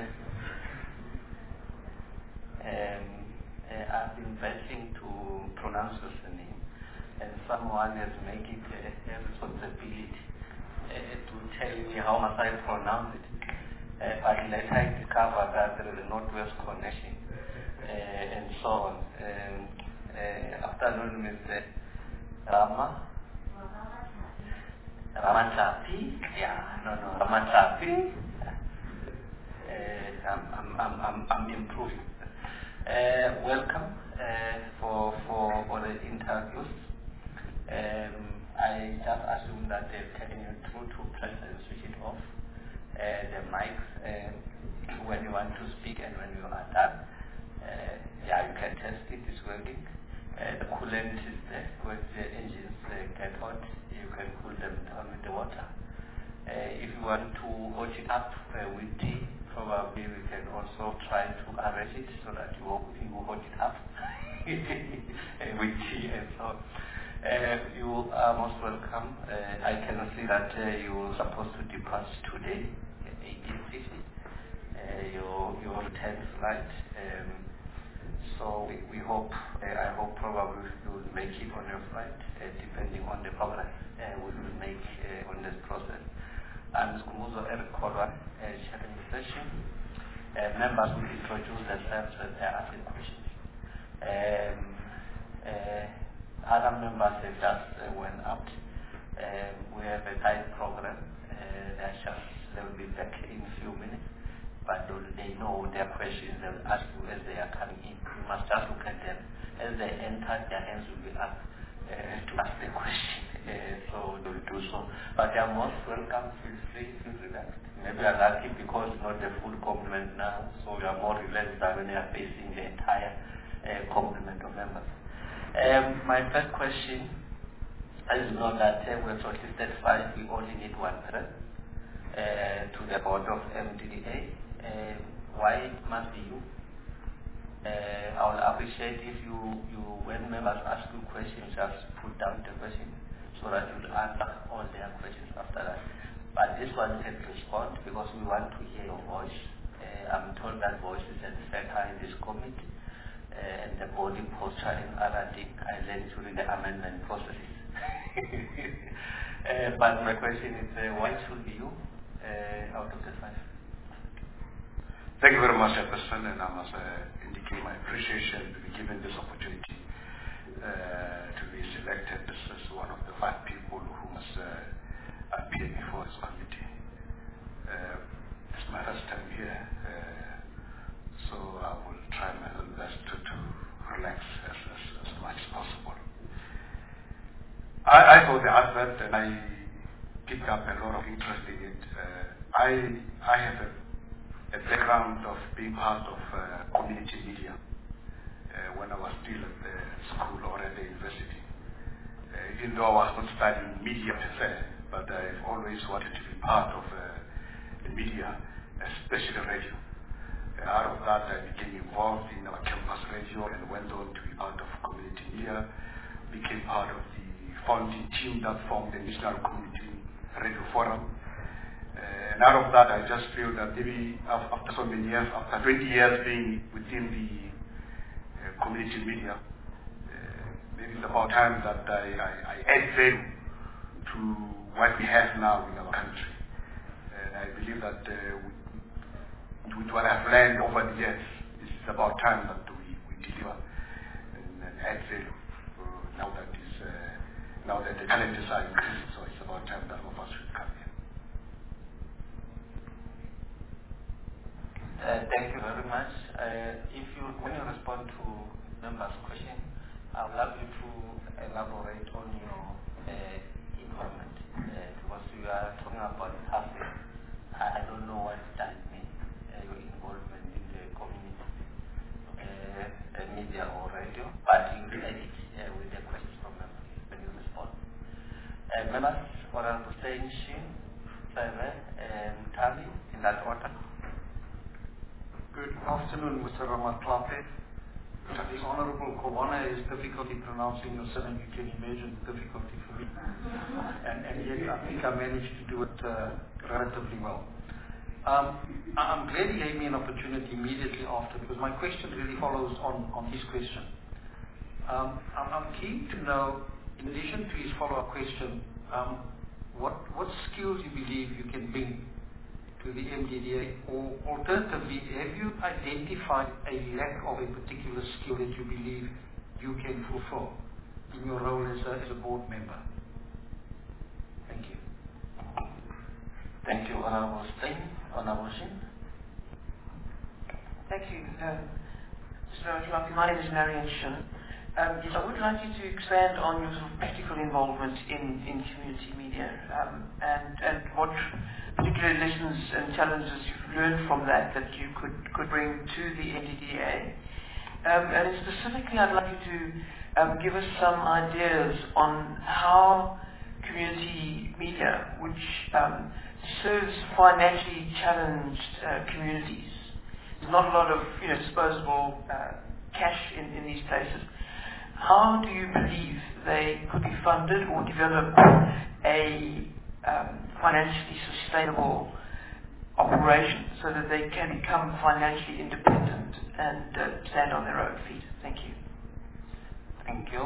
Um, uh, I've been vetting to pronounce your name, and someone has made it a, a responsibility uh, to tell me how must I pronounce it. Uh, but later I discovered that there is a Northwest connection uh, and so on. Um, uh, afternoon, Mister Rama. Ramachapi? Yeah, no, no, Ramachapi. Uh, I'm, I'm, I'm, I'm, I'm improving. Uh, welcome uh, for, for, for the interviews. Um, I just assume that they've taken you through to press and switch it off. Uh, the mics uh, when you want to speak and when you are done. Uh, yeah, you can test it, it's working. Uh, the coolant is there. When the engines uh, get hot, you can cool them down with the water. Uh, if you want to watch it up uh, with tea, probably we can also try to arrange it so that you, you watch it up with tea and so on. Uh, you are most welcome. Uh, I can see that uh, you were supposed to depart today at eighteen fifty. Uh, your your return flight. Um, so we, we hope, uh, I hope probably you will make it on your flight, uh, depending on the progress uh, we will make uh, on this process. I'm Skumuzo Eric Korwa, uh, chairing the session. Uh, members will introduce themselves when they are asking questions. Um, uh, other members have just uh, went out. Um, we have a tight program. Uh, they, just, they will be back in a few minutes. But they know their questions, they will ask you as they are coming in. You must just look at them. As they enter, their hands will be up uh, to ask the question. Uh, so they will do so. But they are most welcome, feel free, feel relaxed. Maybe I'm lucky because it's not the full complement now, so you are more relaxed than when you are facing the entire uh, complement of members. Um, my first question, as you know that uh, we have shortlisted five, we only need one person uh, to the board of M D D A. Uh, why it must be you? Uh, I would appreciate if you, you, when members ask you questions, just put down the question so that you will answer all their questions after that. But this one you can respond because we want to hear your voice. Uh, I'm told that voice is at the center in this committee uh, and the body posture and other things I learned during the amendment processes. uh, but my question is, uh, why should be you uh, out of the five? Thank you very much, Chairperson, and I must uh, indicate my appreciation to be given this opportunity uh, to be selected as one of the five people who must uh, appear before this committee. Uh, it's my first time here, uh, so I will try my level best to, to relax as, as, as much as possible. I, I saw the advert and I picked up a lot of interest in it. Uh, I, I have a a background of being part of uh, community media uh, when I was still at the school or at the university. Uh, even though I was not studying media per se, but I've always wanted to be part of uh, the media, especially radio. Uh, out of that, I became involved in our campus radio and went on to be part of community media, became part of the founding team that formed the National Community Radio Forum. Uh, and out of that, I just feel that maybe after so many years, after twenty years being within the uh, community media, uh, maybe it's about time that I, I, I add value to what we have now in our country. And I believe that uh, with, with what I've learned over the years, it's about time that we, we deliver and, and add value. Uh, now that is, uh, now that the challenges are increasing, so it's about time that all of us should come here. Uh, thank you very much. Uh, if you, when you respond to members' question, I would love you to elaborate on your uh, involvement uh, because you are talking about halfway. I, I don't know what that means, uh, your involvement in the community, uh, uh, media or radio, but you relate it uh, with the questions from members when you respond. Uh, members, Honorable Hussein Shin, Saive, and Mutali, in that order. Good afternoon, Mister Ramatlaphe. The Honorable Kowana is difficulty pronouncing your surname. You can imagine the difficulty for me. And, and yet I think I managed to do it uh, relatively well. Um, I'm glad he gave me an opportunity immediately after because my question really follows on, on his question. Um, I'm, I'm keen to know, in addition to his follow-up question, um, what, what skills you believe you can bring to the M D D A, or alternatively, have you identified a lack of a particular skill that you believe you can fulfill in your role as a, as a board member? Thank you. Thank you, Honorable Stein. Honorable Shin. Thank you. Um, Mister My name is Marion Shin. Um, yes, I would like you to expand on your sort of practical involvement in, in community media um, and, and what particular lessons and challenges you've learned from that that you could, could bring to the M D D A. Um, and specifically, I'd like you to um, give us some ideas on how community media, which um, serves financially challenged uh, communities. There's not a lot of you know, disposable uh, cash in, in these places. How do you believe they could be funded or develop a um, financially sustainable operation so that they can become financially independent and uh, stand on their own feet? Thank you. Thank you.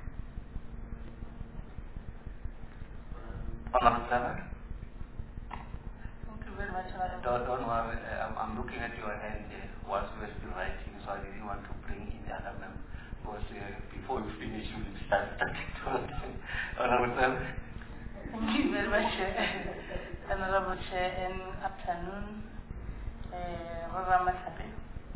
Honorable Clement? Thank you very much, Don't, don't worry, uh, I'm, I'm looking at your hand uh, whilst we're still writing, so I didn't want to bring in the other member. Because uh, before you finish, you will start starting to understand. Honorable Clement? Thank you very much, uh, Honorable Chair, and afternoon, uh, Honorable Masape.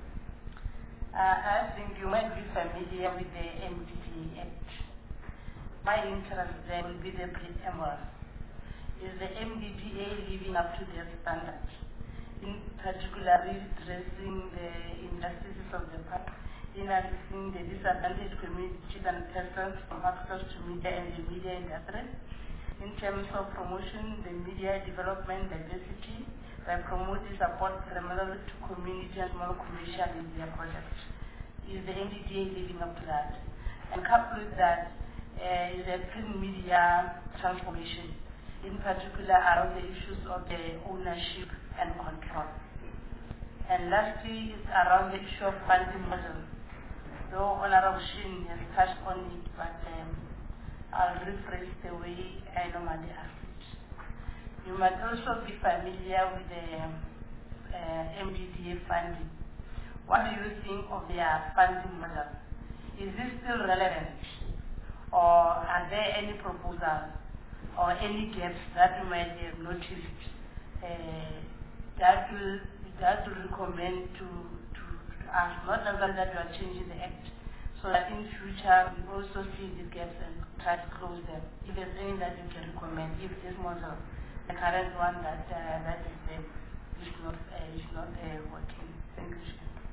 Uh, I think you might be familiar with the M D D A Act. My interest there will be the preamble. Is the M D D A living up to their standards, in particular addressing the injustices of the past, in addressing the disadvantaged communities and persons from access to media and the media industry, in terms of promotion the media development diversity by promoting support primarily to community and small commercial in their projects. Is the M D D A living up to that? And coupled with that uh, is the print media transformation, in particular around the issues of the ownership and control. And lastly is around the issue of funding model. Though Honorable Shin has touched on it, but um, I'll rephrase the way I normally ask it. You might also be familiar with the uh, M D D A funding. What do you think of their funding model? Is this still relevant? Or are there any proposals or any gaps that you might have noticed uh, that will that will recommend to, to, to us, not only that you are changing the act, so that in future we also see the gaps and try to close them. If there's any that you can recommend, if this model, the current one that uh, that is there, is not uh, is not uh, working. Thank you.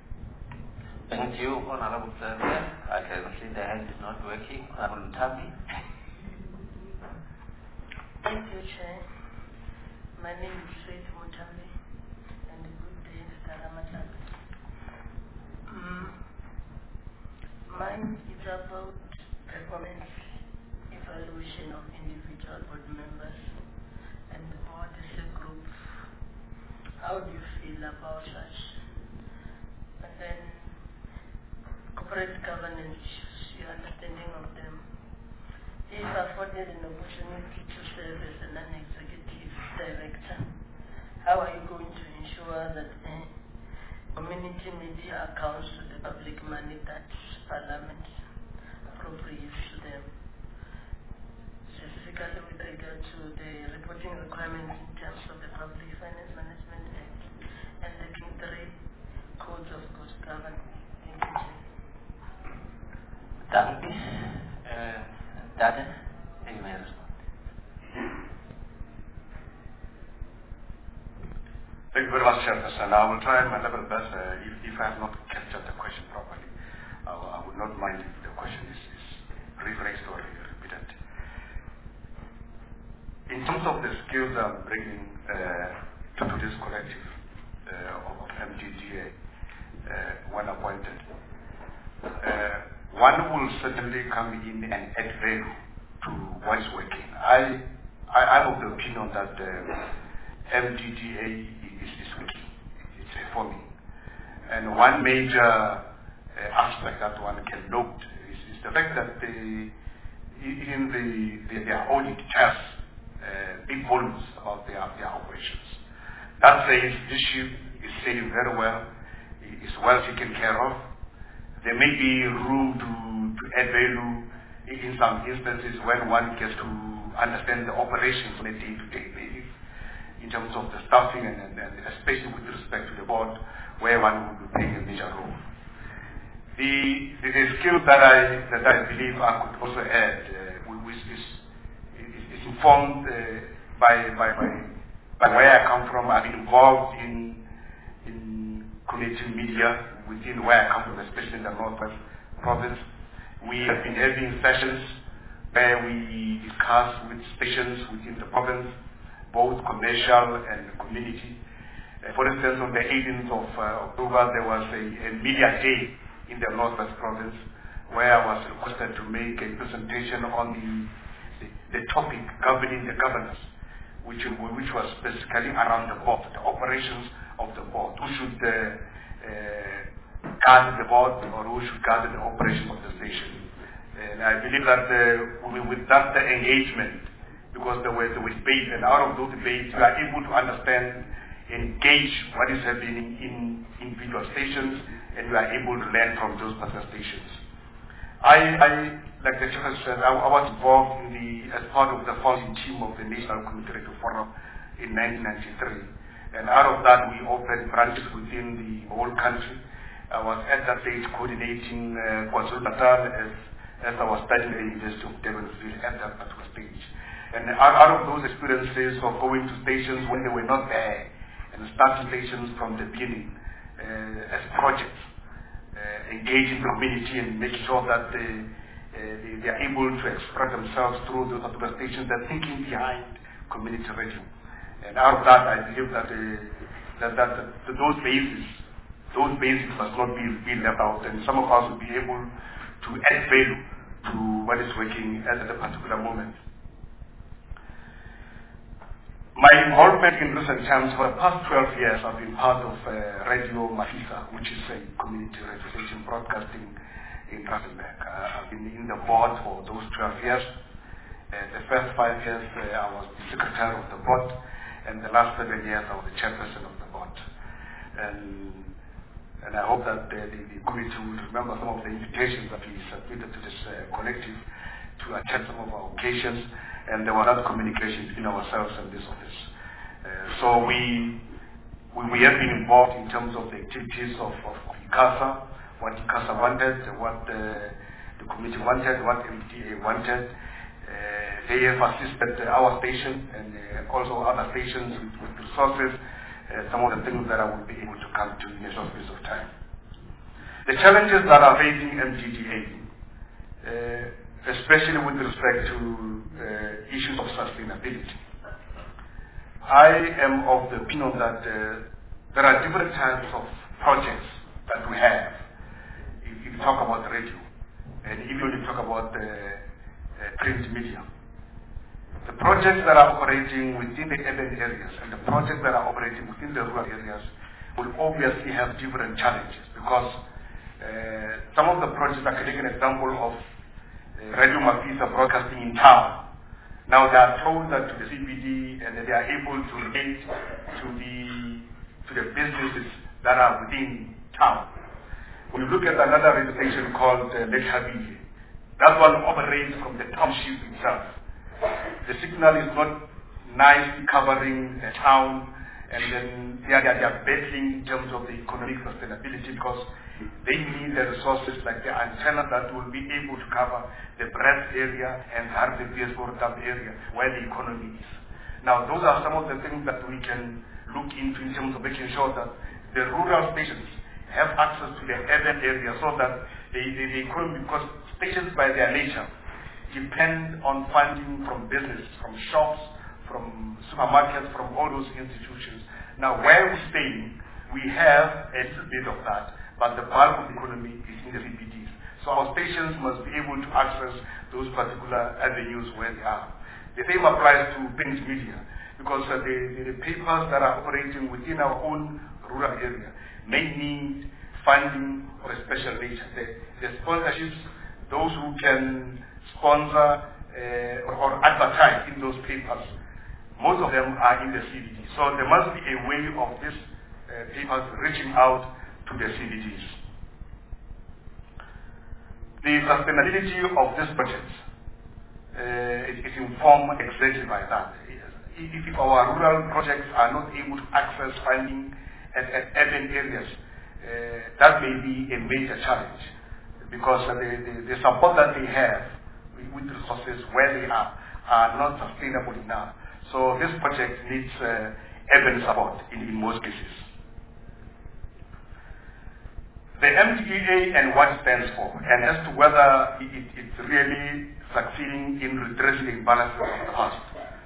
Thank you, Honorable Clement. I can see the hand is not working. Honorable Tabi. Thank you, Chair. My name is Faith Mutambi, and good day, Mister Ramatabi. Um, mine is about performance evaluation of individual board members and the board as a group. How do you feel about such? And then corporate governance issues, your understanding of them. If afforded an opportunity to serve as a non-executive director, how are you going to ensure that uh, community media accounts to the public money that Parliament appropriates to them? Specifically with regard to the reporting requirements in terms of the Public Finance Management Act and the King three Codes of Good Governance. Thank you. Thank you. Uh, Dada, you may respond. Thank you very much, Chairperson. I will try my level best. Uh, if, if I have not captured the question properly, I, I would not mind if the question is, is rephrased or repeated. In terms of the skills I'm bringing uh, to this collective uh, of M D D A uh, when appointed, uh, one will certainly come in and add value to what is working. I, I, I'm of the opinion that uh, M D D A is, is working. It's reforming. And one major uh, aspect that one can note is, is the fact that the, in the, the, their audit tells uh, big volumes about their, their operations. That says this ship is sailing very well, is well taken care of. There may be room to, to add value in some instances when one gets to understand the operations on a day-to-day basis in terms of the staffing and, and, and especially with respect to the board where one will be playing a major role. The, the, the skill that I, that I believe I could also add, uh, which is, is, is informed uh, by, by, by, by where I come from. I've been involved in, in community media within where I come from, especially in the Northwest Province. We have been having sessions where we discuss with stations within the province, both commercial and community. Uh, for instance, on the eighteenth of uh, October, there was a, a media day in the Northwest Province, where I was requested to make a presentation on the, the, the topic governing the governance, which, which was basically around the board, the operations of the board. Who should uh, uh, guard the board, or who should guard the operations of the station? And I believe that uh, with that uh, engagement, because there were, there were debates, and out of those debates, you are able to understand, engage what is happening in individual stations, and we are able to learn from those particular stations. I, I like the Chair said, I, I was involved in the, as part of the founding team of the National Community Radio Forum in nineteen ninety-three. And out of that, we opened branches within the whole country. I was at that stage coordinating uh, KwaZulu-Natal as, as I was studying at the University of Devonville at that particular stage. And out, out of those experiences of going to stations when they were not there, and starting stations from the beginning, Uh, as projects, uh, engaging the community and making sure that they, uh, they, they are able to express themselves through those particular stations, they're thinking behind community radio. And out of that, I believe that, uh, that, that, that those bases, those bases must not be, be left out, and some of us will be able to add value to what is working at a particular moment. My involvement in recent times, for the past twelve years, I've been part of uh, Radio Mafisa, which is a community radio station broadcasting in Rustenburg. Uh, I've been in the board for those twelve years. Uh, the first five years, uh, I was the secretary of the board, and the last seven years, I was the chairperson of the board. And, and I hope that uh, the, the committee will remember some of the invitations that we submitted to this uh, collective to attend some of our occasions. And there was other communication between ourselves and this office. Uh, so we, we we have been involved in terms of the activities of, of ICASA, what ICASA wanted, what uh, the committee wanted, what M T A wanted. Uh, they have assisted our station and uh, also other stations with, with resources, uh, some of the things that I will be able to come to in a short space of time. The challenges that are facing M T D A, uh, especially with respect to uh, issues of sustainability. I am of the opinion that uh, there are different types of projects that we have. If you talk about radio, and even when you talk about uh, uh, print media, the projects that are operating within the urban areas and the projects that are operating within the rural areas will obviously have different challenges, because uh, some of the projects, I can take an example of Radio Mafisa broadcasting in town. Now they are told that to the C B D, and they are able to relate to the to the businesses that are within town. When you look at another radio station called uh, Lake Habile, that one operates from the township itself. The signal is not nicely covering the town, and then they are, they are battling in terms of the economic sustainability, because they need the resources like the antenna that will be able to cover the breadth area and the B S four dub area where the economy is. Now, those are some of the things that we can look into in terms of making sure that the rural stations have access to the urban area, so that the, the, the economy, because stations by their nature depend on funding from business, from shops, from supermarkets, from all those institutions. Now, where we're staying, we have a little bit of that, but the bulk of the economy is in the C B Ds. So our stations must be able to access those particular avenues where they are. The same applies to print media, because uh, the, the, the papers that are operating within our own rural area may need funding of a special nature. The, the sponsorships, those who can sponsor uh, or, or advertise in those papers, most of them are in the C B D. So there must be a way of these uh, papers reaching out to the C B Ds. The sustainability of this budget uh, is, is informed exactly by that. If, if our rural projects are not able to access funding at, at urban areas, uh, that may be a major challenge. because the, the, the support that they have with resources where they are are not sustainable enough. So this project needs uh, urban support in, in most cases. The M D D A and what it stands for, and as to whether it, it, it's really succeeding in redressing the imbalances of the past.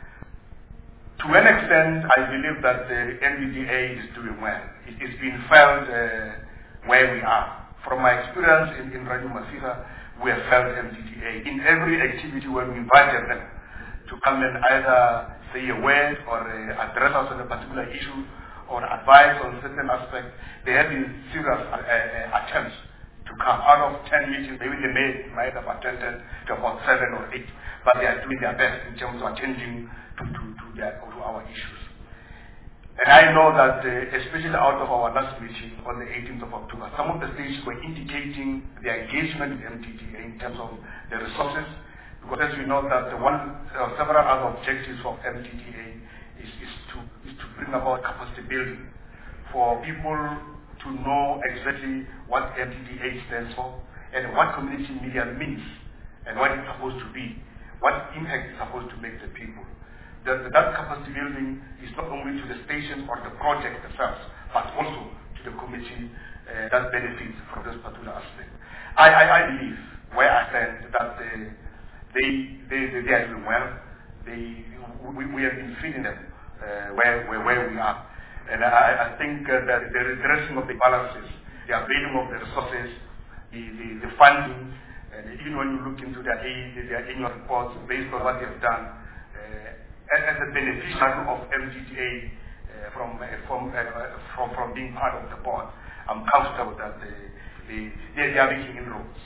To an extent, I believe that the M D D A is doing well. It is being felt uh, where we are. From my experience in, in Radio Mafisa, we have felt M D D A. In every activity when we invited them to come and either say a word or uh, address us on a particular issue or advise on certain aspects, there have been serious uh, uh, attempts to come. Out of ten meetings, maybe they may, might have attended to about seven or eight, but they are doing their best in terms of attending to, to, to, their, to our issues. And I know that, uh, especially out of our last meeting on the eighteenth of October, some of the states were indicating their engagement with M D D A in terms of the resources, because as we know that the one, uh, several other objectives of M D D A is, is, to, is to bring about capacity building for people to know exactly what M D D A stands for and what community media means and what it's supposed to be, what impact it's supposed to make the people. That, that capacity building is not only to the stations or the project themselves, but also to the community uh, that benefits from this particular aspect. I, I, I believe, where I stand, that uh, they, they, they, they are doing well. They, we, we have been feeding them uh, where, where, where we are. And I, I think uh, that the redressing of the balances, the availing of the resources, the, the, the funding, and even when you look into their, their annual reports based on what they have done, uh, as a beneficiary of M D D A uh, from, uh, from, uh, from, from being part of the board, I'm comfortable that they, they, they are making inroads.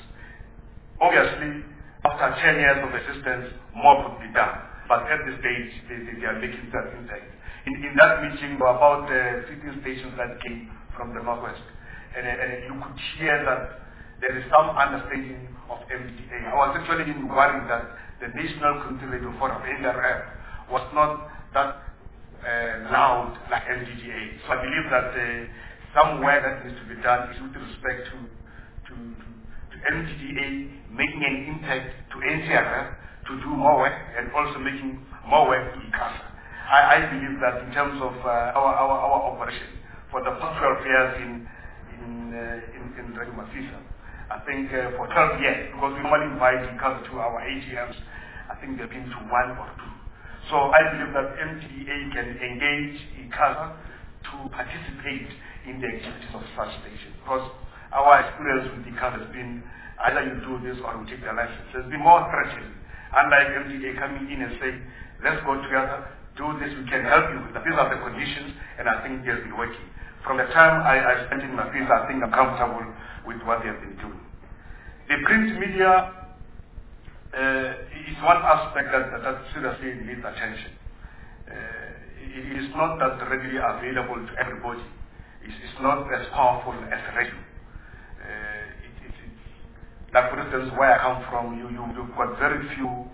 Obviously, after ten years of existence, more could be done. But at this stage, they, they, they are making that impact. In, in that meeting, there were about uh, fifteen stations that came from the Northwest. And, and you could hear that there is some understanding of M D D A. I was actually worried that the National Community Radio Forum, N R F, was not that uh, loud like M D D A. So I believe that uh, somewhere that needs to be done is with respect to, to, to, to M D D A making an impact to N C R F to do more work and also making more work to ICASA. I, I believe that in terms of uh, our, our, our operation for the past twelve years in, in, uh, in, in Radio Mafisa, I think uh, for twelve years, because we normally invite ICASA to our A G Ms, I think they've been to one or two. So I believe that M D D A can engage ICASA to participate in the activities of such stations. Because our experience with ICASA has been either you do this or we take the license. There's been more threatening. Unlike M D D A coming in and saying, let's go together, do this, we can help you. These are the conditions, and I think they've been working. From the time I, I spent in Mafisa, I think I'm comfortable with what they have been doing. The print media Uh, is one aspect that, that, that seriously needs attention. Uh, it is not that readily available to everybody. It's, it's not as powerful as radio. Uh, it, it, it, like for instance, where I come from, you, you, you've got very few uh,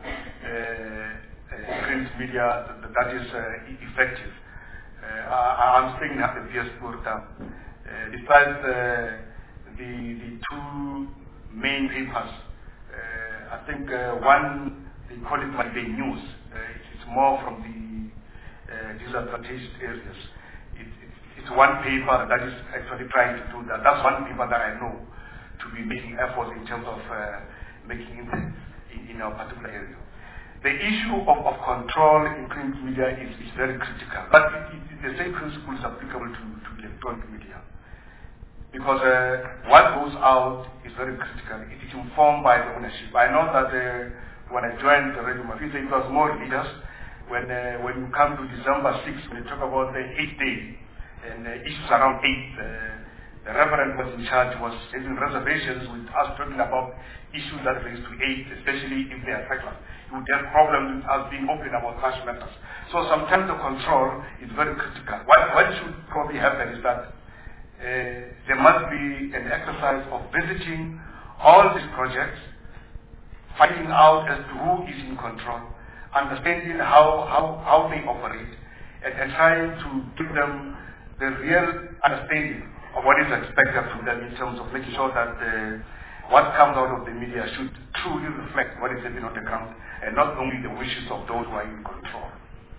uh, print media that, that is uh, effective. Uh, I, I'm staying at the P S Purta. Uh, besides uh, the, the two main papers, Uh, I think uh, one, they call it like the news. Uh, it's more from the uh, disadvantaged areas. It, it, it's one paper that is actually trying to do that. That's one paper that I know to be making efforts in terms of uh, making impact in, in our particular area. The issue of, of control in print media is, is very critical, but it, it, the same principle is applicable to, to electronic media. Because uh, what goes out is very critical. It is informed by the ownership. I know that uh, when I joined the Radio Mafisa, it was more leaders. When uh, when you come to December sixth, when you talk about the eighth day and uh, issues around eight, uh, the Reverend was in charge, was having reservations with us talking about issues that relate to eight, especially if they are secular. He would have problems with us being open about such matters. So sometimes the control is very critical. What, what should probably happen is that Uh, there must be an exercise of visiting all these projects, finding out as to who is in control, understanding how, how, how they operate, and, and trying to give them the real understanding of what is expected from them in terms of making sure that uh, what comes out of the media should truly reflect what is happening on the ground and not only the wishes of those who are in control.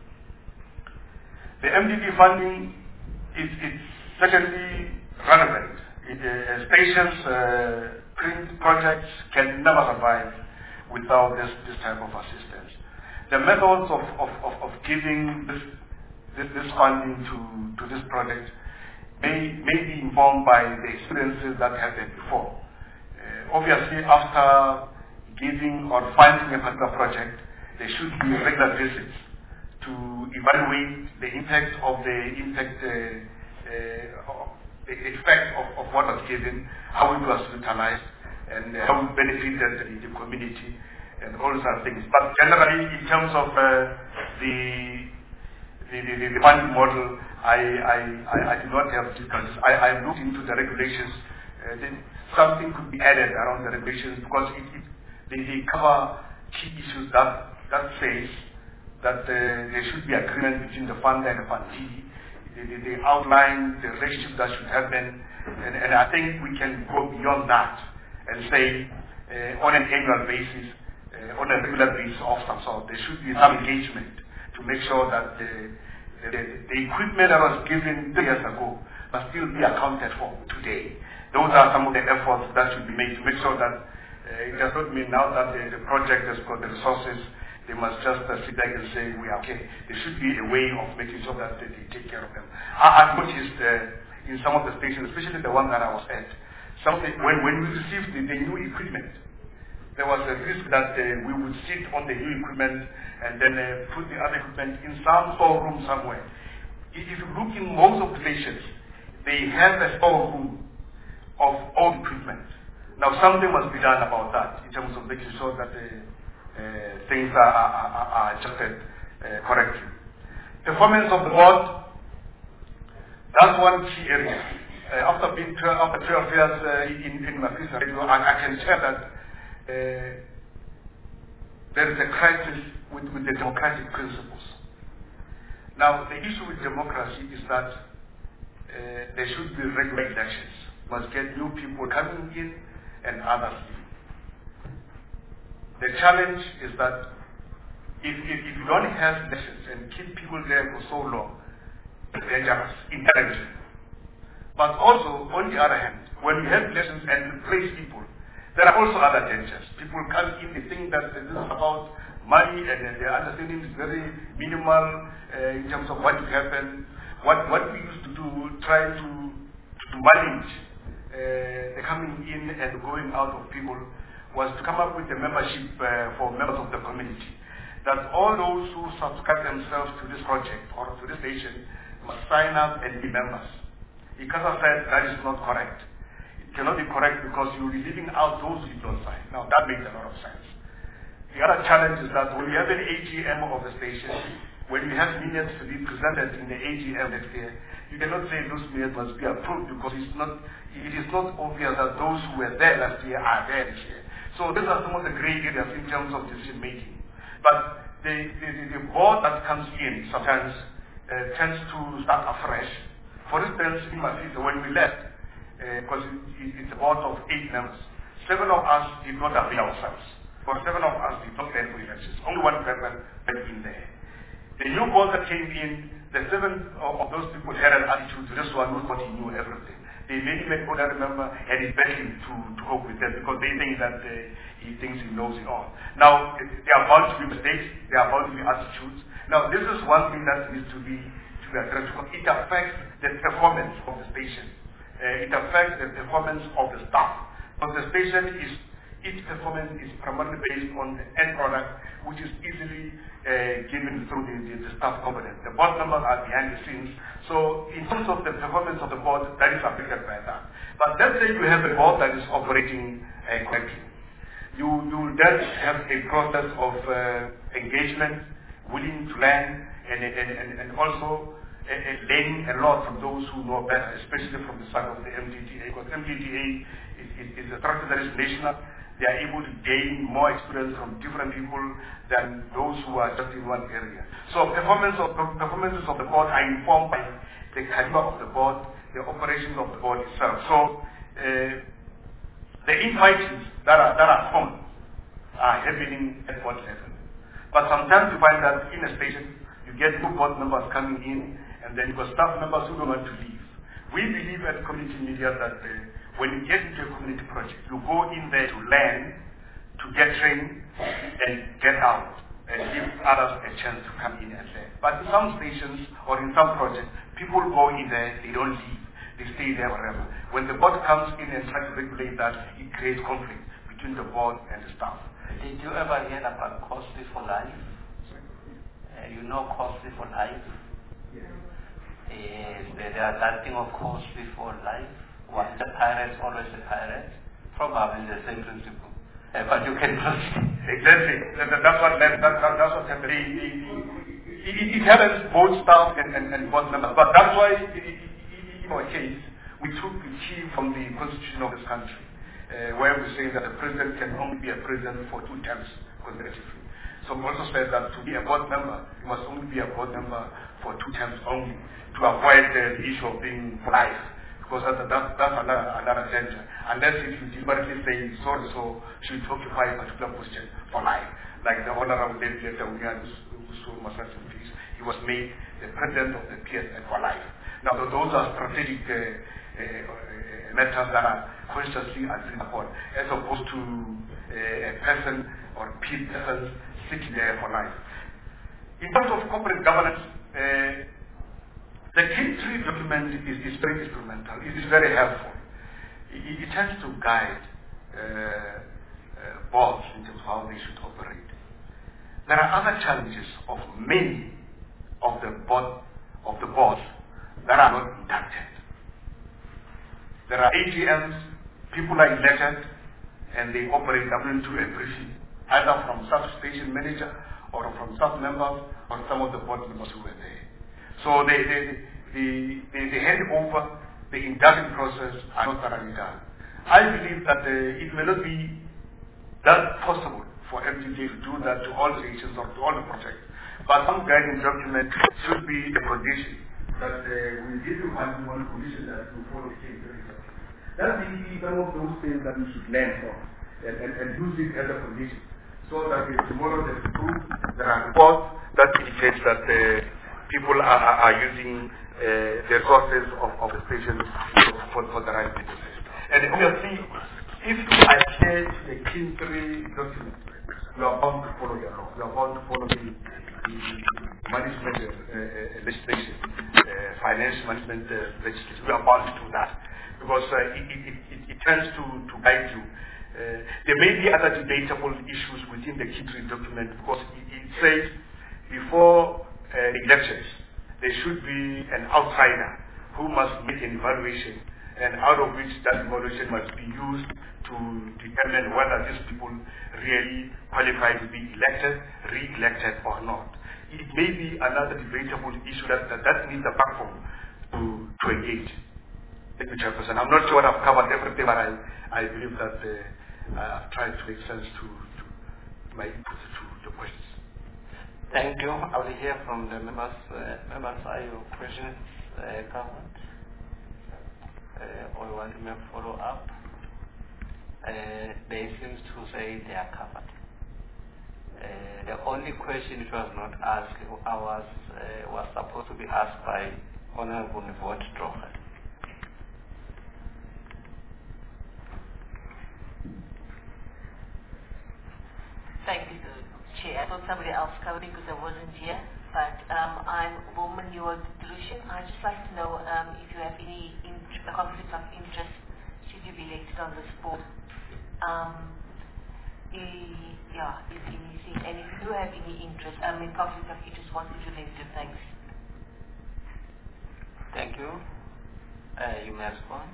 The M D D funding is, is certainly relevant. It, uh, stations, uh, print projects can never survive without this, this type of assistance. The methods of, of, of, of giving this, this, this funding to, to this project may, may be informed by the experiences that happened before. Uh, obviously, after giving or funding a particular project, there should be regular visits to evaluate the impact of the impact, uh, uh, the effect of, of what was given, how it was utilized, and uh, how it benefited the, the community, and all those other things. But generally, in terms of uh, the, the, the, the funding model, I, I, I, I do not have difficulties. I, I looked into the regulations. Uh, then something could be added around the regulations because it, it, they, they cover key issues that, that says that uh, there should be agreement between the fund and the fundee. They, they, they outline the relationship that should happen, and, and I think we can go beyond that and say uh, on an annual basis, uh, on a regular basis of some sort, there should be some engagement to make sure that the, the, the equipment that was given two years ago must still be accounted for today. Those are some of the efforts that should be made to make sure that uh, it does not mean now that the, the project has got the resources, they must just uh, sit back and say, we are okay. There should be a way of making sure that they, they take care of them. I, I've noticed uh, in some of the stations, especially the one that I was at, some of the, when, when we received the, the new equipment, there was a risk that uh, we would sit on the new equipment and then uh, put the other equipment in some storeroom somewhere. If you look in most of the stations, they have a storeroom of old equipment. Now something must be done about that in terms of making sure that the uh, things are, are, are, are adjusted uh, correctly. Performance of the board, that's one key area. Uh, after being twelve, after twelve years uh, in, in my previous radio, I, I can share that uh, there is a crisis with, with the democratic principles. Now, the issue with democracy is that uh, there should be regular elections. Must get new people coming in and others leaving. The challenge is that if, if, if you don't have elections and keep people there for so long, it's dangerous, inherently. But also, on the other hand, when you have elections and replace people, there are also other dangers. People come in, they think that this is about money, and uh, their understanding is very minimal uh, in terms of what will happen. What, what we used to do, try to, to manage Uh, the coming in and going out of people was to come up with a membership uh, for members of the community. That all those who subscribe themselves to this project or to this station must sign up and be members. Ikasa said that is not correct. It cannot be correct because you will be leaving out those who don't sign. Now that makes a lot of sense. The other challenge is that when we have an A G M of a station, when we have minutes to be presented in the A G M next year, you cannot say those minutes must be approved because it's not, it is not obvious that those who were there last year are there this year. So these are some of the gray areas in terms of decision making. But the, the, the, the board that comes in sometimes uh, tends to start afresh. For instance, in Masisa, when we left, because uh, it, it's a board of eight members, seven of us did not avail ourselves. For seven of us did not stand for elections. Only one person went in there. The new board that came in, the seven of those people had an attitude to this one who thought he knew everything. They made him an older member and he's begging to, to cope with them because they think that uh, he thinks he knows it all. Now, there are bound to be mistakes, there are bound to be attitudes. Now, this is one thing that needs to be, to be addressed because it affects the performance of the station. Uh, it affects the performance of the staff. Because the station is, its performance is primarily based on the end product, which is easily uh, given through the, the, the staff component. The board members are behind the scenes. So in terms of the performance of the board, that is affected by that. But let's say you have a board that is operating uh, correctly. You, you will then have a process of uh, engagement, willing to learn, and, and, and, and also uh, uh, learning a lot from those who know better, especially from the side of the M D D A, because M D D A is, is, is a structure that is national. They are able to gain more experience from different people than those who are just in one area. So performance of, performances of the board are informed by the caliber of the board, the operations of the board itself. So uh, The invitees that are, that are common are happening at board level. But sometimes you find that in a station, you get two board members coming in, and then you've got staff members who don't want to leave. We believe at community media that uh, when you get into a community project, you go in there to learn, to get trained, and get out, and give others a chance to come in and learn. But in some stations or in some projects, people go in there, they don't leave. They stay there forever. When the board comes in and tries to regulate that, it creates conflict between the board and the staff. Did you ever hear about Costly for Life? Uh, you know Costly for Life? Yes. Is there that thing of Costly for Life? Was the pirate always a pirate? Probably the same principle. Uh, but you can proceed. Exactly. That, that, that's what that, that, that's what happened. It, it, it, it happens both staff and, and, and board members. But that's why, in our case, we took the key from the constitution of this country, uh, where we say that the president can only be a president for two terms consecutively. So we also said that to be a board member, you must only be a board member for two terms only, to avoid uh, the issue of being for life, because that, that, that's another, another danger. Unless if you deliberately say so and so should occupy a particular position for life, like the Honorable David he was made the president of the P S N for life. Now those are strategic uh, uh, matters that are consciously agreed upon, as opposed to uh, a person or persons sitting there for life. In terms of corporate governance, uh, the King three document is, is very instrumental. It is very helpful. It, it tends to guide uh, uh, boards in terms of how they should operate. There are other challenges of many of the board of the boards that are not inducted. There are A G Ms, people are elected, and they operate according to a briefing, either from substation manager or from staff members or some of the board members who were there. So they, they, they, they, they hand over the induction process are not thoroughly done. I believe that uh, it may not be that possible for M D G to do that to all stations or to all the projects, but some guiding document should be a condition that uh, we give you one, one condition that you follow the same. That's the, some of those things that we should learn from and, and, and use it as a condition, so that uh, tomorrow there's proof, there are reports that indicates that uh, people are, are, are using uh, the resources of, of the station for, for the right purposes. And obviously, if you adhere to the King three document, you are bound to follow your law. You are bound to follow the, the management uh, uh, legislation, uh, finance management uh, legislation. You are bound to do that because uh, it, it, it, it tends to, to guide you. Uh, there may be other debatable issues within the King three document because it, it says before uh, elections there should be an outsider who must make an evaluation, and out of which that evaluation must be used to determine whether these people really qualify to be elected, re-elected or not. It may be another debatable issue that, that, that needs a platform to, to engage. Thank you, Chairperson. I'm not sure I've covered everything, but I, I believe that uh, I've tried to make sense to, to my input to your questions. Thank you. I will hear from the members. Uh, members, are your questions uh, covered? Uh, or you want to make follow up? Uh, they seem to say they are covered. Uh, the only question which was not asked ours uh, was supposed to be asked by Honorable Nivot Droger. Thank you, Chair. I thought somebody else covered it because I wasn't here. But um, I'm Woman Yuwa Drushin. I'd just like to know um, if you have any in- conflict of interest should you be elected on this board. Um, i- yeah, if anything, and if you do have any interest, I mean conflict of interest, what would you like to? Thanks. Thank you. Uh, you may respond.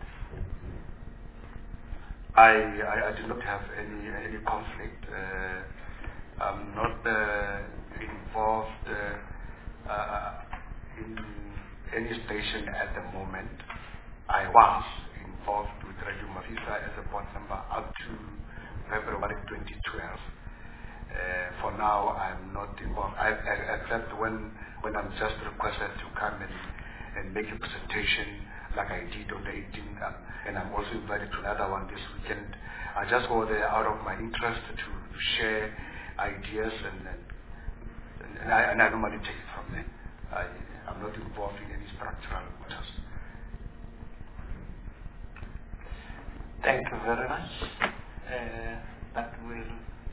I, I, I do not have any any conflict. Uh, I'm not uh, involved uh, uh, in any station at the moment. I was involved with Radio Mafisa as a board member up to February twenty twelve. Uh, for now, I'm not involved, I, I, except when, when I'm just requested to come and, and make a presentation like I did on the eighteenth, um, and I'm also invited to another one this weekend. I just go there out of my interest to, to share ideas, and, and, and, I, and I normally take it from there. I, I'm not involved in any structural matters. Thank you very much. Uh, that will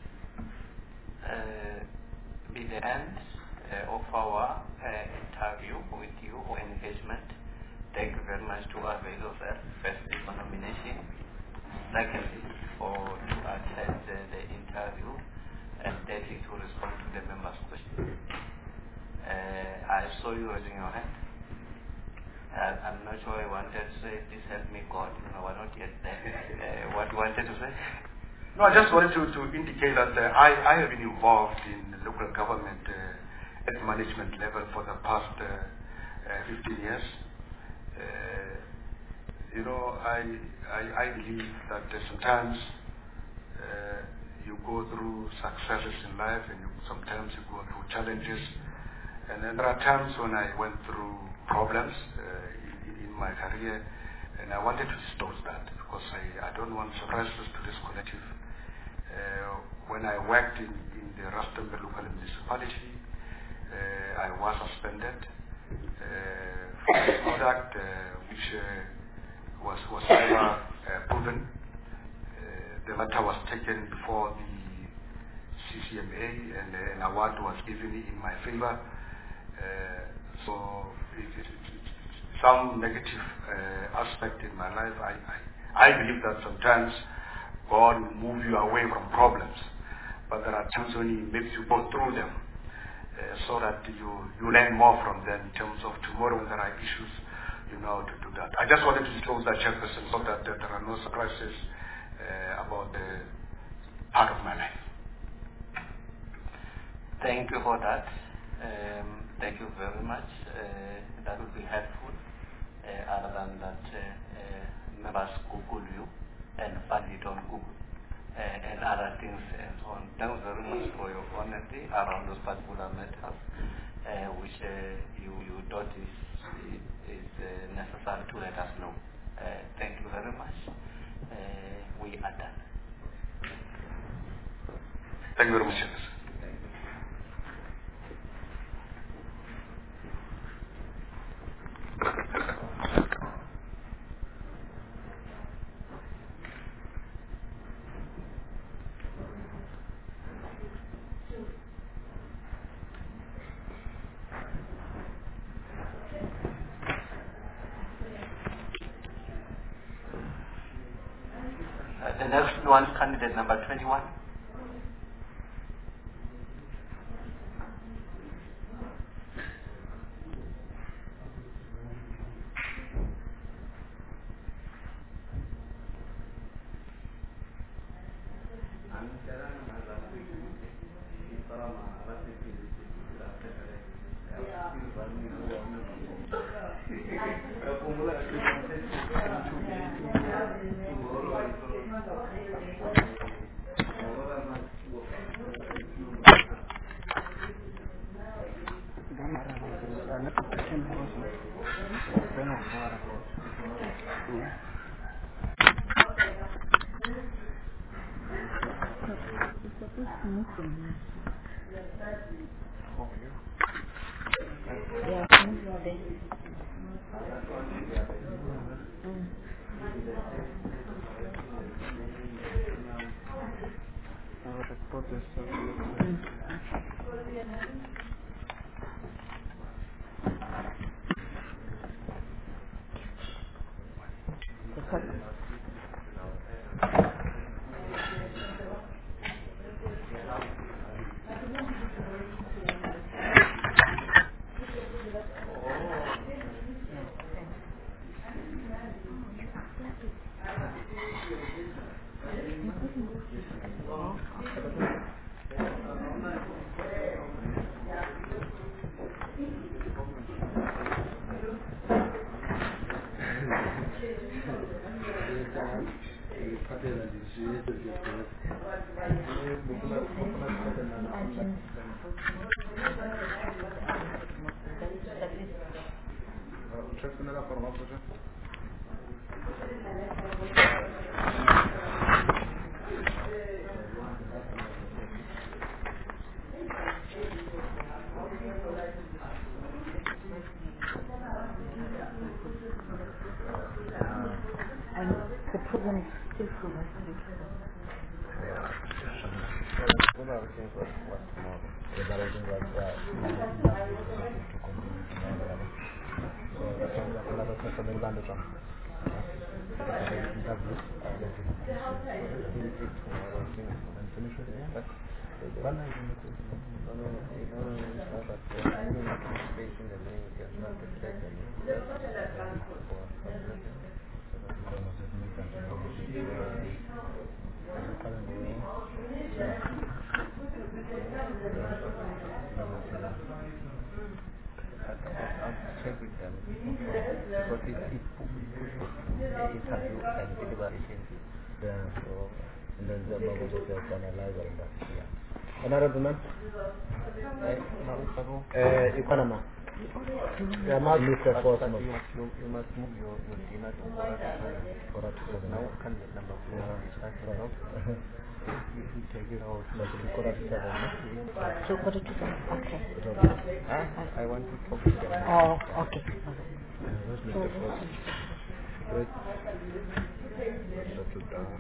uh, be the end uh, of our uh, interview with you or engagement. Thank you very much to avail yourself, firstly for nomination, secondly for to attend uh, the interview, and thirdly to respond to the members' questions. Uh, I saw you raising your hand. Uh, I'm not sure I wanted to say, please help me God, you know, we're not yet there. Uh, what you wanted to say? No, I just wanted to, to indicate that uh, I, I have been involved in local government uh, at management level for the past uh, uh, fifteen years. Uh, you know, I, I, I believe that uh, sometimes uh, you go through successes in life, and you, sometimes you go through challenges. And then there are times when I went through problems uh, in, in my career, and I wanted to disclose that because I, I don't want surprises to this collective. Uh, when I worked in, in the Rustenburg local municipality, uh, I was suspended uh, for conduct uh, which uh, was, was never uh, proven. Uh, the matter was taken before the C C M A, and uh, an award was given in my favor. Uh, so it, it, it, it, some negative uh, aspect in my life, I, I, I believe that sometimes God will move you away from problems, but there are times when He makes you go through them uh, so that you, you learn more from them in terms of tomorrow when there are issues, you know how to do that. I just wanted to disclose that, Chairperson, so that, that there are no surprises uh, about the part of my life. Thank you for that. Um, thank you very much. Uh, that will be helpful. Uh, other than that, uh, uh, members Google you and find it on Google uh, and other things and so on. Thank you very much for your honesty around those particular matters, uh, which uh, you, you thought is, is uh, necessary to let us know. Uh, thank you very much. Uh, we are done. Thank you very much. Uh, the next one, candidate number twenty-one. And the program is still progressing. What are the things what what's tomorrow? The balancing was uh, to community. So that's another question from the band from. Interview. And finish it. Yeah. But one I no no no no no but I'm not facing the main not to check the check with them because it, it interview and deliberation. Yeah, so and then the bubble just analyze all that. Yeah. Another woman? Uh, Economy. Yeah, not Mister Force. You must you, you must move your, your dinner to Korat seven. Now can get number four start right off. If you take it out, but the Korat seven. So what did you say? Okay. I, I want to talk to them. Oh, okay. Where's Mister Force? Wait. Settle down.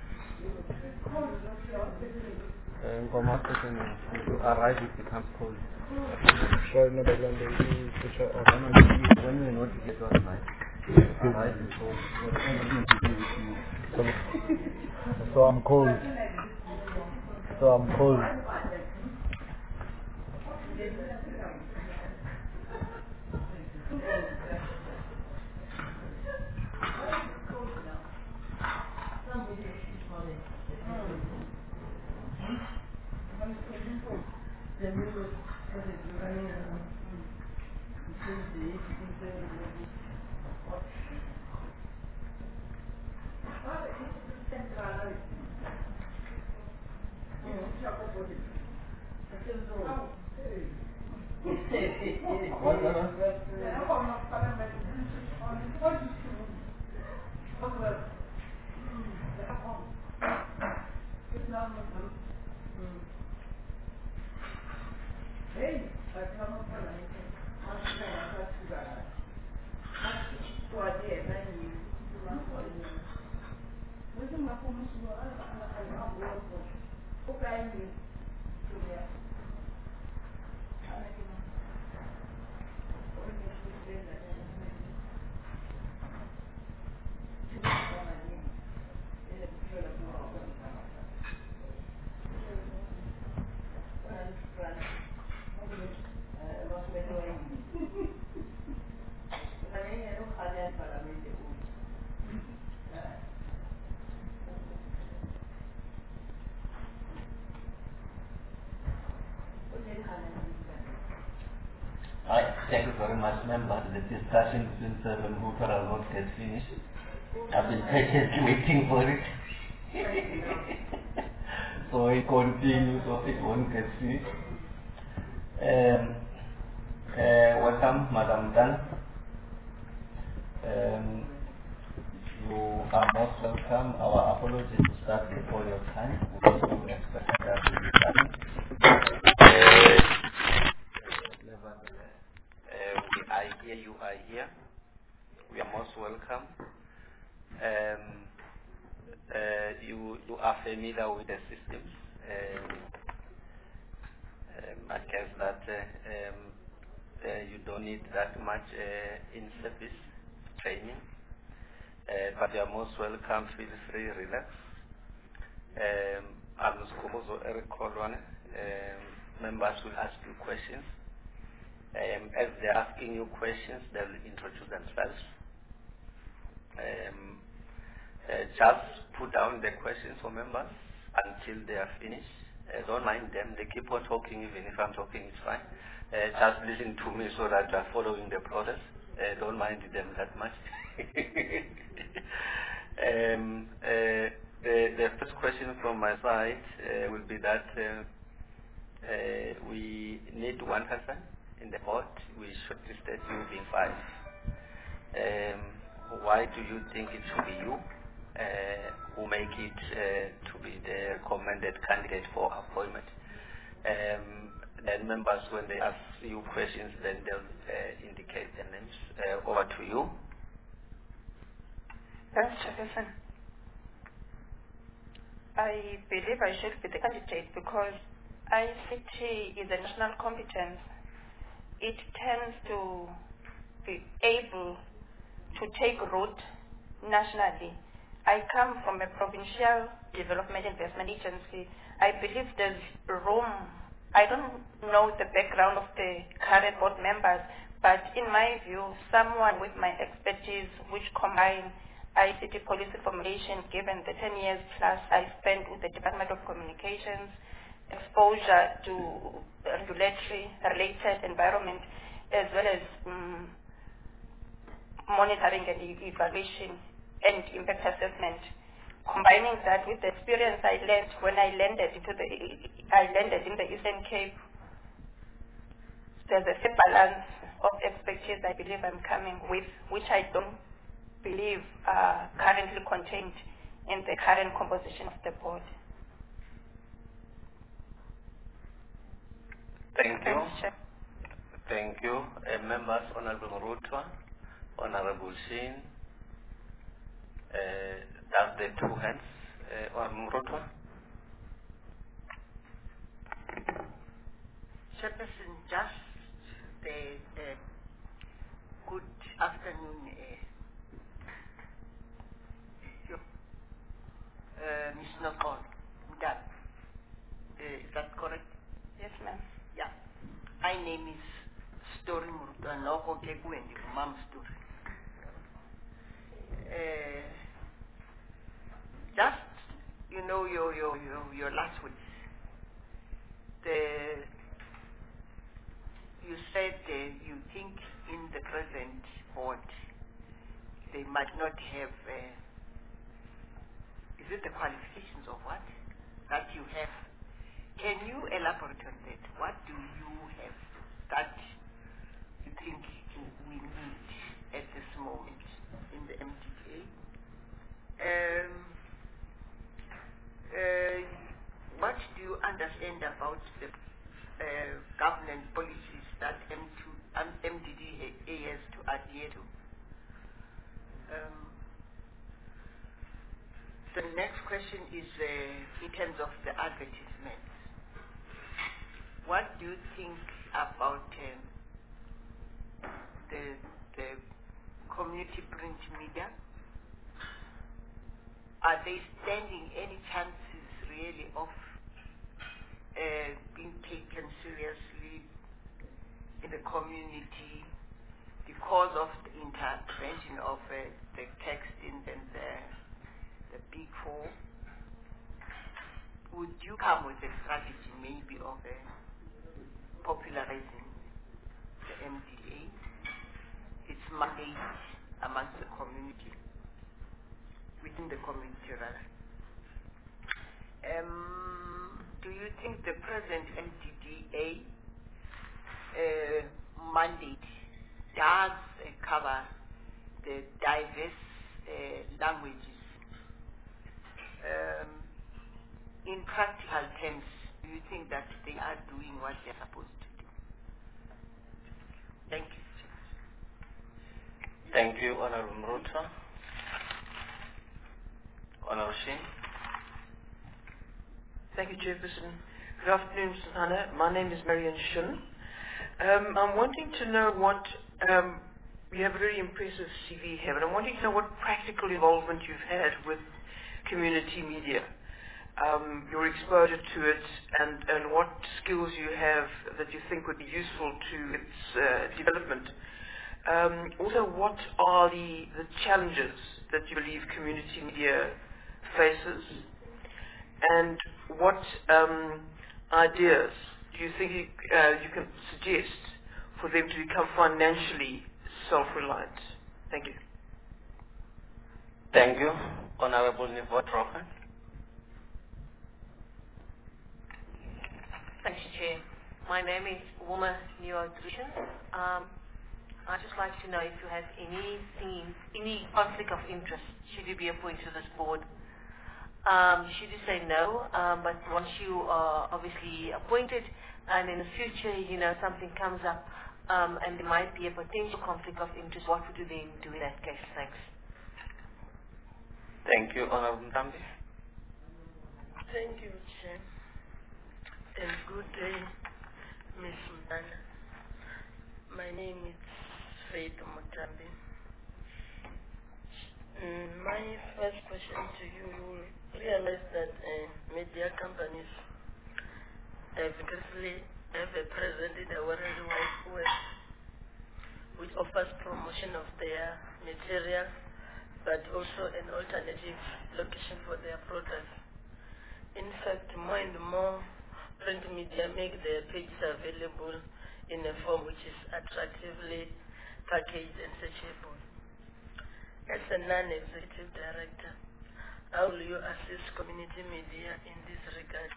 And come out and you arrive, it becomes cold. Sure, no, but when they do push up, when you know to get on night, arrive is cold. So, so I'm cold. So I'm cold. What, what, what? Right, thank you very much, members. The discussion since uh, the Mutara vote has finished. I've been patiently waiting for it. So it continues, so it won't get finished. Um, uh, welcome, Madam Dan. Um, you are most welcome. Our apologies to start before your time. We also expect that to be done. Uh, nevertheless, uh, we are here, you are here. We are most welcome. Um, uh, you, you are familiar with the systems. Um, um, I guess that uh, um, uh, you don't need that much uh, in-service training. Uh, but you are most welcome. Feel free, relax. Um, I'm Skomozo Eric Kolwane. Um, members will ask you questions. Um, as they're asking you questions, they'll introduce themselves. Um, uh, just put down the questions for members until they are finished. Uh, don't mind them. They keep on talking, even if I'm talking, it's fine. Uh, just listen to me so that you're following the process. Uh, don't mind them that much. um, uh, the, the first question from my side uh, will be that uh, uh, we need one person in the board. We shortlisted you being five. Um, why why do you think it should be you uh, who make it uh, to be the recommended candidate for appointment? Um, then members, when they ask you questions, then they'll uh, indicate their names. Uh, over to you. Thanks, Chairperson. I believe I should be the candidate because I C T is a national competence. It tends to be able to take root nationally. I come from a provincial development investment agency. I believe there's room. I don't know the background of the current board members, but in my view, someone with my expertise which combine I C T policy formulation, given the ten years plus I spent with the Department of Communications, exposure to regulatory related environment, as well as um, monitoring and e- evaluation and impact assessment. Combining that with the experience I learned when I landed into the, I landed in the Eastern Cape, there's a fair balance of expertise I believe I'm coming with, which I don't believe are currently contained in the current composition of the board. Thank you. Thanks, Chair. Thank you. Uh, members, Honorable Murutwa, Honorable Shin, uh, that's the two hands. Uh, Honorable Murutwa. Chairperson, just the, the good afternoon, uh, uh, Miz Nokon. That, uh, is that correct? Yes, ma'am. Yeah. My name is Story Murutwa Noko Kekwendi, Mom Story. Uh, just, you know, your, your, your, your last words. The, you said uh, you think in the present board they might not have, uh, is it the qualifications of what? That you have. Can you elaborate on that? What do you have that you think we need at this moment in the M D A? Um, uh, what do you understand about the uh, governance policies that M two, um, M D D A has to adhere to? Um, the next question is uh, in terms of the advertisements. What do you think about um, the, the community print media? Are they standing any chances really of uh, being taken seriously in the community because of the intervention of uh, the texting and the, the big four? Would you come with a strategy maybe of uh, popularizing the M D A, its mandate amongst the community, within the community rather? Um, do you think the present M D D A uh, mandate does uh, cover the diverse uh, languages? Um, in practical terms, do you think that they are doing what they're supposed to do? Thank you. Thank you, Honorable Murutwa. Honorable Shin. Thank you, Chairperson. Good afternoon, Mister Hannah. My name is Marion Shun. Um, I'm wanting to know what, um, you have a very impressive C V here, but I'm wanting to know what practical involvement you've had with community media, um, your exposure to it, and, and what skills you have that you think would be useful to its uh, development. Um, also, what are the, the challenges that you believe community media faces, and what um, ideas do you think you, uh, you can suggest for them to become financially self-reliant? Thank you. Thank you, Honorable Nivot Rohan. Thank you, Chair. My name is Uma Niodushin. Um, I'd just like to know if you have anything, any conflict of interest should you be appointed to this board. Um, should you say no, um, but once you are obviously appointed and in the future, you know, something comes up um, and there might be a potential conflict of interest, what would you then do in that case? Thanks. Thank you, Honorable Mtambi. Thank you, Chair. And good day, Miz Mdana. My name is Faith Mutambi. Mm, my first question to you, you will realize that uh, media companies have currently have a present in the worldwide web, which offers promotion of their material, but also an alternative location for their products. In fact, more and more print media make their pages available in a form which is attractively packaged and searchable. As a non-executive director, how will you assist community media in this regard?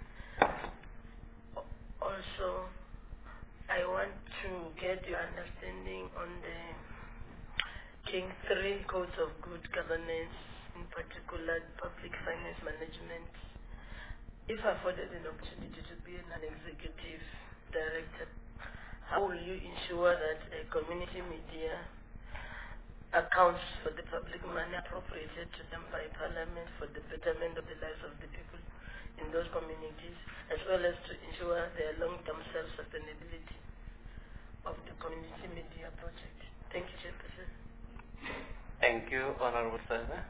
Also, I want to get your understanding on the King three Codes of Good Governance, in particular public finance management. If afforded an opportunity to be an executive director, how will you ensure that a community media accounts for the public money appropriated to them by Parliament for the betterment of the lives of the people in those communities, as well as to ensure their long-term self-sustainability of the community media project? Thank you, Chairperson. Thank you, Honorable Sarah.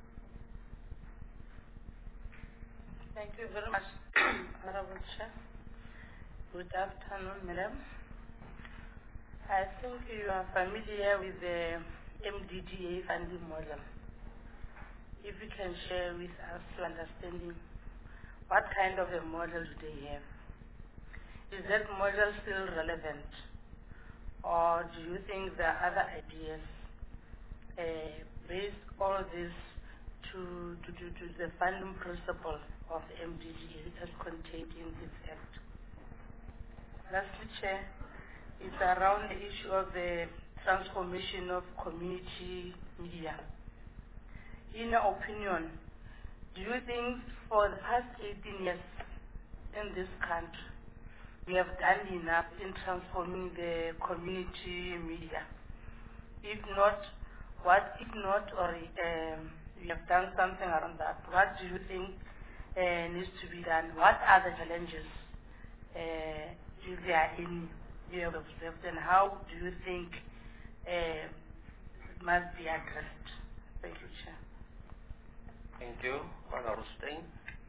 Thank you very much, Honorable Chair. Good afternoon, Madam. I think you are familiar with the M D G A funding model. If you can share with us your understanding, what kind of a model do they have? Is that model still relevant? Or do you think there are other ideas uh, based all this to, to, to, to the funding principle of the M D G A as contained in this Act? Lastly, Chair, it's around the issue of the transformation of community media. In your opinion, do you think for the past eighteen years in this country, we have done enough in transforming the community media? If not, what if not, or um, we have done something around that, what do you think uh, needs to be done? What are the challenges, uh, if there are any, you have observed, and how do you think uh, it must be addressed? Thank you, Chair. Thank you, Honorable Stein.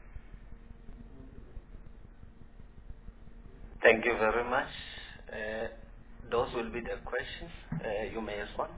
Thank you very much. Uh, those will be the questions. Uh, you may respond.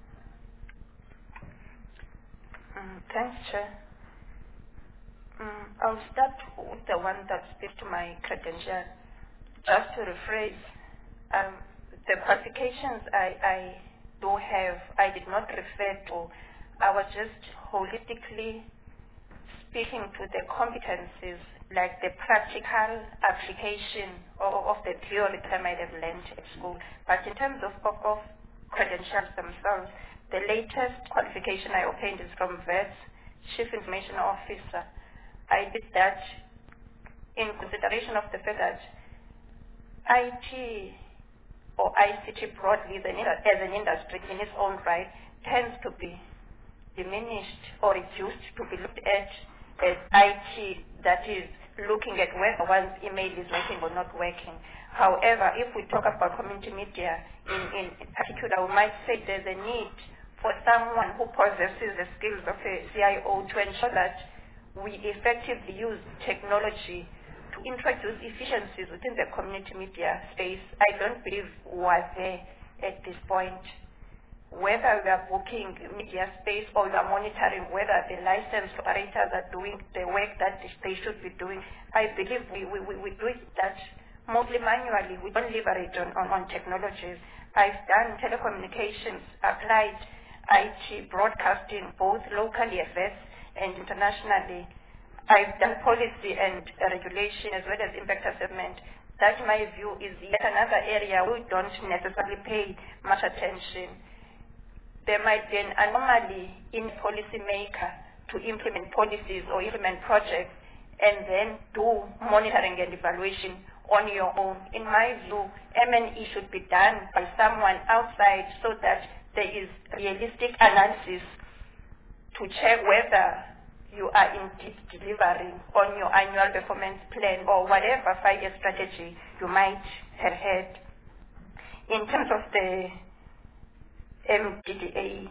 Um, thanks, Chair. Um, I'll start with the one that speaks to my credentials. Just to rephrase, um, the qualifications I, I do have, I did not refer to. I was just holistically speaking to the competencies, like the practical application of, of the theory that I might have learned at school. But in terms of, of, of credentials themselves, the latest qualification I obtained is from V E T S, Chief Information Officer. I did that in consideration of the fact that I T or I C T broadly as an, as an industry in its own right tends to be diminished or reduced to be looked at as I T that is looking at whether one's email is working or not working. However, if we talk about community media in, in particular, we might say there's a need for someone who possesses the skills of a C I O to ensure that we effectively use technology to introduce efficiencies within the community media space. I don't believe was there at this point. Whether we are booking media space or we are monitoring whether the licensed operators are doing the work that they should be doing, I believe we, we, we, we do that mostly manually. We don't leverage on, on, on technologies. I've done telecommunications, applied I T, broadcasting, both locally at V E T S and internationally. I've done policy and uh, regulation as well as impact assessment. that in my view is yet another area we don't necessarily pay much attention. There might be an anomaly in policymaker to implement policies or implement projects and then do monitoring and evaluation on your own. In my view, M and E should be done by someone outside so that there is realistic analysis to check whether you are indeed delivering on your annual performance plan or whatever five-year strategy you might have had. In terms of the M D D A,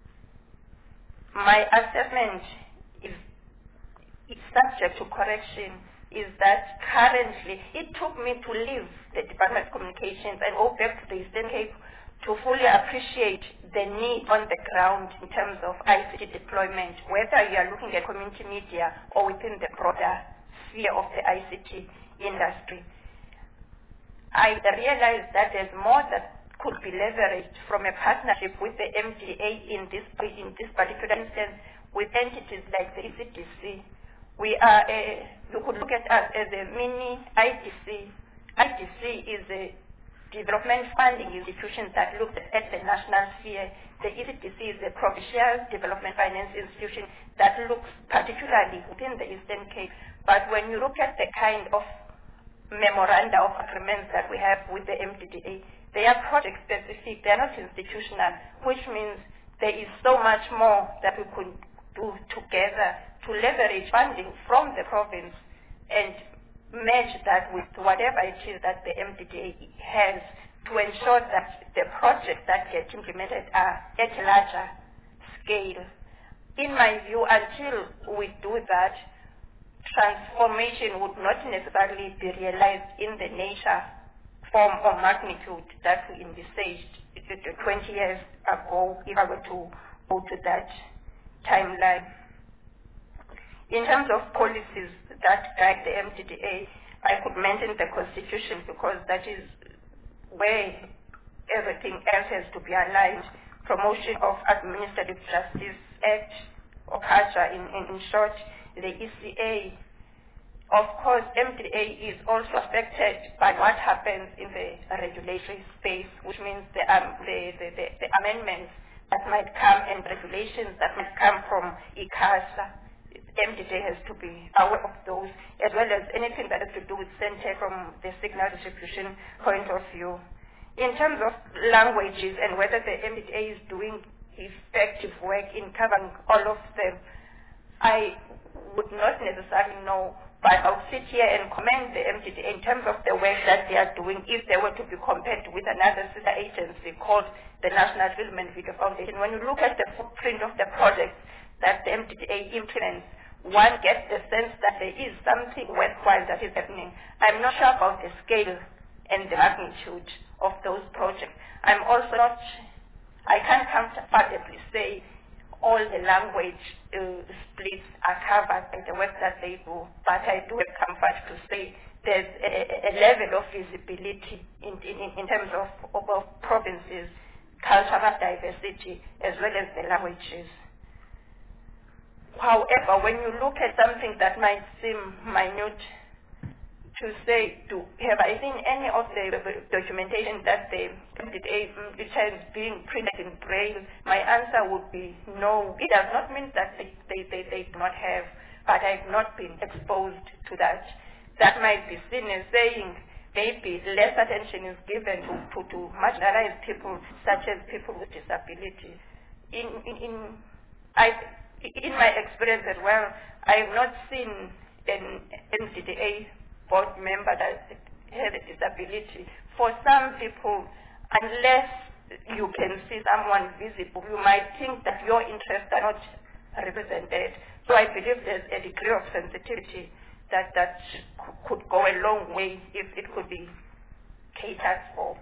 my assessment is, is subject to correction, is that currently it took me to leave the Department of Communications and go back to the Eastern Cape to fully appreciate the need on the ground in terms of I C T deployment, whether you are looking at community media or within the broader sphere of the I C T industry. I realized that there's more that could be leveraged from a partnership with the M D A in this, in this particular instance with entities like the E C D C. We are a, you could look at us as a mini I D C. I D C is a development funding institution that looks at the national sphere. The E C D C is a provincial development finance institution that looks particularly within the Eastern Cape. But when you look at the kind of memoranda of agreements that we have with the M D D A, they are project specific, they are not institutional, which means there is so much more that we could do together to leverage funding from the province and match that with whatever it is that the M D D A has to ensure that the projects that get implemented are at a larger scale. In my view, until we do that, transformation would not necessarily be realized in the nature, form, or magnitude that we envisaged twenty years ago, if I were to go to that timeline. In terms of policies that guide the M D D A, I could mention the Constitution because that is where everything else has to be aligned. Promotion of Administrative Justice Act, or CAJA in, in, in short, the E C A. Of course, M D D A is also affected by what happens in the regulatory space, which means the, um, the, the, the, the amendments that might come and regulations that might come from ICASA. M D D A has to be aware of those, as well as anything that has to do with center from the signal distribution point of view. In terms of languages and whether the M D D A is doing effective work in covering all of them, I would not necessarily know, but I'll sit here and commend the M D D A in terms of the work that they are doing if they were to be compared with another sister agency called the National Film and Video Foundation. When you look at the footprint of the projects that the M D D A implements, one gets the sense that there is something worthwhile that is happening. I'm not sure about the scale and the magnitude of those projects. I'm also not, I can't comfortably say all the language uh, splits are covered by the work that they do, but I do have comfort to say there's a, a level of visibility in, in, in terms of, of, of provinces, cultural diversity, as well as the languages. However, when you look at something that might seem minute, to say, do, have I seen any of the documentation that the M D D A is being printed in Braille? My answer would be no. It does not mean that they, they, they, they do not have, but I've not been exposed to that. That might be seen as saying maybe less attention is given to, to, to marginalized people, such as people with disabilities. In, in, in, I, in my experience as well, I have not seen an M D D A board member that has a disability. For some people, unless you can see someone visible, you might think that your interests are not represented. So I believe there's a degree of sensitivity that, that could go a long way if it could be catered for.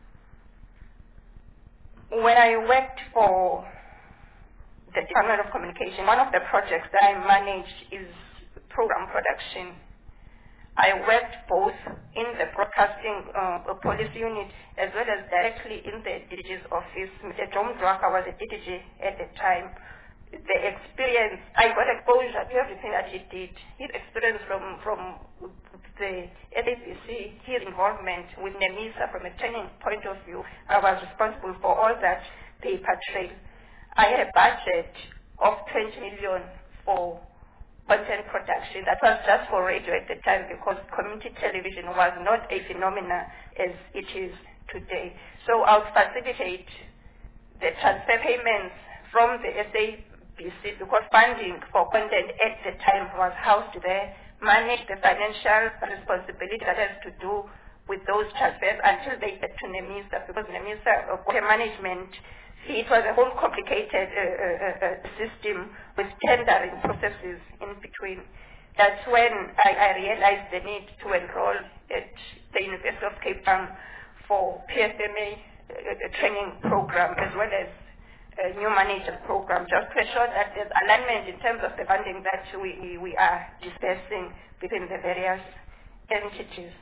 When I worked for the Department of Communication, one of the projects that I managed is program production. I worked both in the broadcasting uh, policy unit as well as directly in the D D G's office. Mister John Dwaka was a D D G at the time. The experience, I got exposure to everything that he did. His experience from, from the S A B C, his involvement with NEMISA from a training point of view, I was responsible for all that paper trail. I had a budget of twenty million for content production. That was just for radio at the time because community television was not a phenomenon as it is today. So I would facilitate the transfer payments from the S A B C because funding for content at the time was housed there, manage the financial responsibility that has to do with those transfers until they get to NEMISA because NEMISA got a management fee. It was a whole complicated uh, uh, uh, system with tendering processes in between. That's when I, I realized the need to enroll at the University of Cape Town for P S M A uh, training program as well as a new manager program, just to ensure that there's alignment in terms of the funding that we, we, we are dispersing between the various entities.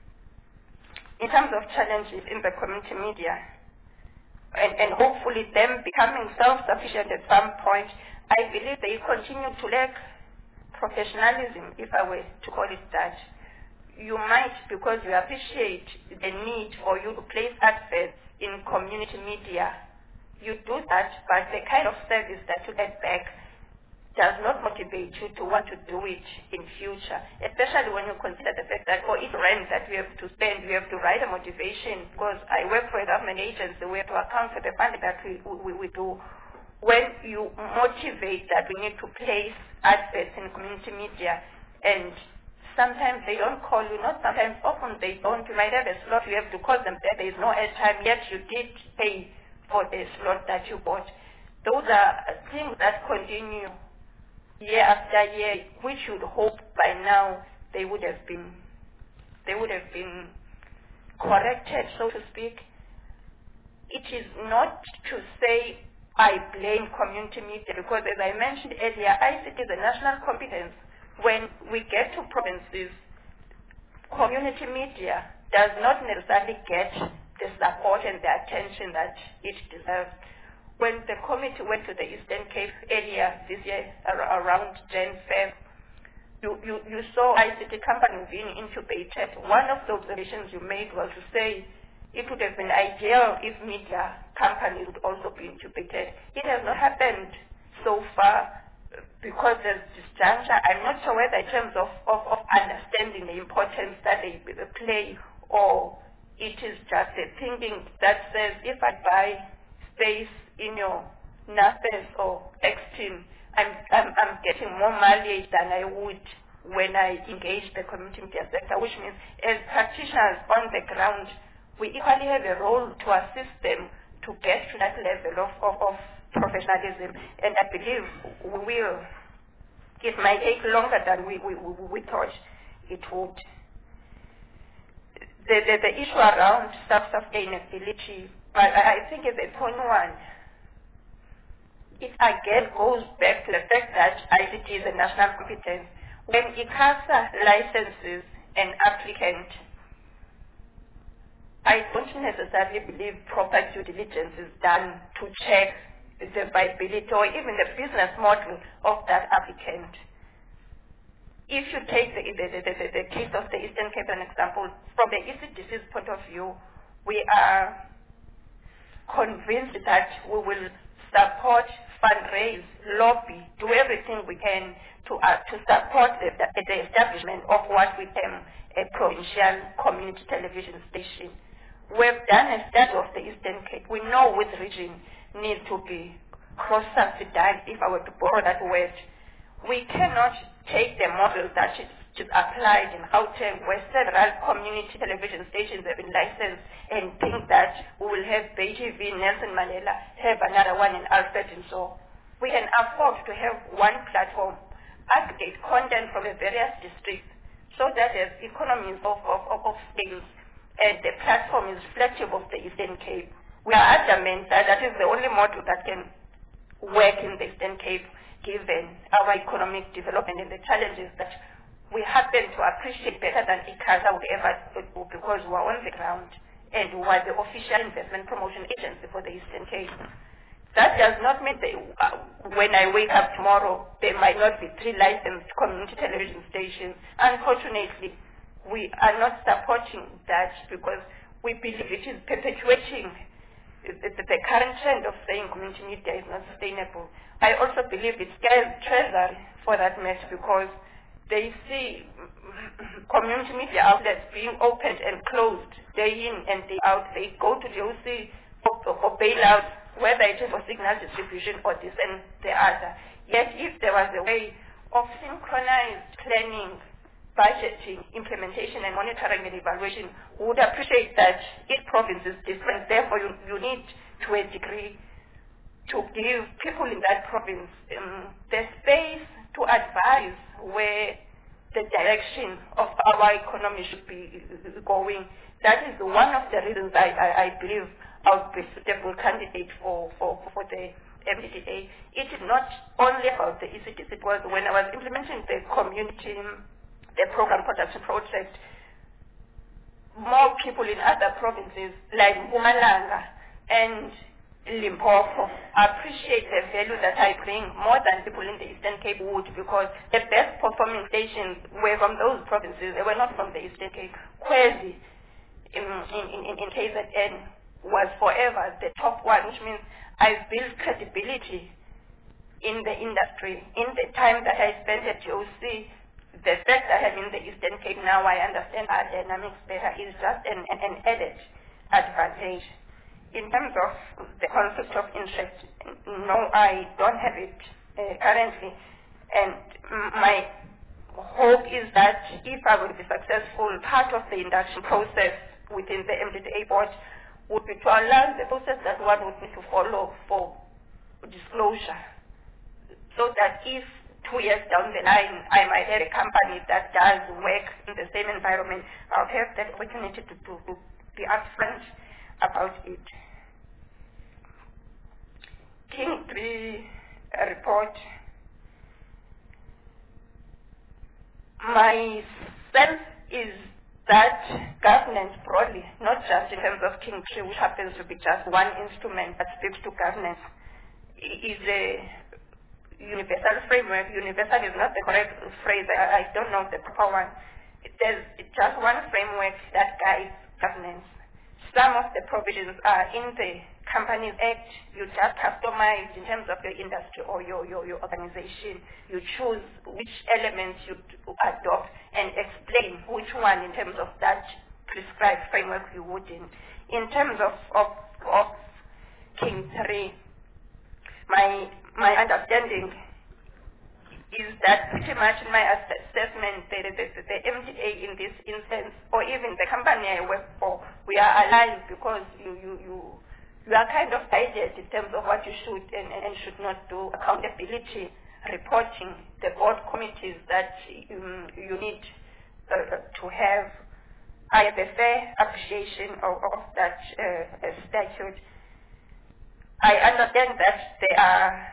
In terms of challenges in the community media, and, and hopefully them becoming self-sufficient at some point, I believe they continue to lack professionalism, if I were to call it that. You might, because you appreciate the need for you to place adverts in community media, you do that, but the kind of service that you get back does not motivate you to want to do it in future, especially when you consider the fact that for each rent that we have to spend, we have to write a motivation, because I work for a government agency, we have to account for the funding that we, we, we do. When you motivate that we need to place adverts in community media, and sometimes they don't call you, not sometimes, often they don't, you might have a slot, you have to call them back, there is no airtime, yet you did pay for the slot that you bought. Those are things that continue year after year, which you'd hope by now they would have been they would have been corrected, so to speak. It is not to say I blame community media, because as I mentioned earlier, I C T is a national competence. When we get to provinces, community media does not necessarily get the support and the attention that it deserves. When the committee went to the Eastern Cape earlier this year, around January, you, you, you saw I C T companies being incubated. One of the observations you made was to say it would have been ideal if media companies would also be incubated. It has not happened so far because there's disjuncture. I'm not sure whether in terms of, of, of understanding the importance that they play, or it is just a thinking that says if I buy space in your NAFES or Extin, I'm, I'm, I'm getting more mileage than I would when I engage the community media sector, which means as practitioners on the ground, we equally have a role to assist them to get to that level of, of, of professionalism. And I believe we will. It might take longer than we, we, we thought it would. The, the, the issue around self-sustainability, I, I think is a point one. It again goes back to the fact that I C T is a national competence. When ICASA licenses an applicant, I don't necessarily believe proper due diligence is done to check the viability or even the business model of that applicant. If you take the, the, the, the, the case of the Eastern Cape as an example, from the E C D C's point of view, we are convinced that we will support, fundraise, lobby, do everything we can to uh, to support the, the, the establishment of what we term a provincial community television station. We've done a study of the Eastern Cape. We know which region needs to be cross-subsidized, if I were to borrow that word. We cannot take the model that is, is applied in Gauteng, where several community television stations have been licensed, and think that we will have B T V, Nelson Mandela, have another one in Alfred, and so we can afford to have one platform, aggregate content from the various districts, so that there's economies of, of, of, of scales, and the platform is reflective of the Eastern Cape. We are adamant that that is the only model that can work in the Eastern Cape, given our economic development and the challenges that we happen to appreciate better than ICASA would ever do, because we are on the ground and we are the official investment promotion agency for the Eastern Cape. That does not mean that uh, when I wake up tomorrow, there might not be three licensed community television stations. Unfortunately, we are not supporting that because we believe it is perpetuating the, the, the current trend of saying community media is not sustainable. I also believe it scares Treasury for that matter because they see community media outlets being opened and closed day in and day out. They go to the O C for, for bailouts, whether it is for signal distribution or this and the other. Yet if there was a way of synchronized planning, budgeting, implementation and monitoring and evaluation, we would appreciate that each province is different. Therefore, you, you need to a degree to give people in that province um, the space to advise where the direction of our economy should be going. That is one of the reasons I, I, I believe I would be a suitable candidate for, for, for the M D D A. It is not only about the E C Ds. It was when I was implementing the community, the program production project, more people in other provinces like Mpumalanga and Limpopo appreciate the value that I bring more than people in the Eastern Cape would, because the best performing stations were from those provinces. They were not from the Eastern Cape. Kwezi in, in, in, in K Z N was forever the top one, which means I built credibility in the industry. In the time that I spent at G O C, the fact that I'm in the Eastern Cape now, I understand our dynamics better, is just an, an, an added advantage. In terms of the conflict of interest, no, I don't have it uh, currently. And my hope is that if I will be successful, part of the induction process within the M D D A board would be to allow the process that one would need to follow for disclosure, so that if two years down the line I might have a company that does work in the same environment, I'll have that opportunity to, to, to be upfront about it. King three uh, report. My sense is that governance broadly, not just in terms of King three, which happens to be just one instrument that speaks to governance, is a universal framework. Universal is not the correct phrase. I, I don't know the proper one. There's just one framework that guides governance. Some of the provisions are in the Companies Act. You just customize in terms of your industry or your, your, your organization. You choose which elements you adopt and explain which one in terms of that prescribed framework you would in. In terms of, of, of King three, my, my understanding is that pretty much in my assessment, the, the, the, the M D A in this instance, or even the company I work for, we are aligned because you, you, you, you are kind of guided in terms of what you should and, and should not do, accountability, reporting, the board committees that um, you need uh, to have. I have a fair appreciation of, of that uh, statute. I understand that there are,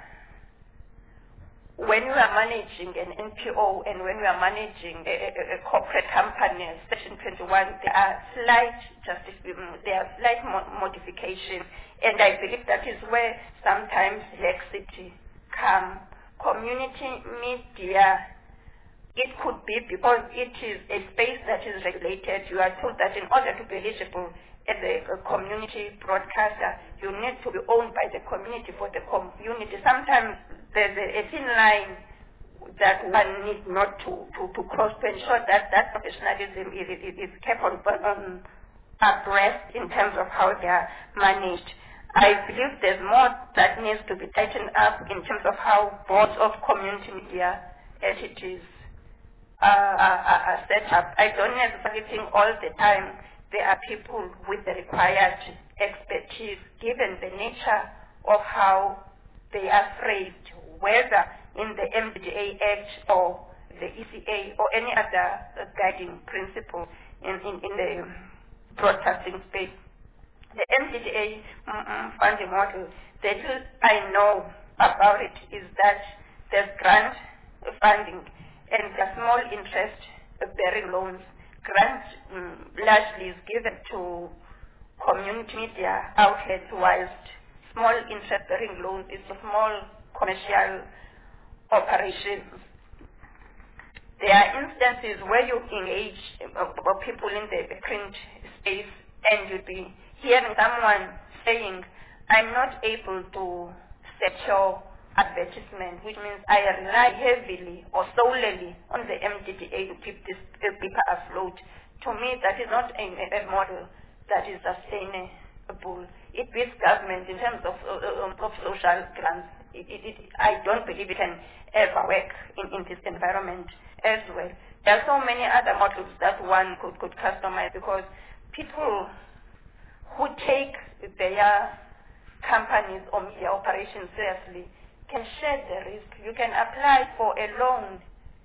when you are managing an N P O and when you are managing a, a, a corporate company, Section twenty-one, there are slight justif- there are slight mo- modifications, and I believe that is where sometimes laxity comes. Community media, it could be because it is a space that is regulated. You are told that in order to be eligible as a, a community broadcaster, you need to be owned by the community for the community. Sometimes there's a, a thin line that one needs not to, to, to cross to ensure that that professionalism is, is, is kept on, on abreast in terms of how they are managed. I believe there's more that needs to be tightened up in terms of how boards of community media entities uh, are, are set up. I don't necessarily think all the time there are people with the required expertise, given the nature of how they are phrased, whether in the M D D A Act or the E C A or any other guiding principle in, in, in the broadcasting space. The M D D A mm, funding model, the little I know about it is that there's grant funding and the small interest bearing loans. Grant um, largely is given to community media outlets, whilst small interest-bearing loans is for small commercial operations. there are instances where you engage uh, people in the print space and you'll be hearing someone saying, I'm not able to secure advertisement, which means I rely heavily or solely on the M D D A to keep this paper afloat. To me, that is not a, a model that is sustainable. It beats government in terms of, uh, of social grants. It, it, it, I don't believe it can ever work in, in this environment as well. There are so many other models that one could, could customize, because people who take their companies or media operations seriously can share the risk. You can apply for a loan.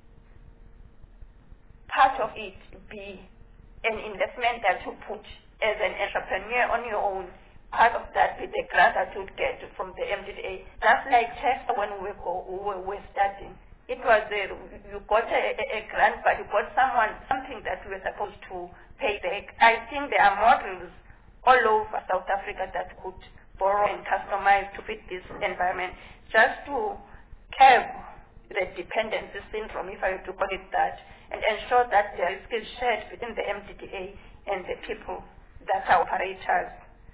Part of it be an investment that you put as an entrepreneur on your own. Part of that be the grant that you get from the M D D A. Just like Chester when we were, we were starting. It was a, you got a, a, a grant, but you got someone something that you were supposed to pay back. I think there are models all over South Africa that could borrow and customize to fit this environment, just to curb the dependency syndrome, if I were to call it that, and ensure that the risk is shared between the M D D A and the people that are operators.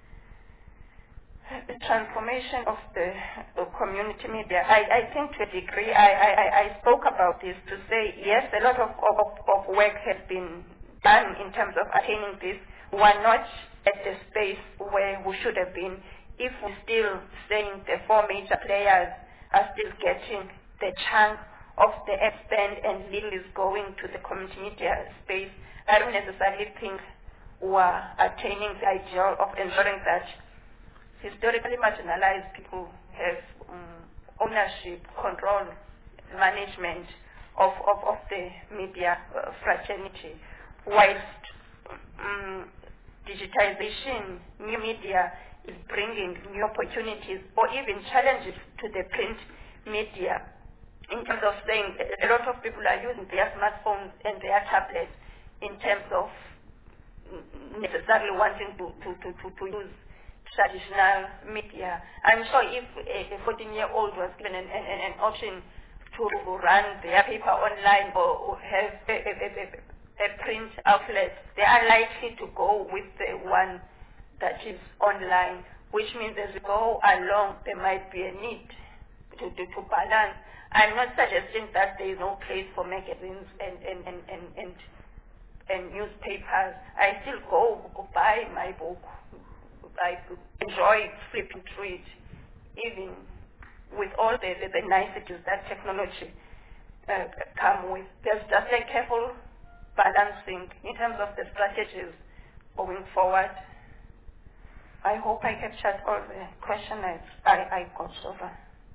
The transformation of the uh, community media, I, I think to a degree, I, I, I spoke about this to say, yes, a lot of, of, of work has been done in terms of attaining this. We're not at the space where we should have been if we're still saying the four major players are still getting the chunk of the ad spend and little is going to the community media space. I don't necessarily think we're attaining the ideal of ensuring that historically marginalized people have um, ownership, control, management of, of, of the media uh, fraternity, whilst um, digitization, new media is bringing new opportunities or even challenges to the print media, in terms of saying a lot of people are using their smartphones and their tablets in terms of necessarily wanting to, to, to, to, to use traditional media. I'm sure if a fourteen-year-old was given an, an, an option to run their paper online or, or have a, a, a, a print outlet, they are likely to go with the one that is online, which means as we go along, there might be a need to, to, to balance. I'm not suggesting that there is no place for magazines and, and, and, and, and, and newspapers. I still go, go buy my book. I enjoy flipping through it, even with all the, the, the niceties that technology uh, come with. There's just a careful balancing in terms of the strategies going forward. I hope I captured all the questions I, I got over.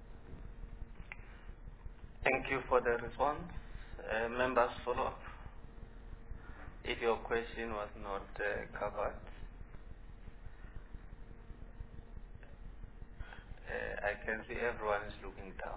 Thank you for the response. Uh, members follow up. If your question was not uh, covered, Uh, I can see everyone is looking down.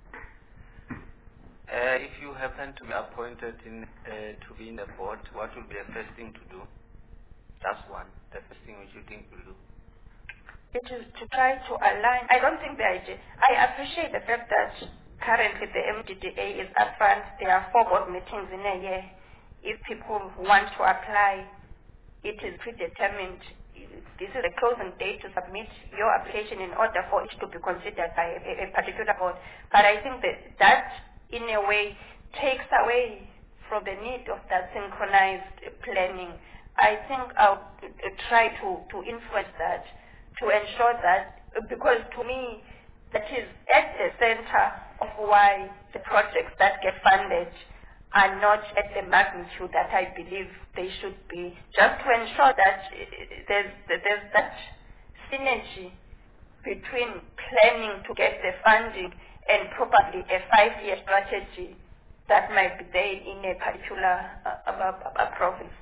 Uh, if you happen to be appointed in, uh, to be in the board, what would be the first thing to do? That's one, the first thing which you think will do. It is to try to align. I don't think the idea. I appreciate the fact that currently the M D D A is advanced. There are four board meetings in a year. If people want to apply, it is predetermined. This is a closing date to submit your application in order for it to be considered by a, a particular board. But I think that that, in a way, takes away from the need of that synchronized planning. I think I'll try to, to influence that, to ensure that, because to me, that is at the center of why the projects that get funded are not at the magnitude that I believe they should be, just to ensure that there's, there's that synergy between planning to get the funding and probably a five-year strategy that might be there in a particular uh, uh, uh, province.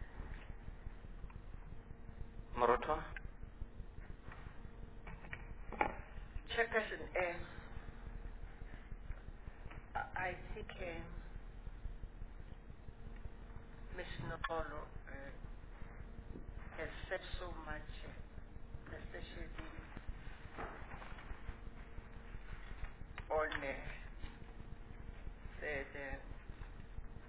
Moroto? Chairperson, uh, I think uh, Miz Nokolo uh, has said so much, uh, especially on uh, the, the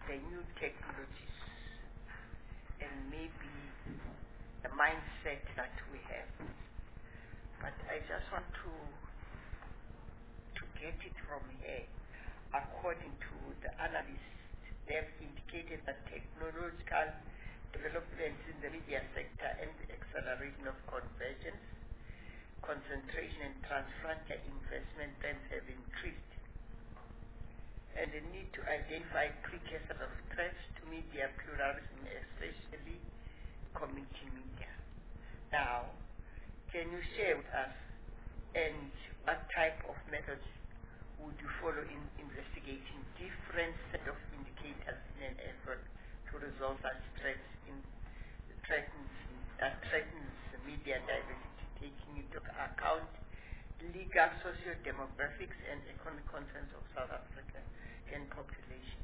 the new technologies and maybe the mindset that we have. But I just want to to get it from here. According to the analysts, they have indicated that technological developments in the media sector and the acceleration of convergence, concentration and transfrontier investment trends have increased, and the need to identify precursors of threats to media pluralism, especially community media. Now, can you share with us and what type of methods would you follow in investigating different set of indicators in an effort to resolve such threats in threatens that threatens media diversity, taking into account legal, socio-demographics and economic concerns of South Africa and population?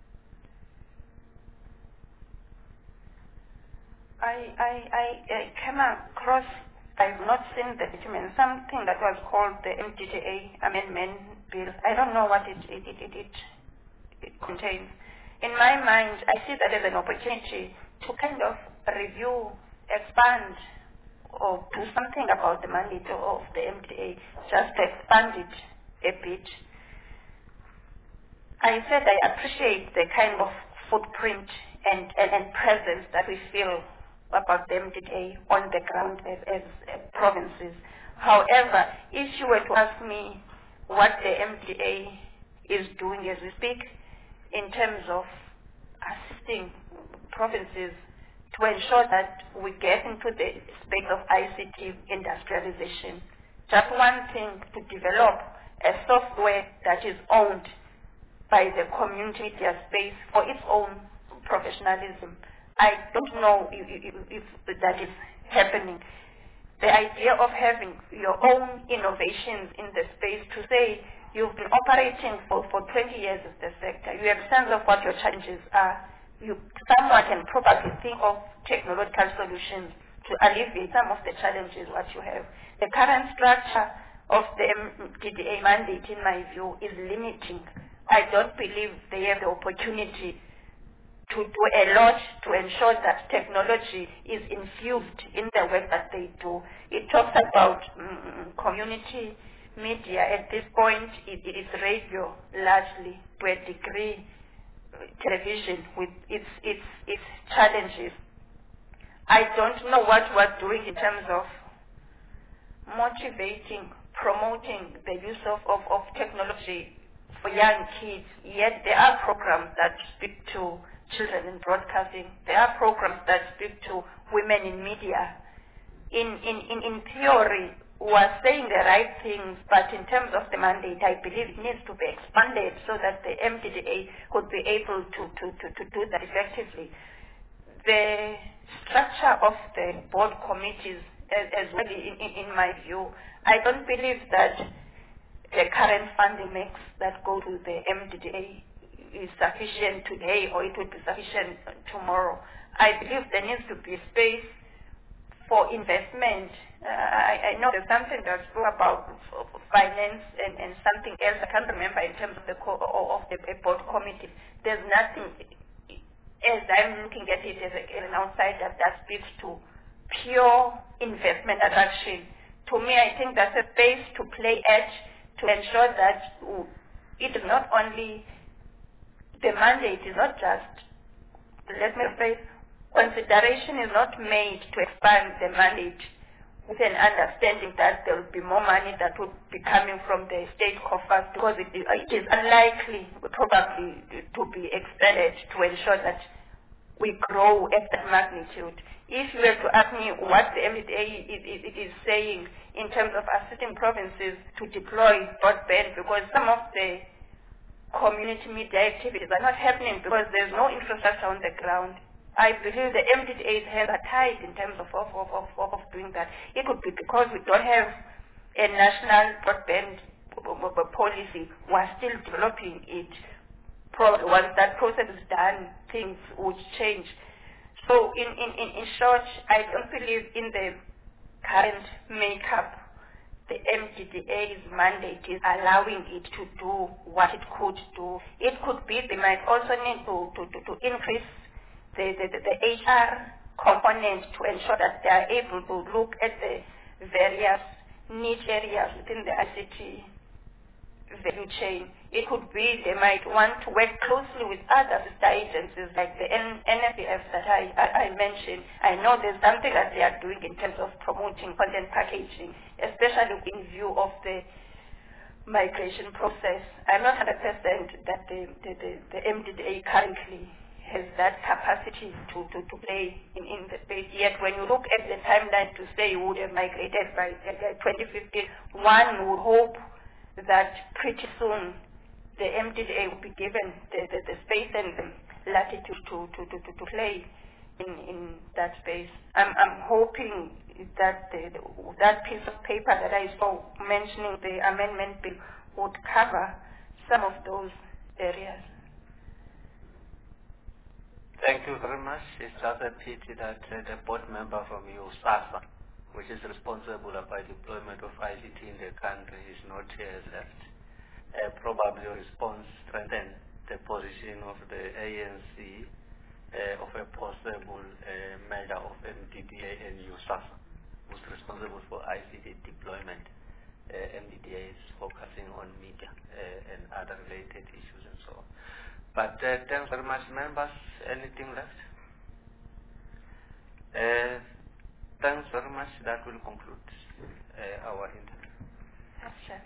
I, I, I, I came across, I've not seen the document, something that was called the M D T A Amendment Bill. I don't know what it, it, it, it, it, it contains. In my mind, I see that as an opportunity to kind of review, expand, or do something about the mandate of the M D T A, just to expand it a bit. I said I appreciate the kind of footprint and, and, and presence that we feel about the M D T A on the ground as, as, as provinces. However, if you were to ask me what the M D A is doing as we speak in terms of assisting provinces to ensure that we get into the space of I C T industrialization, just one thing to develop a software that is owned by the community media space for its own professionalism. I don't know if, if, if that is happening. The idea of having your own innovations in the space, to say you've been operating for, for twenty years in the sector, you have a sense of what your challenges are, you someone can probably think of technological solutions to alleviate some of the challenges what you have. The current structure of the M D T A mandate, in my view, is limiting. I don't believe they have the opportunity to do a lot to ensure that technology is infused in the work that they do. It talks about mm, community media. At this point, it, it is radio largely, to a degree, television with its, its, its challenges. I don't know what we're doing in terms of motivating, promoting the use of, of, of technology for young kids, yet there are programs that speak to children in broadcasting. There are programs that speak to women in media. In, in, in, in theory, we're saying the right things, but in terms of the mandate, I believe it needs to be expanded so that the M D T A could be able to, to, to, to do that effectively. The structure of the board committees, as, as well, in, in, in my view, I don't believe that the current funding mix that go to the M D T A is sufficient today, or it will be sufficient tomorrow. I believe there needs to be space for investment. Uh, I, I know there's something that's true about finance and, and something else I can't remember in terms of the co- of the board committee. There's nothing, as I'm looking at it as, a, as an outsider, that speaks to pure investment attraction. To me, I think that's a space to play at to ensure that it is not only the mandate is not just, let me say, consideration is not made to expand the mandate with an understanding that there will be more money that will be coming from the state coffers, because it, it is unlikely probably to be expanded to ensure that we grow at that magnitude. If you were to ask me what the M D T A is, is, is saying in terms of assisting provinces to deploy broadband, because some of the community media activities are not happening because there's no infrastructure on the ground, I believe the M D T A's hands are tied in terms of, of, of, of, of doing that. It could be because we don't have a national broadband policy. We're still developing it. Once that process is done, things would change. So in, in, in, in short, I don't believe in the current makeup the M D D A's mandate is allowing it to do what it could do. It could be they might also need to, to, to, to increase the, the, the, the H R component to ensure that they are able to look at the various niche areas within the I C T value chain. It could be they might want to work closely with other sister agencies like the N F B F that I, I, I mentioned. I know there's something that they are doing in terms of promoting content packaging, especially in view of the migration process. I'm not one hundred percent that the, the, the, the M D D A currently has that capacity to, to, to play in, in the space. Yet when you look at the timeline to say you would have migrated by uh, twenty fifteen, one would hope that pretty soon the M D D A will be given the, the, the space and the latitude to, to, to, to play in, in that space. I'm, I'm hoping that the, the, that piece of paper that I saw mentioning the amendment bill would cover some of those areas. Thank you very much. It's just a pity that uh, the board member from U S A S A, which is responsible by deployment of I C T in the country, is not here left. Uh, probably your response strengthened the position of the A N C uh, of a possible uh, measure of M D D A and U S A S A, who's responsible for I C T deployment. Uh, M D D A is focusing on media uh, and other related issues and so on. But uh, thanks very much, members. Anything left? Uh, thanks very much. That will conclude uh, our interview. Sure.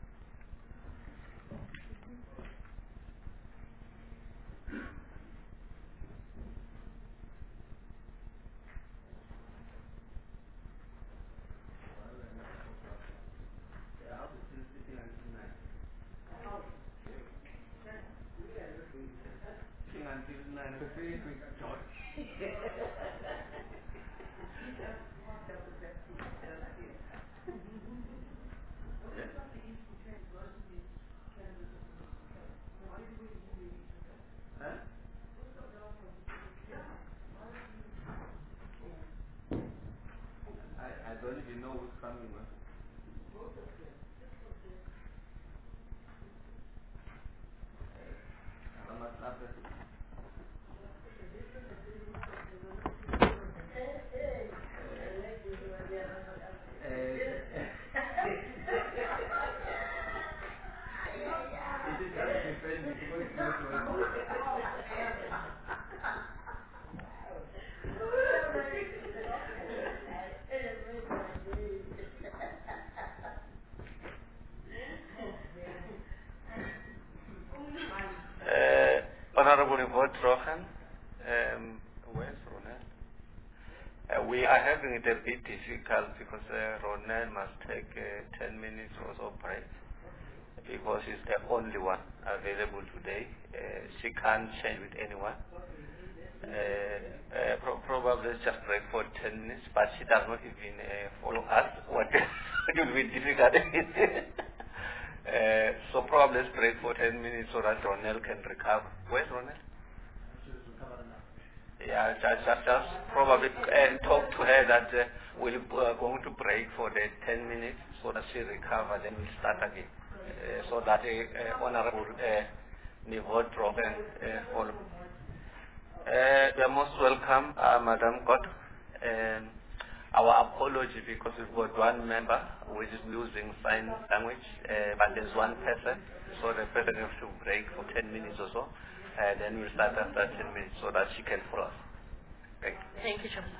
I don't even know who's coming. I'm not laughing. Uh, Honorable Yvonne Trohan, um, where's Ronel? Uh, we are having it a bit difficult because uh, Ronel must take uh, ten minutes or so break because she's the only one available today. Uh, she can't change with anyone. Uh, uh, pro probably just break for ten minutes, but she does not even uh, follow us. What will be difficult. Uh, so probably let's break for ten minutes so that Ronel can recover. Where's Ronel? Yeah, just, just, just probably uh, talk to her that uh, we're uh, going to break for the ten minutes so that she recovers, then we'll start again. Uh, so that uh, uh, Honorable uh, Yvonne Trohan uh, follow. Uh, you're most welcome, uh, Madam God. Um, Our apology because we've got one member which is using sign language, uh, but there's one person, so the person has to break for ten minutes or so, and then we'll start after ten minutes so that she can follow us. Thank you. Thank you, Chairman.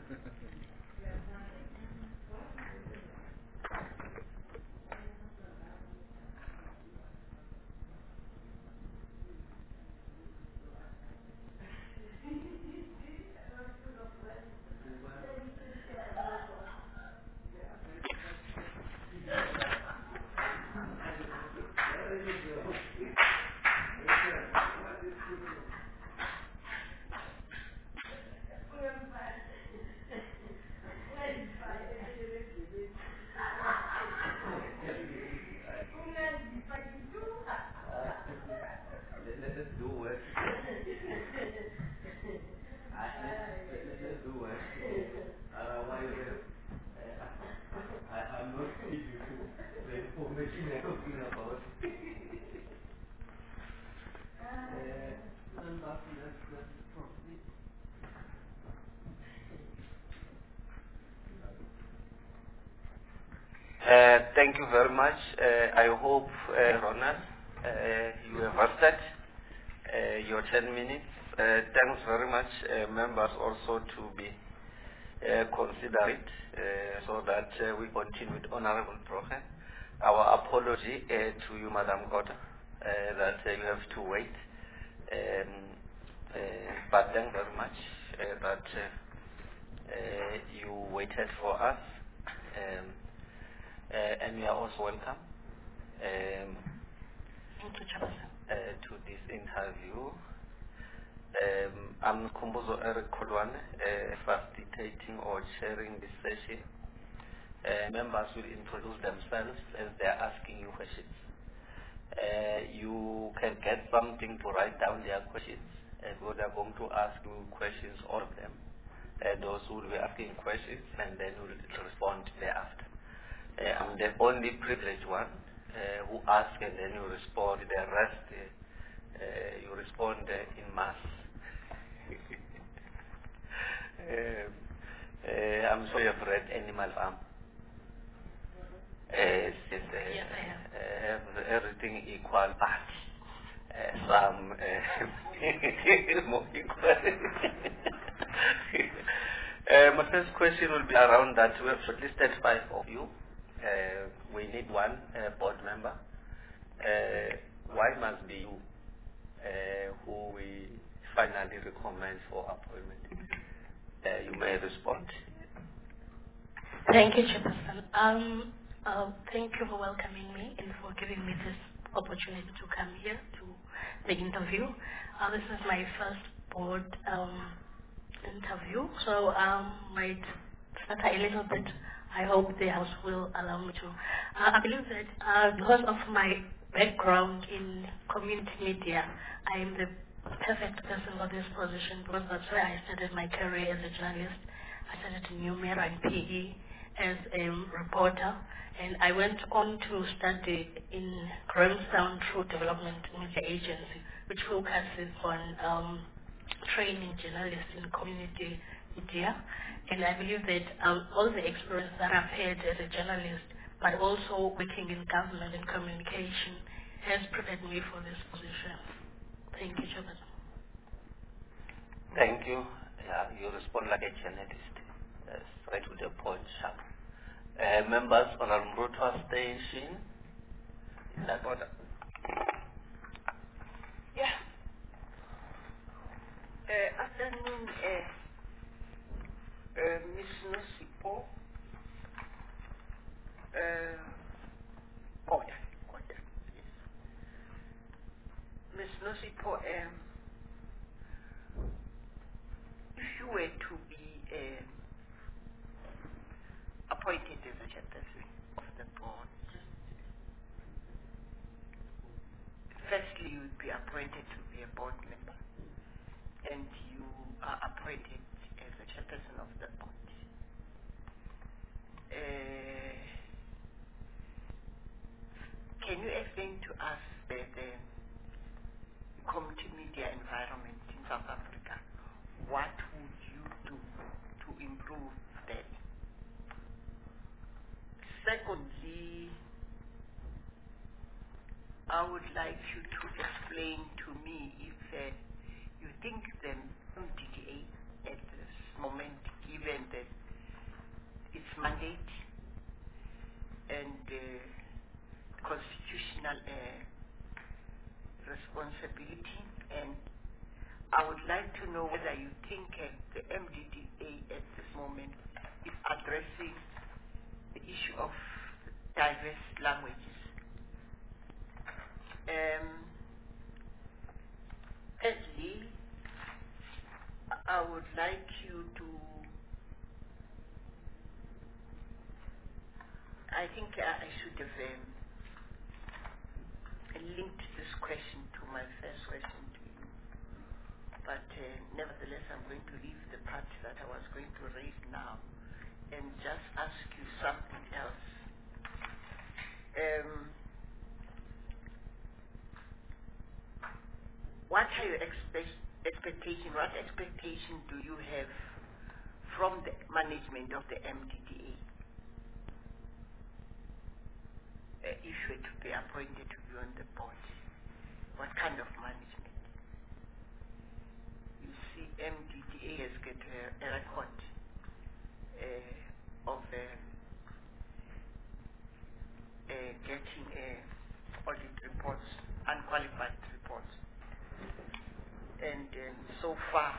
Let's do work. Let's do work. Otherwise, I, I'm not giving you the information I'm talking about. Uh, thank you very much. Uh, I hope, uh, Ronald, uh, you have answered uh, your ten minutes. Uh, thanks very much, uh, members, also to be uh, considerate uh, so that uh, we continue with Honorable Prohe. Our apology uh, to you, Madam Gota, uh, that uh, you have to wait. Um, uh, but thanks very much uh, that uh, uh, you waited for us. Um, Uh, and you are also welcome um, uh, to this interview. Um, I'm Kumbuzo Eric Kodwane, uh, facilitating or chairing this session. Uh, members will introduce themselves as they are asking you questions. Uh, you can get something to write down their questions, and uh, we are going to ask you questions, all of them. Uh, those who will be asking questions, and then we will respond thereafter. Uh, I'm the only privileged one uh, who asks and then you respond. The rest, uh, uh, you respond uh, in mass. um, uh, I'm sure you've read Animal Farm. Uh, it's, it's, uh, Yes, I have. Uh, everything equal, but uh, some uh, more equal. uh, my first question will be around that. We have shortlisted five of you. Uh, we need one uh, board member. Uh, why must be you uh, who we finally recommend for appointment? Uh, you may respond. Thank you, Chairperson. Um, uh, thank you for welcoming me and for giving me this opportunity to come here to the interview. Uh, this is my first board um, interview, so um, might stutter a little bit. I hope the House will allow me to. Uh, I believe that uh, because of my background in community media, I am the perfect person for this position because that's where I started my career as a journalist. I started in Numera and P E as a reporter, and I went on to study in Grahamstown True Development Media Agency, which focuses on um, training journalists in community media. And I believe that um, all the experience that I've had as a journalist, but also working in government and communication, has prepared me for this position. Thank you, Chairman. Thank you. Yeah, you respond like a journalist. Yes, right to the point, sharp. Uh, members on our Mrutwa station, in that order. Yeah. Uh, afternoon, uh, uh, Miss Nosipo. Uh, oh, yeah, got that. Yes. Miss Nosipo, um, if you were to be um, appointed as a chairperson of the board, firstly you would be appointed to be a board member, and you are appointed as a chairperson of the board. Uh, can you explain to us the, the community media environment in South Africa? What would you do to improve that? Secondly, I would like you to explain to me if uh, you think the M D D A at this moment, given given the, its mandate and uh, constitutional uh, responsibility, and I would like to know whether you think uh, the M D D A at this moment is addressing the issue of diverse languages. Um, thirdly, I would like you to, I think uh, I should have um, linked this question to my first question to you. But uh, nevertheless, I'm going to leave the part that I was going to raise now and just ask you something else. Um, what are your expect expectation? What expectation do you have from the management of the M D D A uh, if you were to be appointed to be on the board? What kind of management? You see, M D D A has got a, a record uh, of uh, uh, getting uh, audit reports, unqualified reports. And um, so far,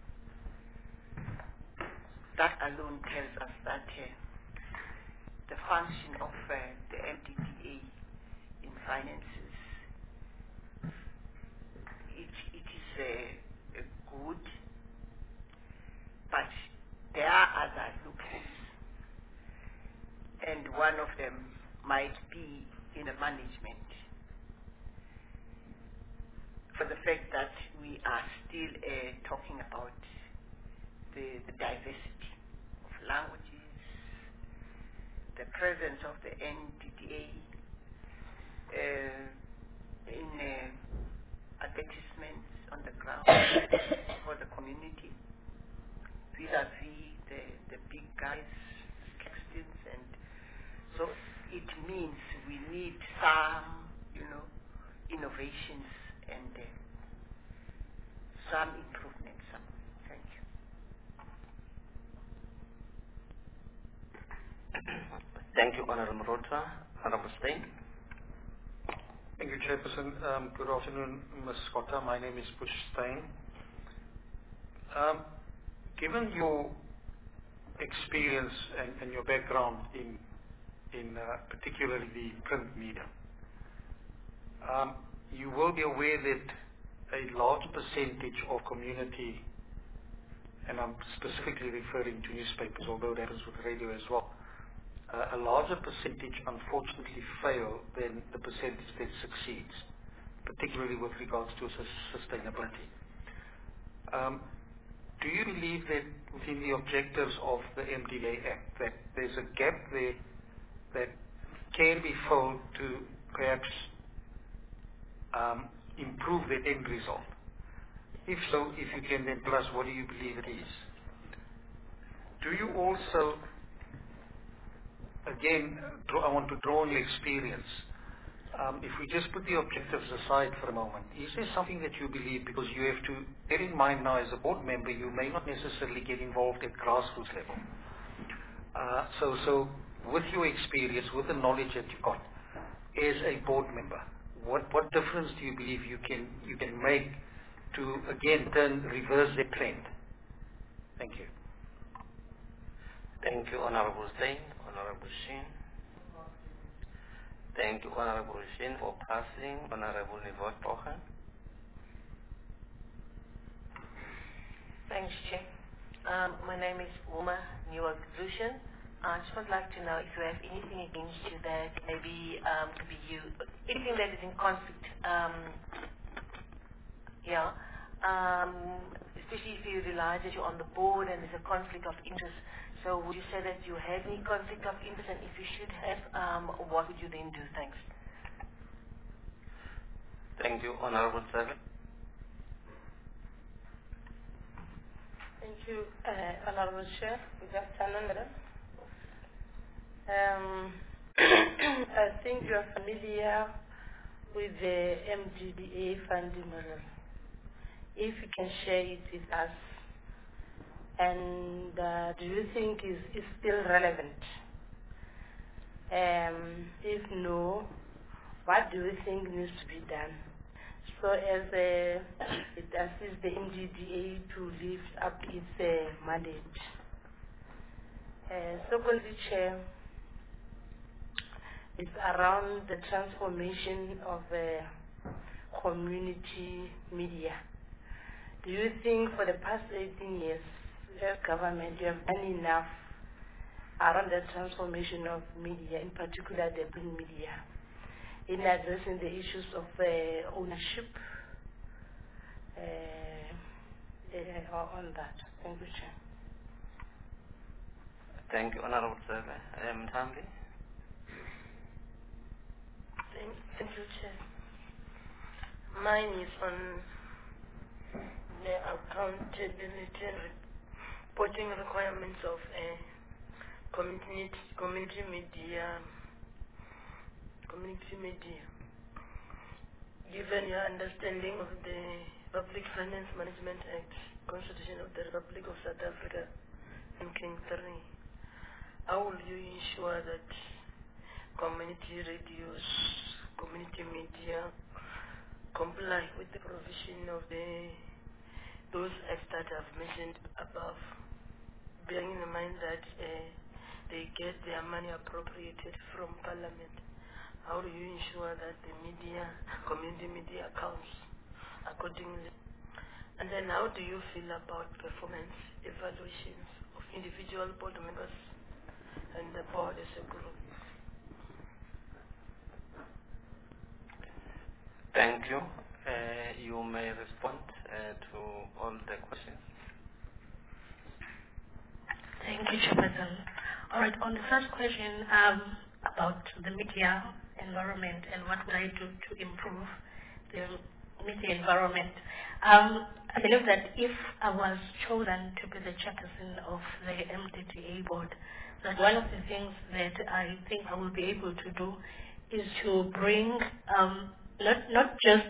that alone tells us that uh, the function of uh, the M D D A in finances, it, it is uh, uh, good, but there are other loopholes, and one of them might be in the management, for the fact that we are still uh, talking about the, the diversity of languages, the presence of the N D D A uh, in uh, advertisements on the ground for the community, vis-a-vis the, the big guys, Caxtons, and so it means we need some, you know, innovations and uh, some improvements. Some. Thank you. Thank you, Honorable Rota. Honorable Steyn. Thank you, Chairperson. Um, good afternoon, Miz Scotta. My name is Butch Steyn. Um, given your experience and, and your background in, in uh, particularly the print media, um, you will be aware that a large percentage of community, and I'm specifically referring to newspapers, although that is with radio as well, Uh, a larger percentage unfortunately fail than the percentage that succeeds, particularly with regards to sus sustainability. Um, do you believe that within the objectives of the M D D A Act that there's a gap there that can be filled to perhaps um, improve the end result? If so, if you can then tell us what do you believe it is? Do you also, again, draw, I want to draw on your experience. Um, if we just put the objectives aside for a moment, is there something that you believe, because you have to bear in mind now as a board member, you may not necessarily get involved at grassroots level. Uh, so, so with your experience, with the knowledge that you've got as a board member, what, what difference do you believe you can, you can make to, again, turn, reverse the trend? Thank you. Thank you, Honorable Steyn. Honorable Shin. Thank you, Honorable Shin, for passing. Honorable Nivot Pohan. Thanks, Chair. Um, my name is Uma Niwak-Zushin. I just would like to know if you have anything against you that maybe um, could be you, anything that is in conflict, um, yeah, um, especially if you realize that you're on the board and there's a conflict of interest. So would you say that you have any conflict of interest, and if you should have, um, what would you then do? Thanks. Thank you, Honorable Seven. Thank you, uh, Honorable Chair. Good afternoon, madam. Um, I think you are familiar with the M D D A funding model. If you can share it with us, and uh, do you think is, is still relevant? Um, if no, what do you think needs to be done so as uh, it assists the M D D A to lift up its uh, mandate? Uh, secondly, Chair, it's around the transformation of uh, community media. Do you think for the past eighteen years, as government, you have done enough around the transformation of media, in particular the print media, in addressing the issues of uh, ownership uh, uh, on that? Thank you, Chair. Thank you, Honorable Sir. Um, Tambi? Thank, thank you, Chair. Mine is on the accountability and reporting requirements of uh, community, community media, community media. Given your understanding of the Public Finance Management Act, Constitution of the Republic of South Africa, and King three, how will you ensure that community radios, community media comply with the provision of the those acts that I've mentioned above, bearing in mind that uh, they get their money appropriated from Parliament? How do you ensure that the media, community media accounts accordingly? And then how do you feel about performance evaluations of individual board members and the board as a group? Thank you. Uh, you may respond uh, to all the questions. Thank you, Chairperson. All right, on the first question um, about the media environment and what would I do to improve the media environment, um, I believe that if I was chosen to be the chairperson of the M D D A board, that one of the things that I think I will be able to do is to bring, um, not, not just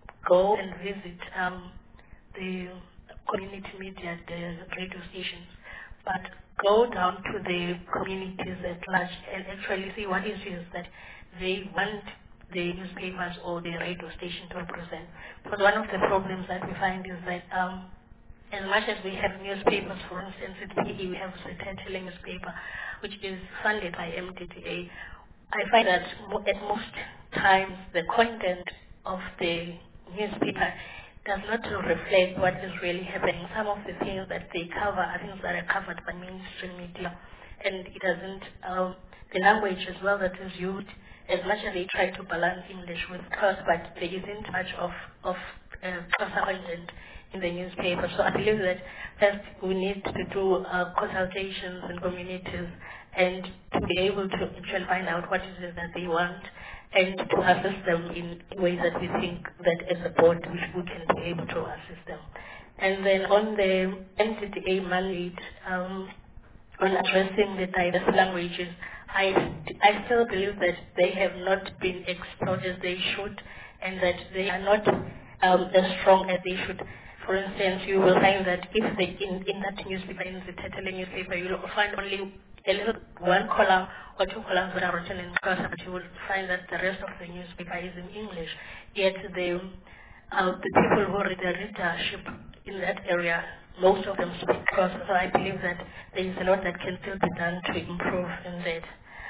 go and visit um, the community media, the radio stations, but go down to the communities at large and actually see what it is that they want the newspapers or the radio station to represent. Because one of the problems that we find is that um, as much as we have newspapers, for instance, at P E we have the Tetele newspaper, which is funded by M D D A. I find that mo at most times the content of the newspaper does not reflect what is really happening. Some of the things that they cover are things that are covered by mainstream media, and it doesn't, um, the language as well that is used, as much as they try to balance English with cross, but there isn't much of, of uh, cross content in the newspaper. So I believe that first we need to do uh, consultations in communities and to be able to actually find out what it is that they want and to assist them in ways that we think that as a board we, we can be able to assist them. And then on the M D D A mandate, um, on addressing the diverse languages, I, I still believe that they have not been explored as they should and that they are not um, as strong as they should. For instance, you will find that if they, in, in that newspaper, in the Tetele newspaper, you will find only a little one column or two columns that are written in Xhosa, but you will find that the rest of the newspaper is in English. Yet the, uh, the people who read the readership in that area, most of them speak Xhosa. So I believe that there is a lot that can still be done to improve in that.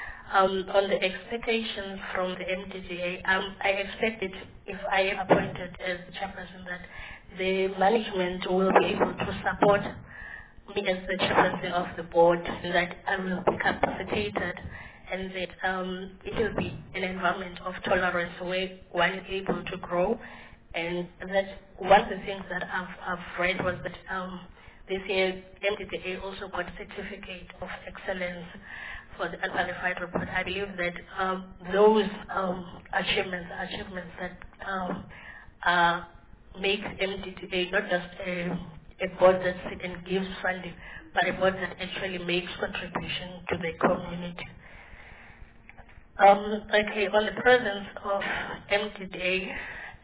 Um, on the expectations from the M D D A, um, I expected, if I am appointed as the chairperson, that the management will be able to support me as the chairperson of the board, and that I will be capacitated, and that um, it will be an environment of tolerance where one is able to grow. And that one of the things that I've, I've read was that um, this year M D D A also got a certificate of excellence for the unqualified report. I believe that um, those um, achievements, achievements that um, uh, make M D D A not just a, a board that sits and gives funding, but a board that actually makes contribution to the community. Um, okay, on the presence of M D D A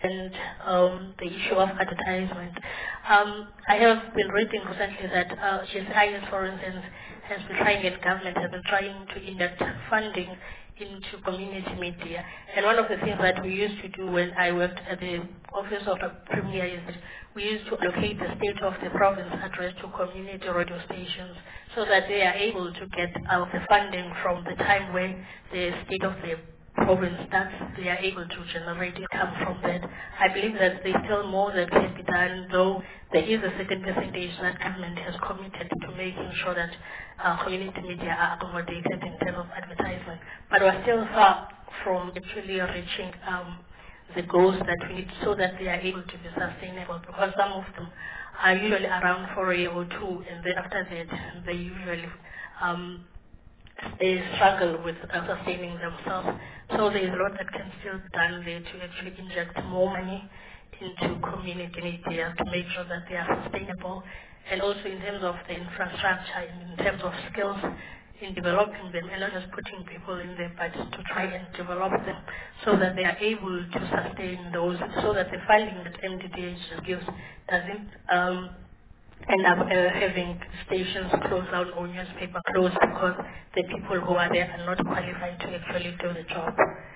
and um, the issue of advertisement. Um, I have been reading recently that uh, G S I S, for instance, has been trying, and government has been trying to inject funding into community media. And one of the things that we used to do when I worked at the Office of the Premier is that we used to allocate the state of the province address to community radio stations so that they are able to get uh, the funding from the time when the state of the province starts, they are able to generate income from that. I believe that there's still more that can be done, though there is a certain percentage that government has committed to making sure that uh, community media are accommodated in terms of advertisement. But we're still far from actually reaching um, the goals that we need so that they are able to be sustainable, because some of them are usually around for a year or two, and then after that they usually um, they struggle with uh, sustaining themselves. So there is a lot that can still be done there to actually inject more money into community media to make sure that they are sustainable, and also in terms of the infrastructure, in terms of skills in developing them, and not just putting people in there, but to try and develop them so that they are able to sustain those, so that the funding that M D D H gives doesn't um, end up uh, having stations closed down or newspaper closed because the people who are there are not qualified to actually do the job.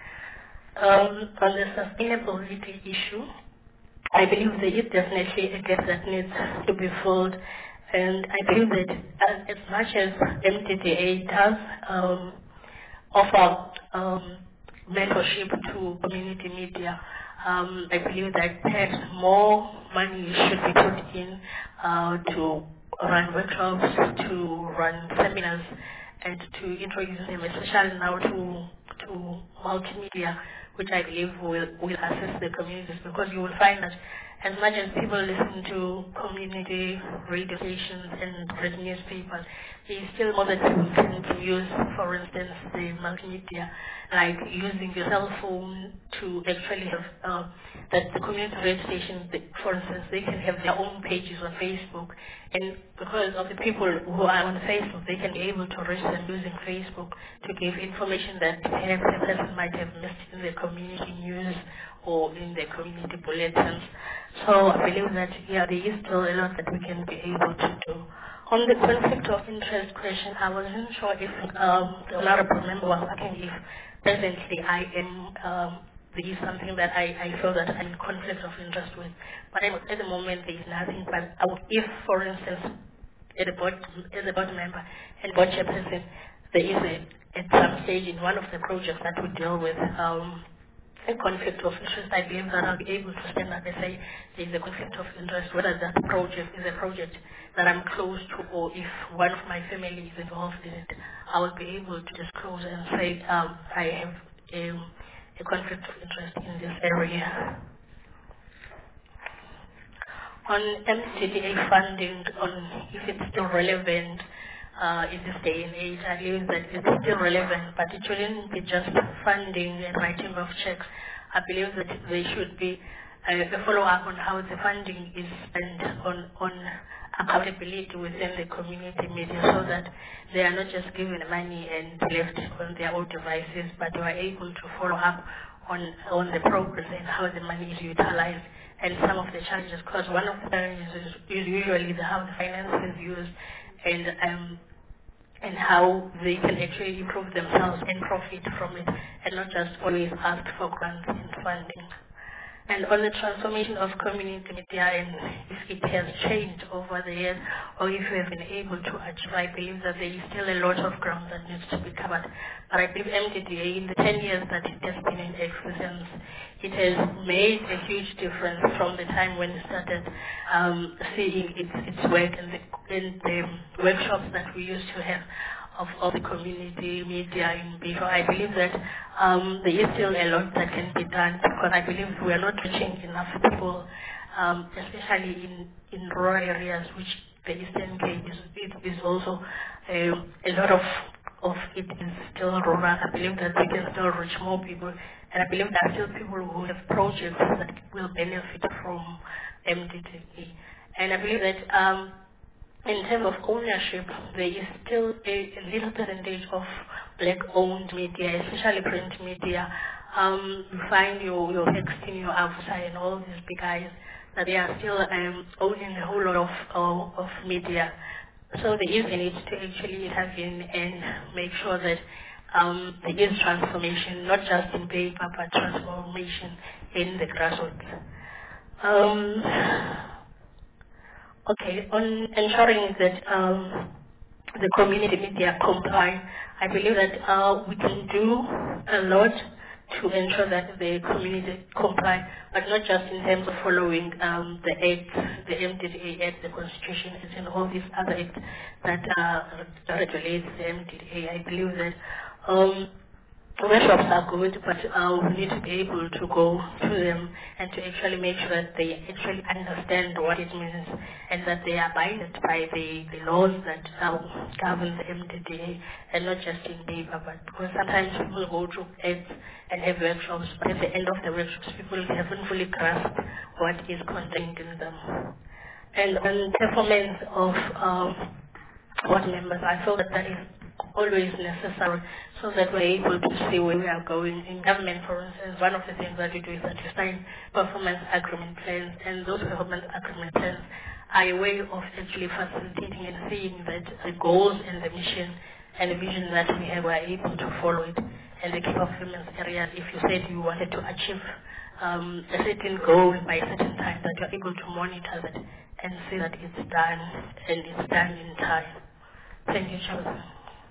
Um, on the sustainability issue, I believe there is definitely a gap that needs to be filled, and I believe that as, as much as M D D A does um, offer um, mentorship to community media, Um, I believe that perhaps more money should be put in uh, to run workshops, to run seminars, and to introduce them, especially now to to multimedia, which I believe will, will assist the communities, because you will find that as much as people listen to community radio stations and read newspapers, there is still more that people can use, for instance, the multimedia, like using your cell phone to actually have, uh, that the community radio stations, they, for instance, they can have their own pages on Facebook, and because of the people who are on Facebook, they can be able to reach them using Facebook to give information that perhaps a person might have missed in the community news or in the community bulletins. So I believe that, yeah, there is still a lot that we can be able to do. On the conflict of interest question, I wasn't sure if um, the honorable member was asking if presently I am, um, there is something that I, I feel that I'm in conflict of interest with. But at the moment there is nothing, but I would, if, for instance, as a board, as a board member and board chairperson, there is a, at some stage in one of the projects that we deal with, um, a conflict of interest, I believe that I'll be able to stand up and say there is a conflict of interest, whether that project is a project that I'm close to, or if one of my family is involved in it, I will be able to disclose and say um, I have a, a conflict of interest in this area. On M D D A funding, on if it's still relevant uh, in this day and age, I believe that it's still relevant, but it shouldn't be just funding and writing of checks. I believe that there should be a, a follow-up on how the funding is spent, on, on accountability within the community media, so that they are not just given money and left on their own devices, but they are able to follow up on, on the progress and how the money is utilized, and some of the challenges, because one of the challenges is, is usually the, how the finance is used, and um, and how they can actually improve themselves and profit from it, and not just always ask for grants and funding. And on the transformation of community media, and if it has changed over the years, or if we have been able to achieve, I believe that there is still a lot of ground that needs to be covered. But I believe M D D A, in the ten years that it has been in existence, it has made a huge difference from the time when it started um, seeing its, its work in the, in the workshops that we used to have of, of the community media in Bito. I believe that um, there is still a lot that can be done, because I believe we are not reaching enough people, um, especially in, in rural areas, which the Eastern Cape is, it is also um, a lot of, of it is still rural. I believe that we can still reach more people, and I believe there are still people who have projects that will benefit from M D D A. And I believe that um, in terms of ownership, there is still a, a little percentage of black-owned media, especially print media. Um, you find your, your Hexton, your Avusa, and all these big guys that they are still um, owning a whole lot of, of, of media. So there is a need to actually have in and make sure that um, there is transformation, not just in paper, but transformation in the grassroots. Um, okay, on ensuring that um, the community media comply, I believe that uh, we can do a lot to ensure that the community comply, but not just in terms of following um, the Act, the M D D A Act, the Constitution, and all these other acts that uh, regulate the M D D A. I believe that um, workshops are good, but uh, we need to be able to go to them and to actually make sure that they actually understand what it means and that they are binded by the, the laws that uh, govern the M D D A and not just in paper. But because sometimes people go to ads and have workshops, but at the end of the workshops, people haven't fully grasped what is contained in them. And on performance of um, board members, I feel that that is always necessary so that we're able to see where we are going. In government, for instance, one of the things that we do is that we sign performance agreement plans, and those performance agreement plans are a way of actually facilitating and seeing that the goals and the mission and the vision that we have, we are able to follow it. And the key performance areas, if you said you wanted to achieve um, a certain goal by a certain time, that you're able to monitor that and see that it's done and it's done in time. Thank you, Chairman.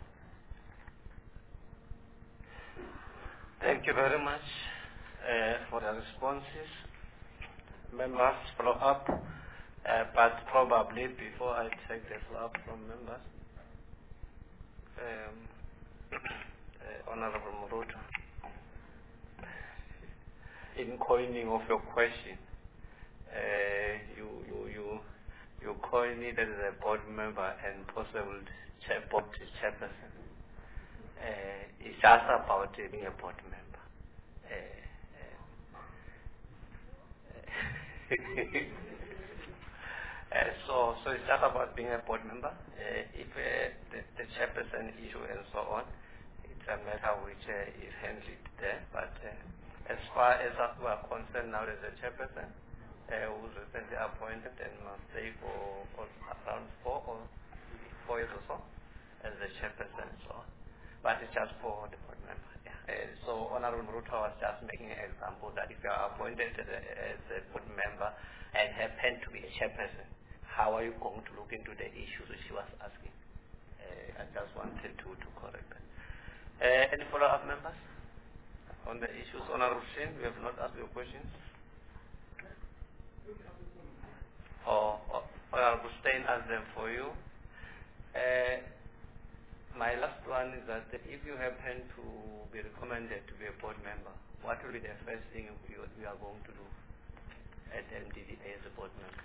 Thank you very much uh, for the responses. Members follow up, uh, but probably before I take the floor up from members, um, uh, Honorable Muruta, in coining of your question, uh, you you you you coined it as a board member and possible chair, board chairperson. Uh, it's just about uh, being a board member. Uh, uh, uh, so, so it's just about being a board member. Uh, if uh, the, the chairperson issue and so on, it's a matter which uh, is handled there. But uh, as far as we are concerned now, as a chairperson uh, who's recently appointed and must stay for, for around four or four years or so as the chairperson and so on. But it's just for the board member. Yeah. Uh, so Honorable Muruta was just making an example that if you are appointed as a, as a board member and happen to be a chairperson, how are you going to look into the issues that she was asking? Uh, I just wanted to, to correct that. Uh, any follow-up members on the issues? Honorable Shin, we have not asked your questions. Or, or Honorable Stein asked them for you. Uh, My last one is that if you happen to be recommended to be a board member, what will be the first thing you, you are going to do at M D D A as a board member?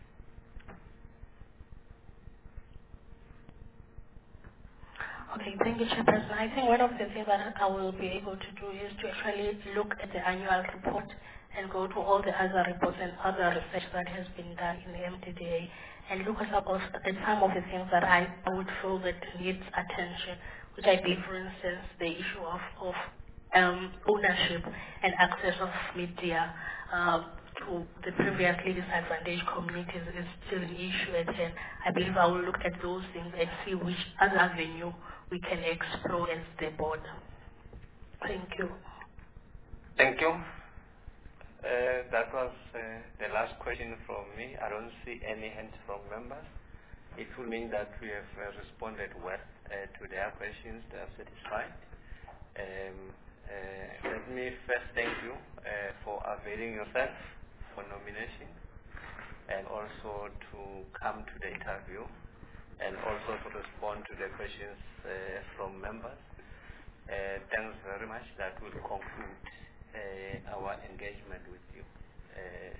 Okay, thank you, Chairperson. I think one of the things that I will be able to do is to actually look at the annual report and go to all the other reports and other research that has been done in the M D D A and look at some of the things that I, I would feel that needs attention, which I believe, for instance, the issue of, of um, ownership and access of media uh, to the previously disadvantaged communities is still an issue at hand. I believe I will look at those things and see which other avenue we can explore as the board. Thank you. Thank you. Uh, that was uh, the last question from me. I don't see any hands from members. It will mean that we have uh, responded well uh, to their questions. They are satisfied. Um, uh, let me first thank you uh, for availing yourself for nomination and also to come to the interview and also to respond to the questions uh, from members. Uh, thanks very much. That will conclude Uh, our engagement with you uh,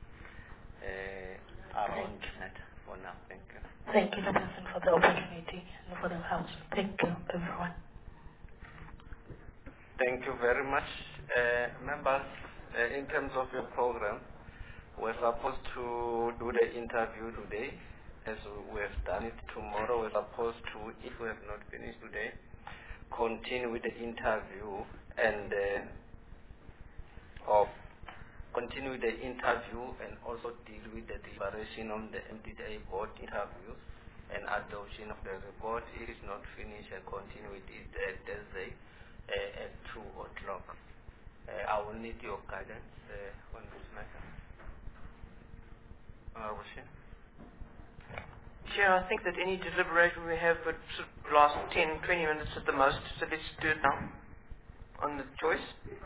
uh, around that for now. Thank you. Thank you, Chairperson, for the opportunity and for the House. Thank you, everyone. Thank you very much. Uh, members, uh, in terms of your program, we're supposed to do the interview today, as we have done it tomorrow. We're supposed to, if we have not finished today, call continue with the interview and uh, of continue with the interview and also deal with the deliberation on the M D A board interviews and adoption of the report. It is not finished and continue with it uh, Thursday uh, at two o'clock. Uh, I will need your guidance uh, on this matter. Honorable Chair. Chair, I think that any deliberation we have would sort of last ten, twenty minutes at the most, so let's do it now on the choice.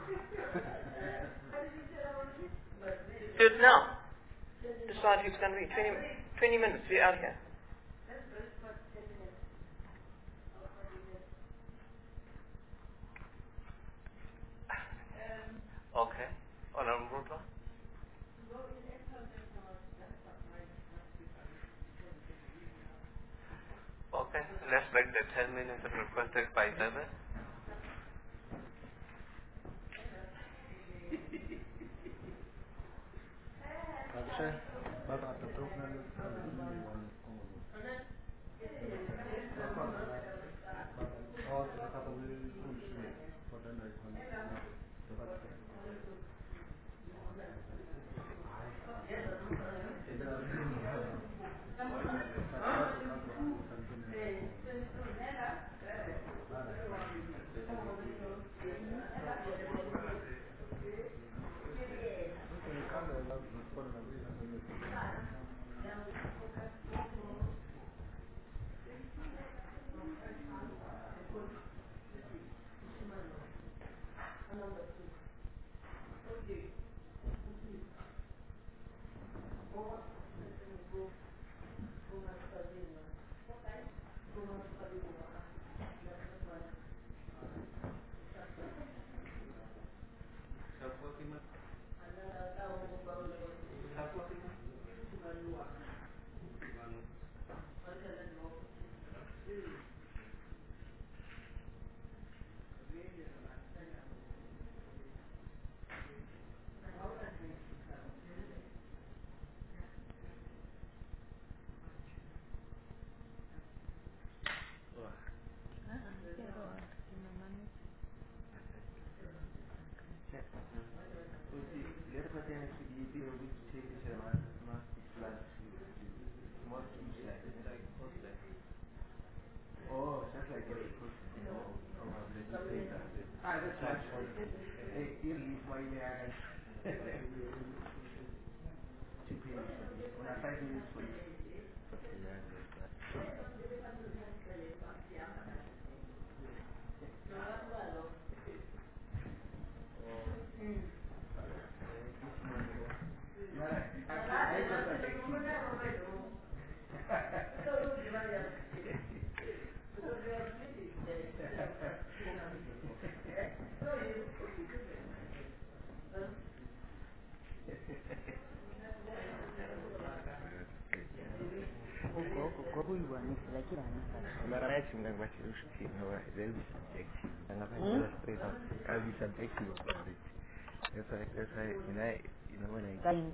Do it now. Decide who's going to be. twenty, twenty minutes, we're out here. Okay. Honorable Rutler. Okay, let's break the ten minutes requested by seven. I'll be subjective about it. That's why, that's why, when I, you know, when I...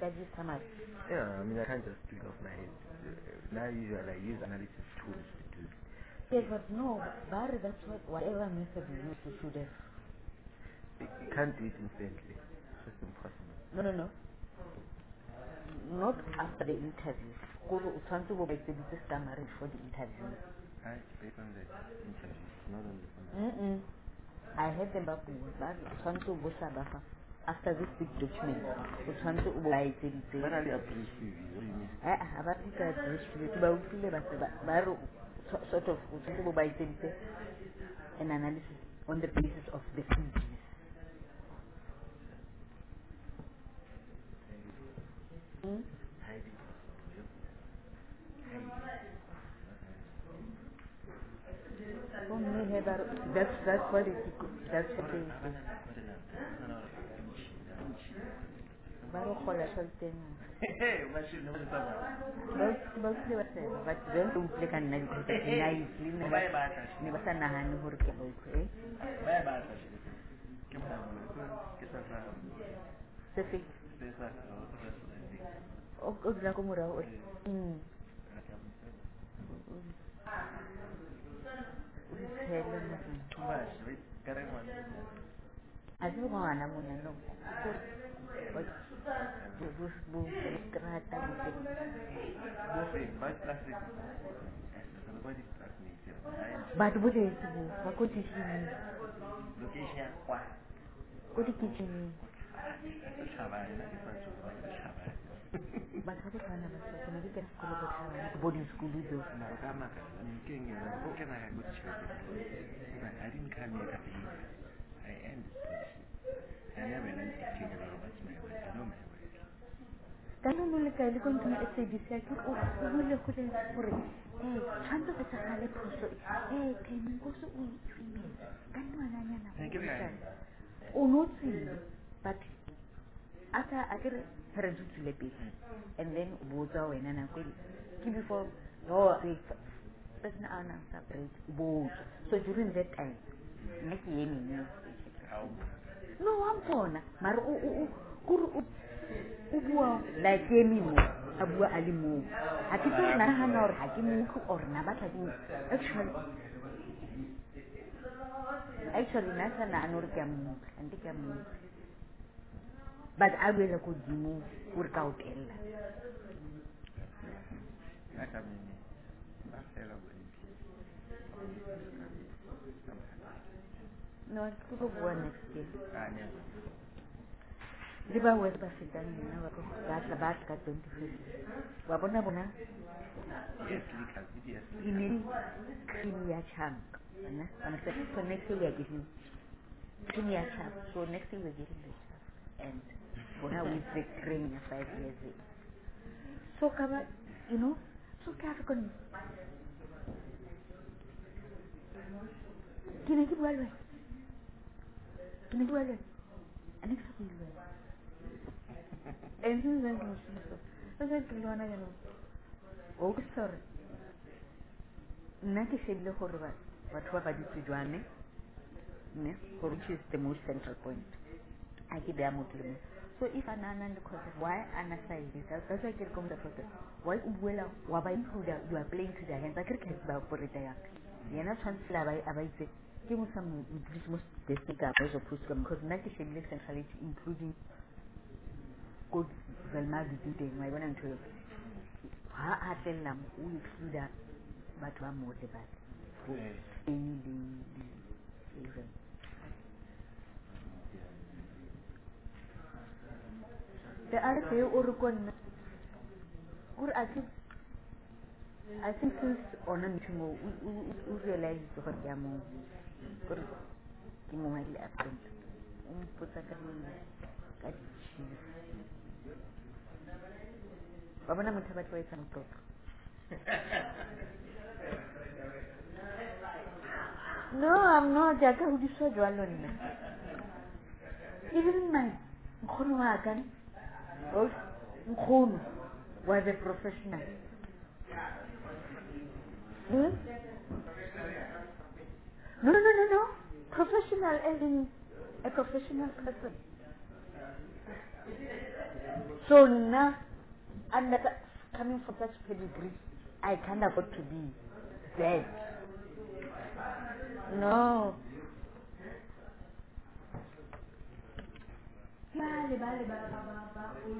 Yeah, I mean, I can't just do it off my head. Now, usually, I use analysis tools to do it. Yes, but no, Barry, that's what, whatever method you use, you should have. You can't do it instantly. It's just impossible. No, no, no. Not after the interview. Go to Utantu go back to the summary for the interview. Right, based on the interview, not on the summary. Mm-mm. I had them back with that. Utantu go sabafa. After this big document, Utantu go buy it. What are the approach review? What do you mean? I have a big approach review. But we feel that Baru sort of Utantu go buy it an analysis on the basis of the P Gs. Hmm? Oh, me have a, that's that's what it that's what it is. Baro khola something. Hey, what should know about? Most mostly what say, but don't implique an negative. Nice, never never say nahan hur ke boy ko. Eh? Bye bye. Sefik. Oh, oh, na kumura. Hmm. Hello. too much, right? Karang one. As you go on, I'm going to know. But bu bu bu kerata gitu. Buffet, but plastic. Nobody plastic. But what is it? What could you see? Location, what? What did you see? Shabbat, not the Shabbat. But how did one of us say, maybe get school about Shabbat? Boarding school, we do. No, I'm not. I'm getting it. How can I have good children? I didn't come here to be. I ended position. I never learned to figure out what's my way. I know my way. Tanong mo lang kayo kung ito na S A B C, kung uhuli ko lang puri. Eh, chanto ka sa kali puso. Eh, kay mong gusto uwi-uwi. Gano'n na niya na. Unotsi. But, ata akir heredu tulepi. And then, buza wena na kweli. Ki before, no, that's na ana separate. Buza. So, during that time, naki yemi niya. No, I'm gonna. Maro, u, u, u, kuru, u, ubua, like yemi mo, abua alimu. Hati to na hana or hati mo or na ba hati. Actually, actually, nasa na anor kamu, anti kamu. But I will go dimu work out ella. No, it's good to go next year. Diba was basitan na wako gat la bat ka twenty-fifth. Wabona bona? Yes, legal. Yes. Ini kriya chang. Na, ana sa so next year we give kriya chang. So next year we give the and bona we take kriya five years. So kaba, you know, so African. Kini ki bualwe. Kini bualwe. Anik sa bualwe. And you went to so. So that you wanna know. Oh, sorry. Naki shebile horwa. Watu wabadi tujuane. Ne, which is the most central point. I give them Muslim. So if an anand cause why anasai this, that's why I get come to why ubwela wabai huda you are playing to the hands. I can't ba por retaya. Yana chancellor abai abai se. Give me some Christmas destika abai of Puscom because naki shebile centrality including good Velmagi dite my one and two. Ha atel nam u exclude but one more debate. Any the even. The other day urukon ur I think I think since onan chumo u realize to what yamo ur kimo hali absent. Um puta kami kachi. Baba na mutabat ko isang top. No, I'm not. Jaka udi so jwalon na. Even my mkhono wakan, oh, mkhono was a professional. Hmm? No, no, no, no, no. Professional as in a professional person. So now, I'm not coming from such pedigree. I can't afford to be dead. No. Vale, vale, va, va, va, va, old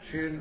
Schön.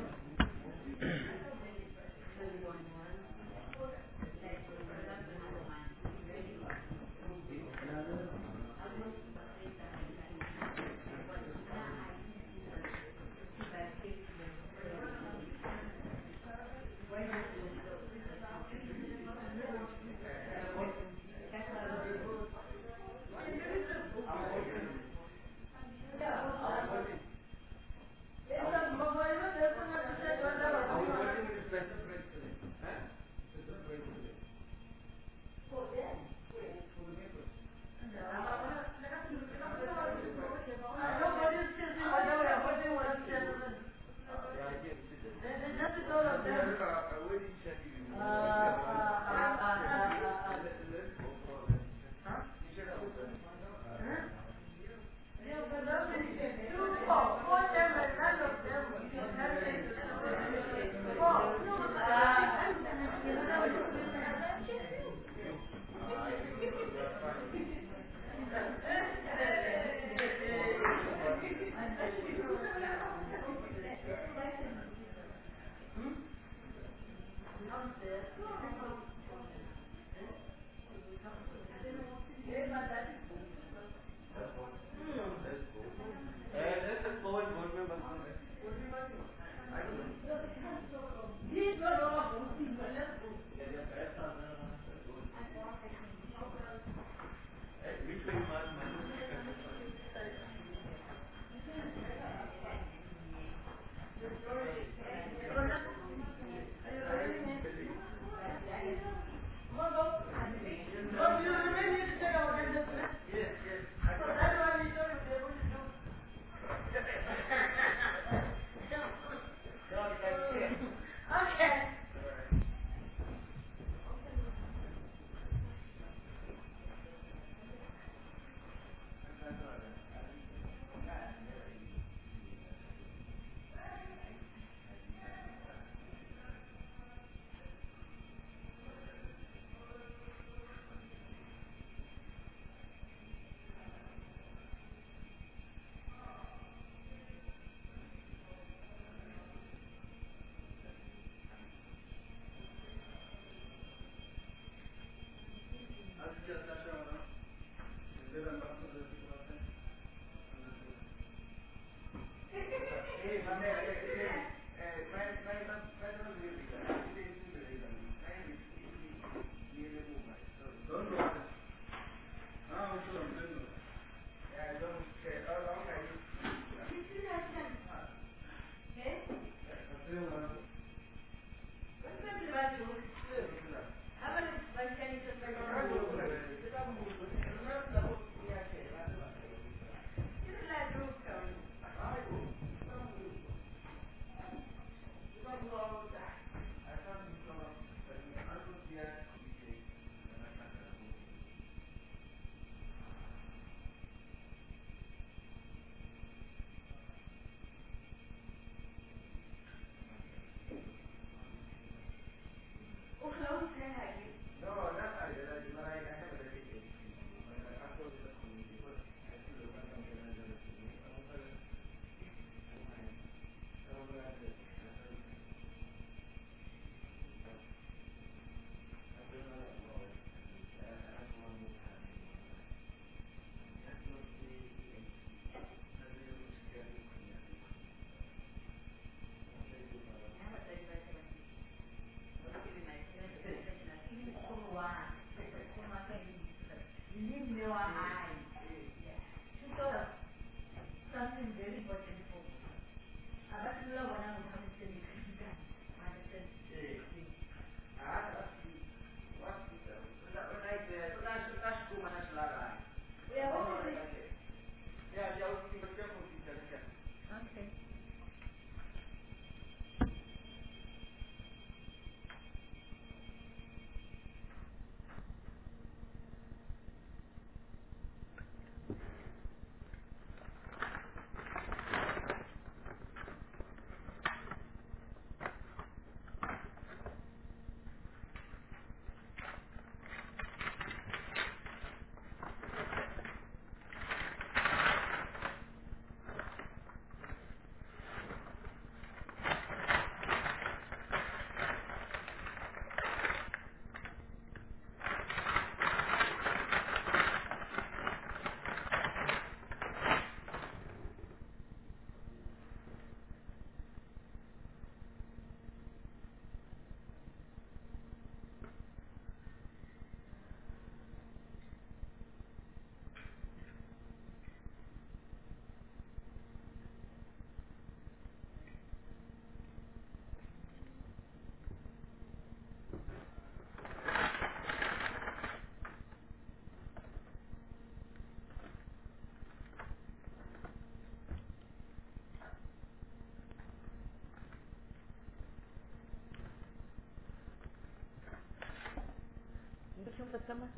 looking for someone?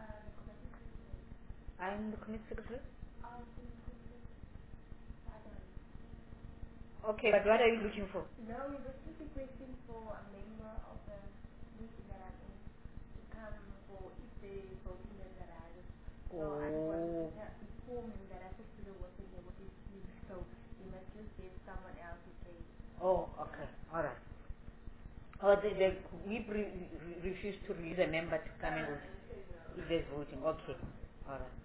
I'm the committee secretary. Okay, but what are you looking for? No, we were just requesting for a member of the meeting that I'm in to come for if the voting is arrived. So I just wanted to inform him that I still wasn't able to speak, so he must just get someone else to take. Oh, okay, all right. Oh, they, they, we re- re- refuse to release a member to come and vote if there's voting. Okay, all right.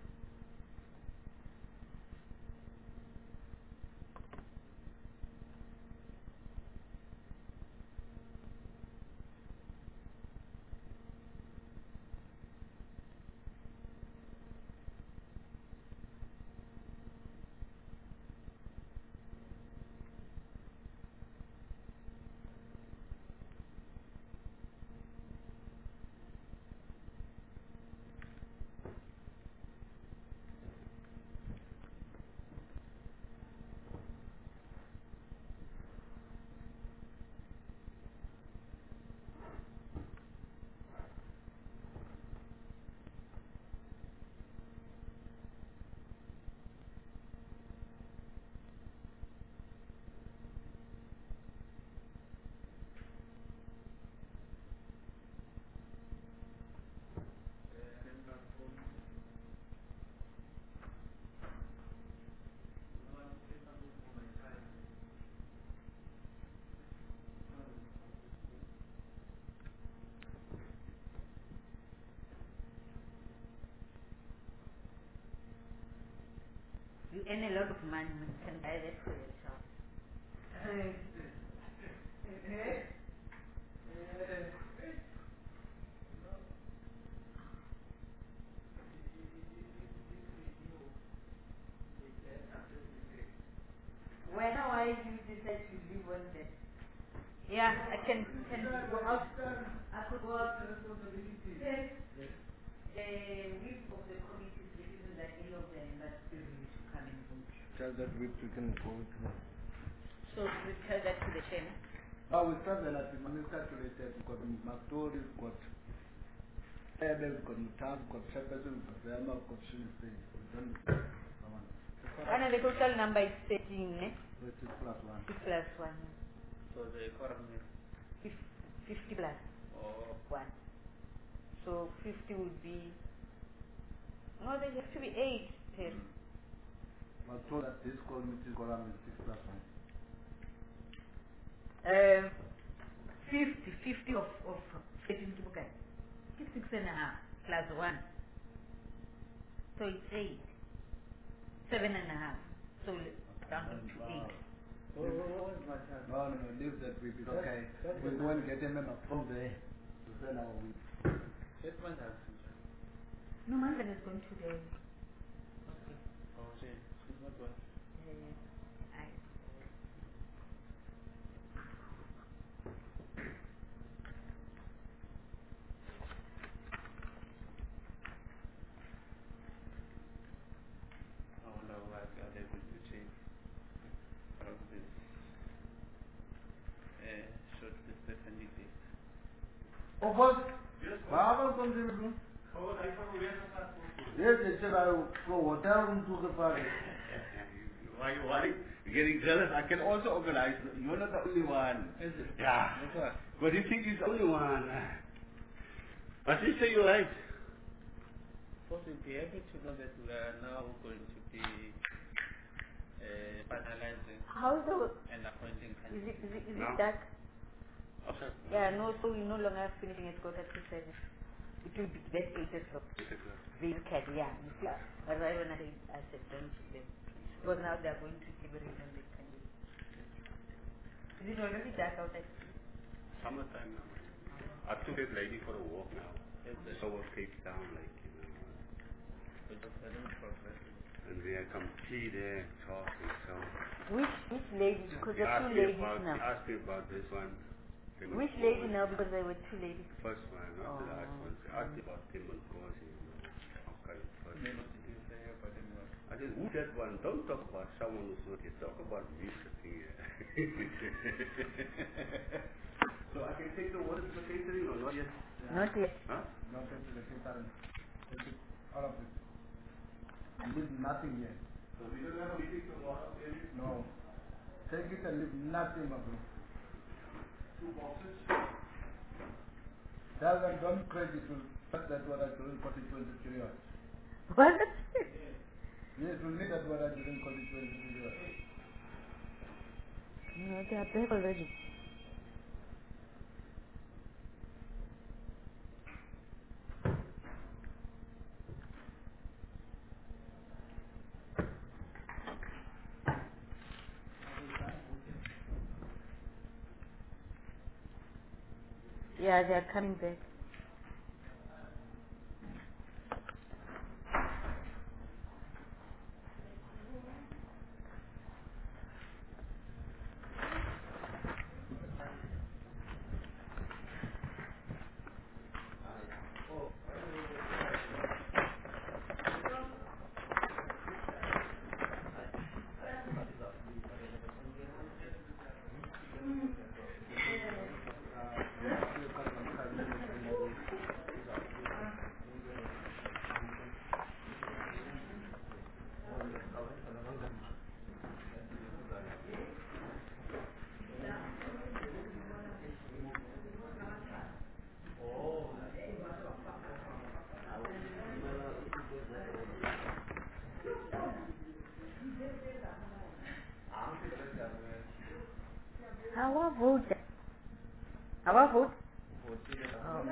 You earn a lot of money, you can buy that for yourself. When why do you decide to leave one day? Yeah, I can, can go out. I could go out to responsibility. Yes. The whip of the committee is refusing that any of them that still need to come and vote. Tell that whip we can vote. So we tell that to the chairman? Oh, we tell that the money calculated. We've got Mactori, we've got Ebe, we've got Mutab, we've got Shepherdson, we've got Velma, we've got Shinsei. We've done it. And the total number is thirteen, eh? Which is plus one. Six plus one. So the quorum is fifty plus oh. one. So fifty would be, no, there has to be eight here. Mm. I'm told that this committee quorum is six plus one. Uh, fifty, fifty of, of thirteen to okay. It's six and a half plus one. So it's eight. Seven and a half. So down to eight. Oh, oh, oh, no, no, no, leave that week. It's okay. We won't get a member from there to sell our week. No, my husband is going to the. Oh, see, she's not going. Uh, I. I wonder why they are able to change from this uh, shortlisted candidate. Oh, boss? Yes, Baba comes in the room. Yes, they said I will go hotel room to the party. Why, why? You're getting jealous? I can also organize. You're not the only one. Is it? Yeah. That's what? But you think he's the only one. But sister, you're right. First, we'll be happy to know that we are now going to be uh, finalizing How's the and appointing Is candidates. it, is it, is No. it dark? Okay. Yeah, no, so we no longer finishing at quarter to seven. It will be that eight o'clock. Eight o'clock. Very cat, yeah. You see, but I when I, I said don't to them. Because now they are going to deliberate on the candidate. Is it already dark outside? Summertime now. I took that lady for a walk now. Yes, So was Cape Town, like, you know. But the federal progress. And we had come tea there, talking, so. Which, which lady? Because He there are asked two me ladies about, he now. asked me about this one. Tim Which and lady Cozy. now? Because there were two ladies. First one, not Oh. the last one. He asked me about Tim and Cozy. Okay, first Then one. what did you say about him? I said, who that one? Don't talk about someone who's not here. Talk about me sitting here. So I can take the water to the catering or not yet? Not yet. Huh? Not yet to the catering. Take it, all of it. And leave nothing here. So we don't have anything tomorrow? No. Take it and leave nothing, my bro. Two boxes. Tell them don't credit to that water during forty twenty-three hours. What? Yes, we'll need that water during forty twenty-three hours. No, they are back already. Yeah, they are coming back. How I vote? How I vote? Oh.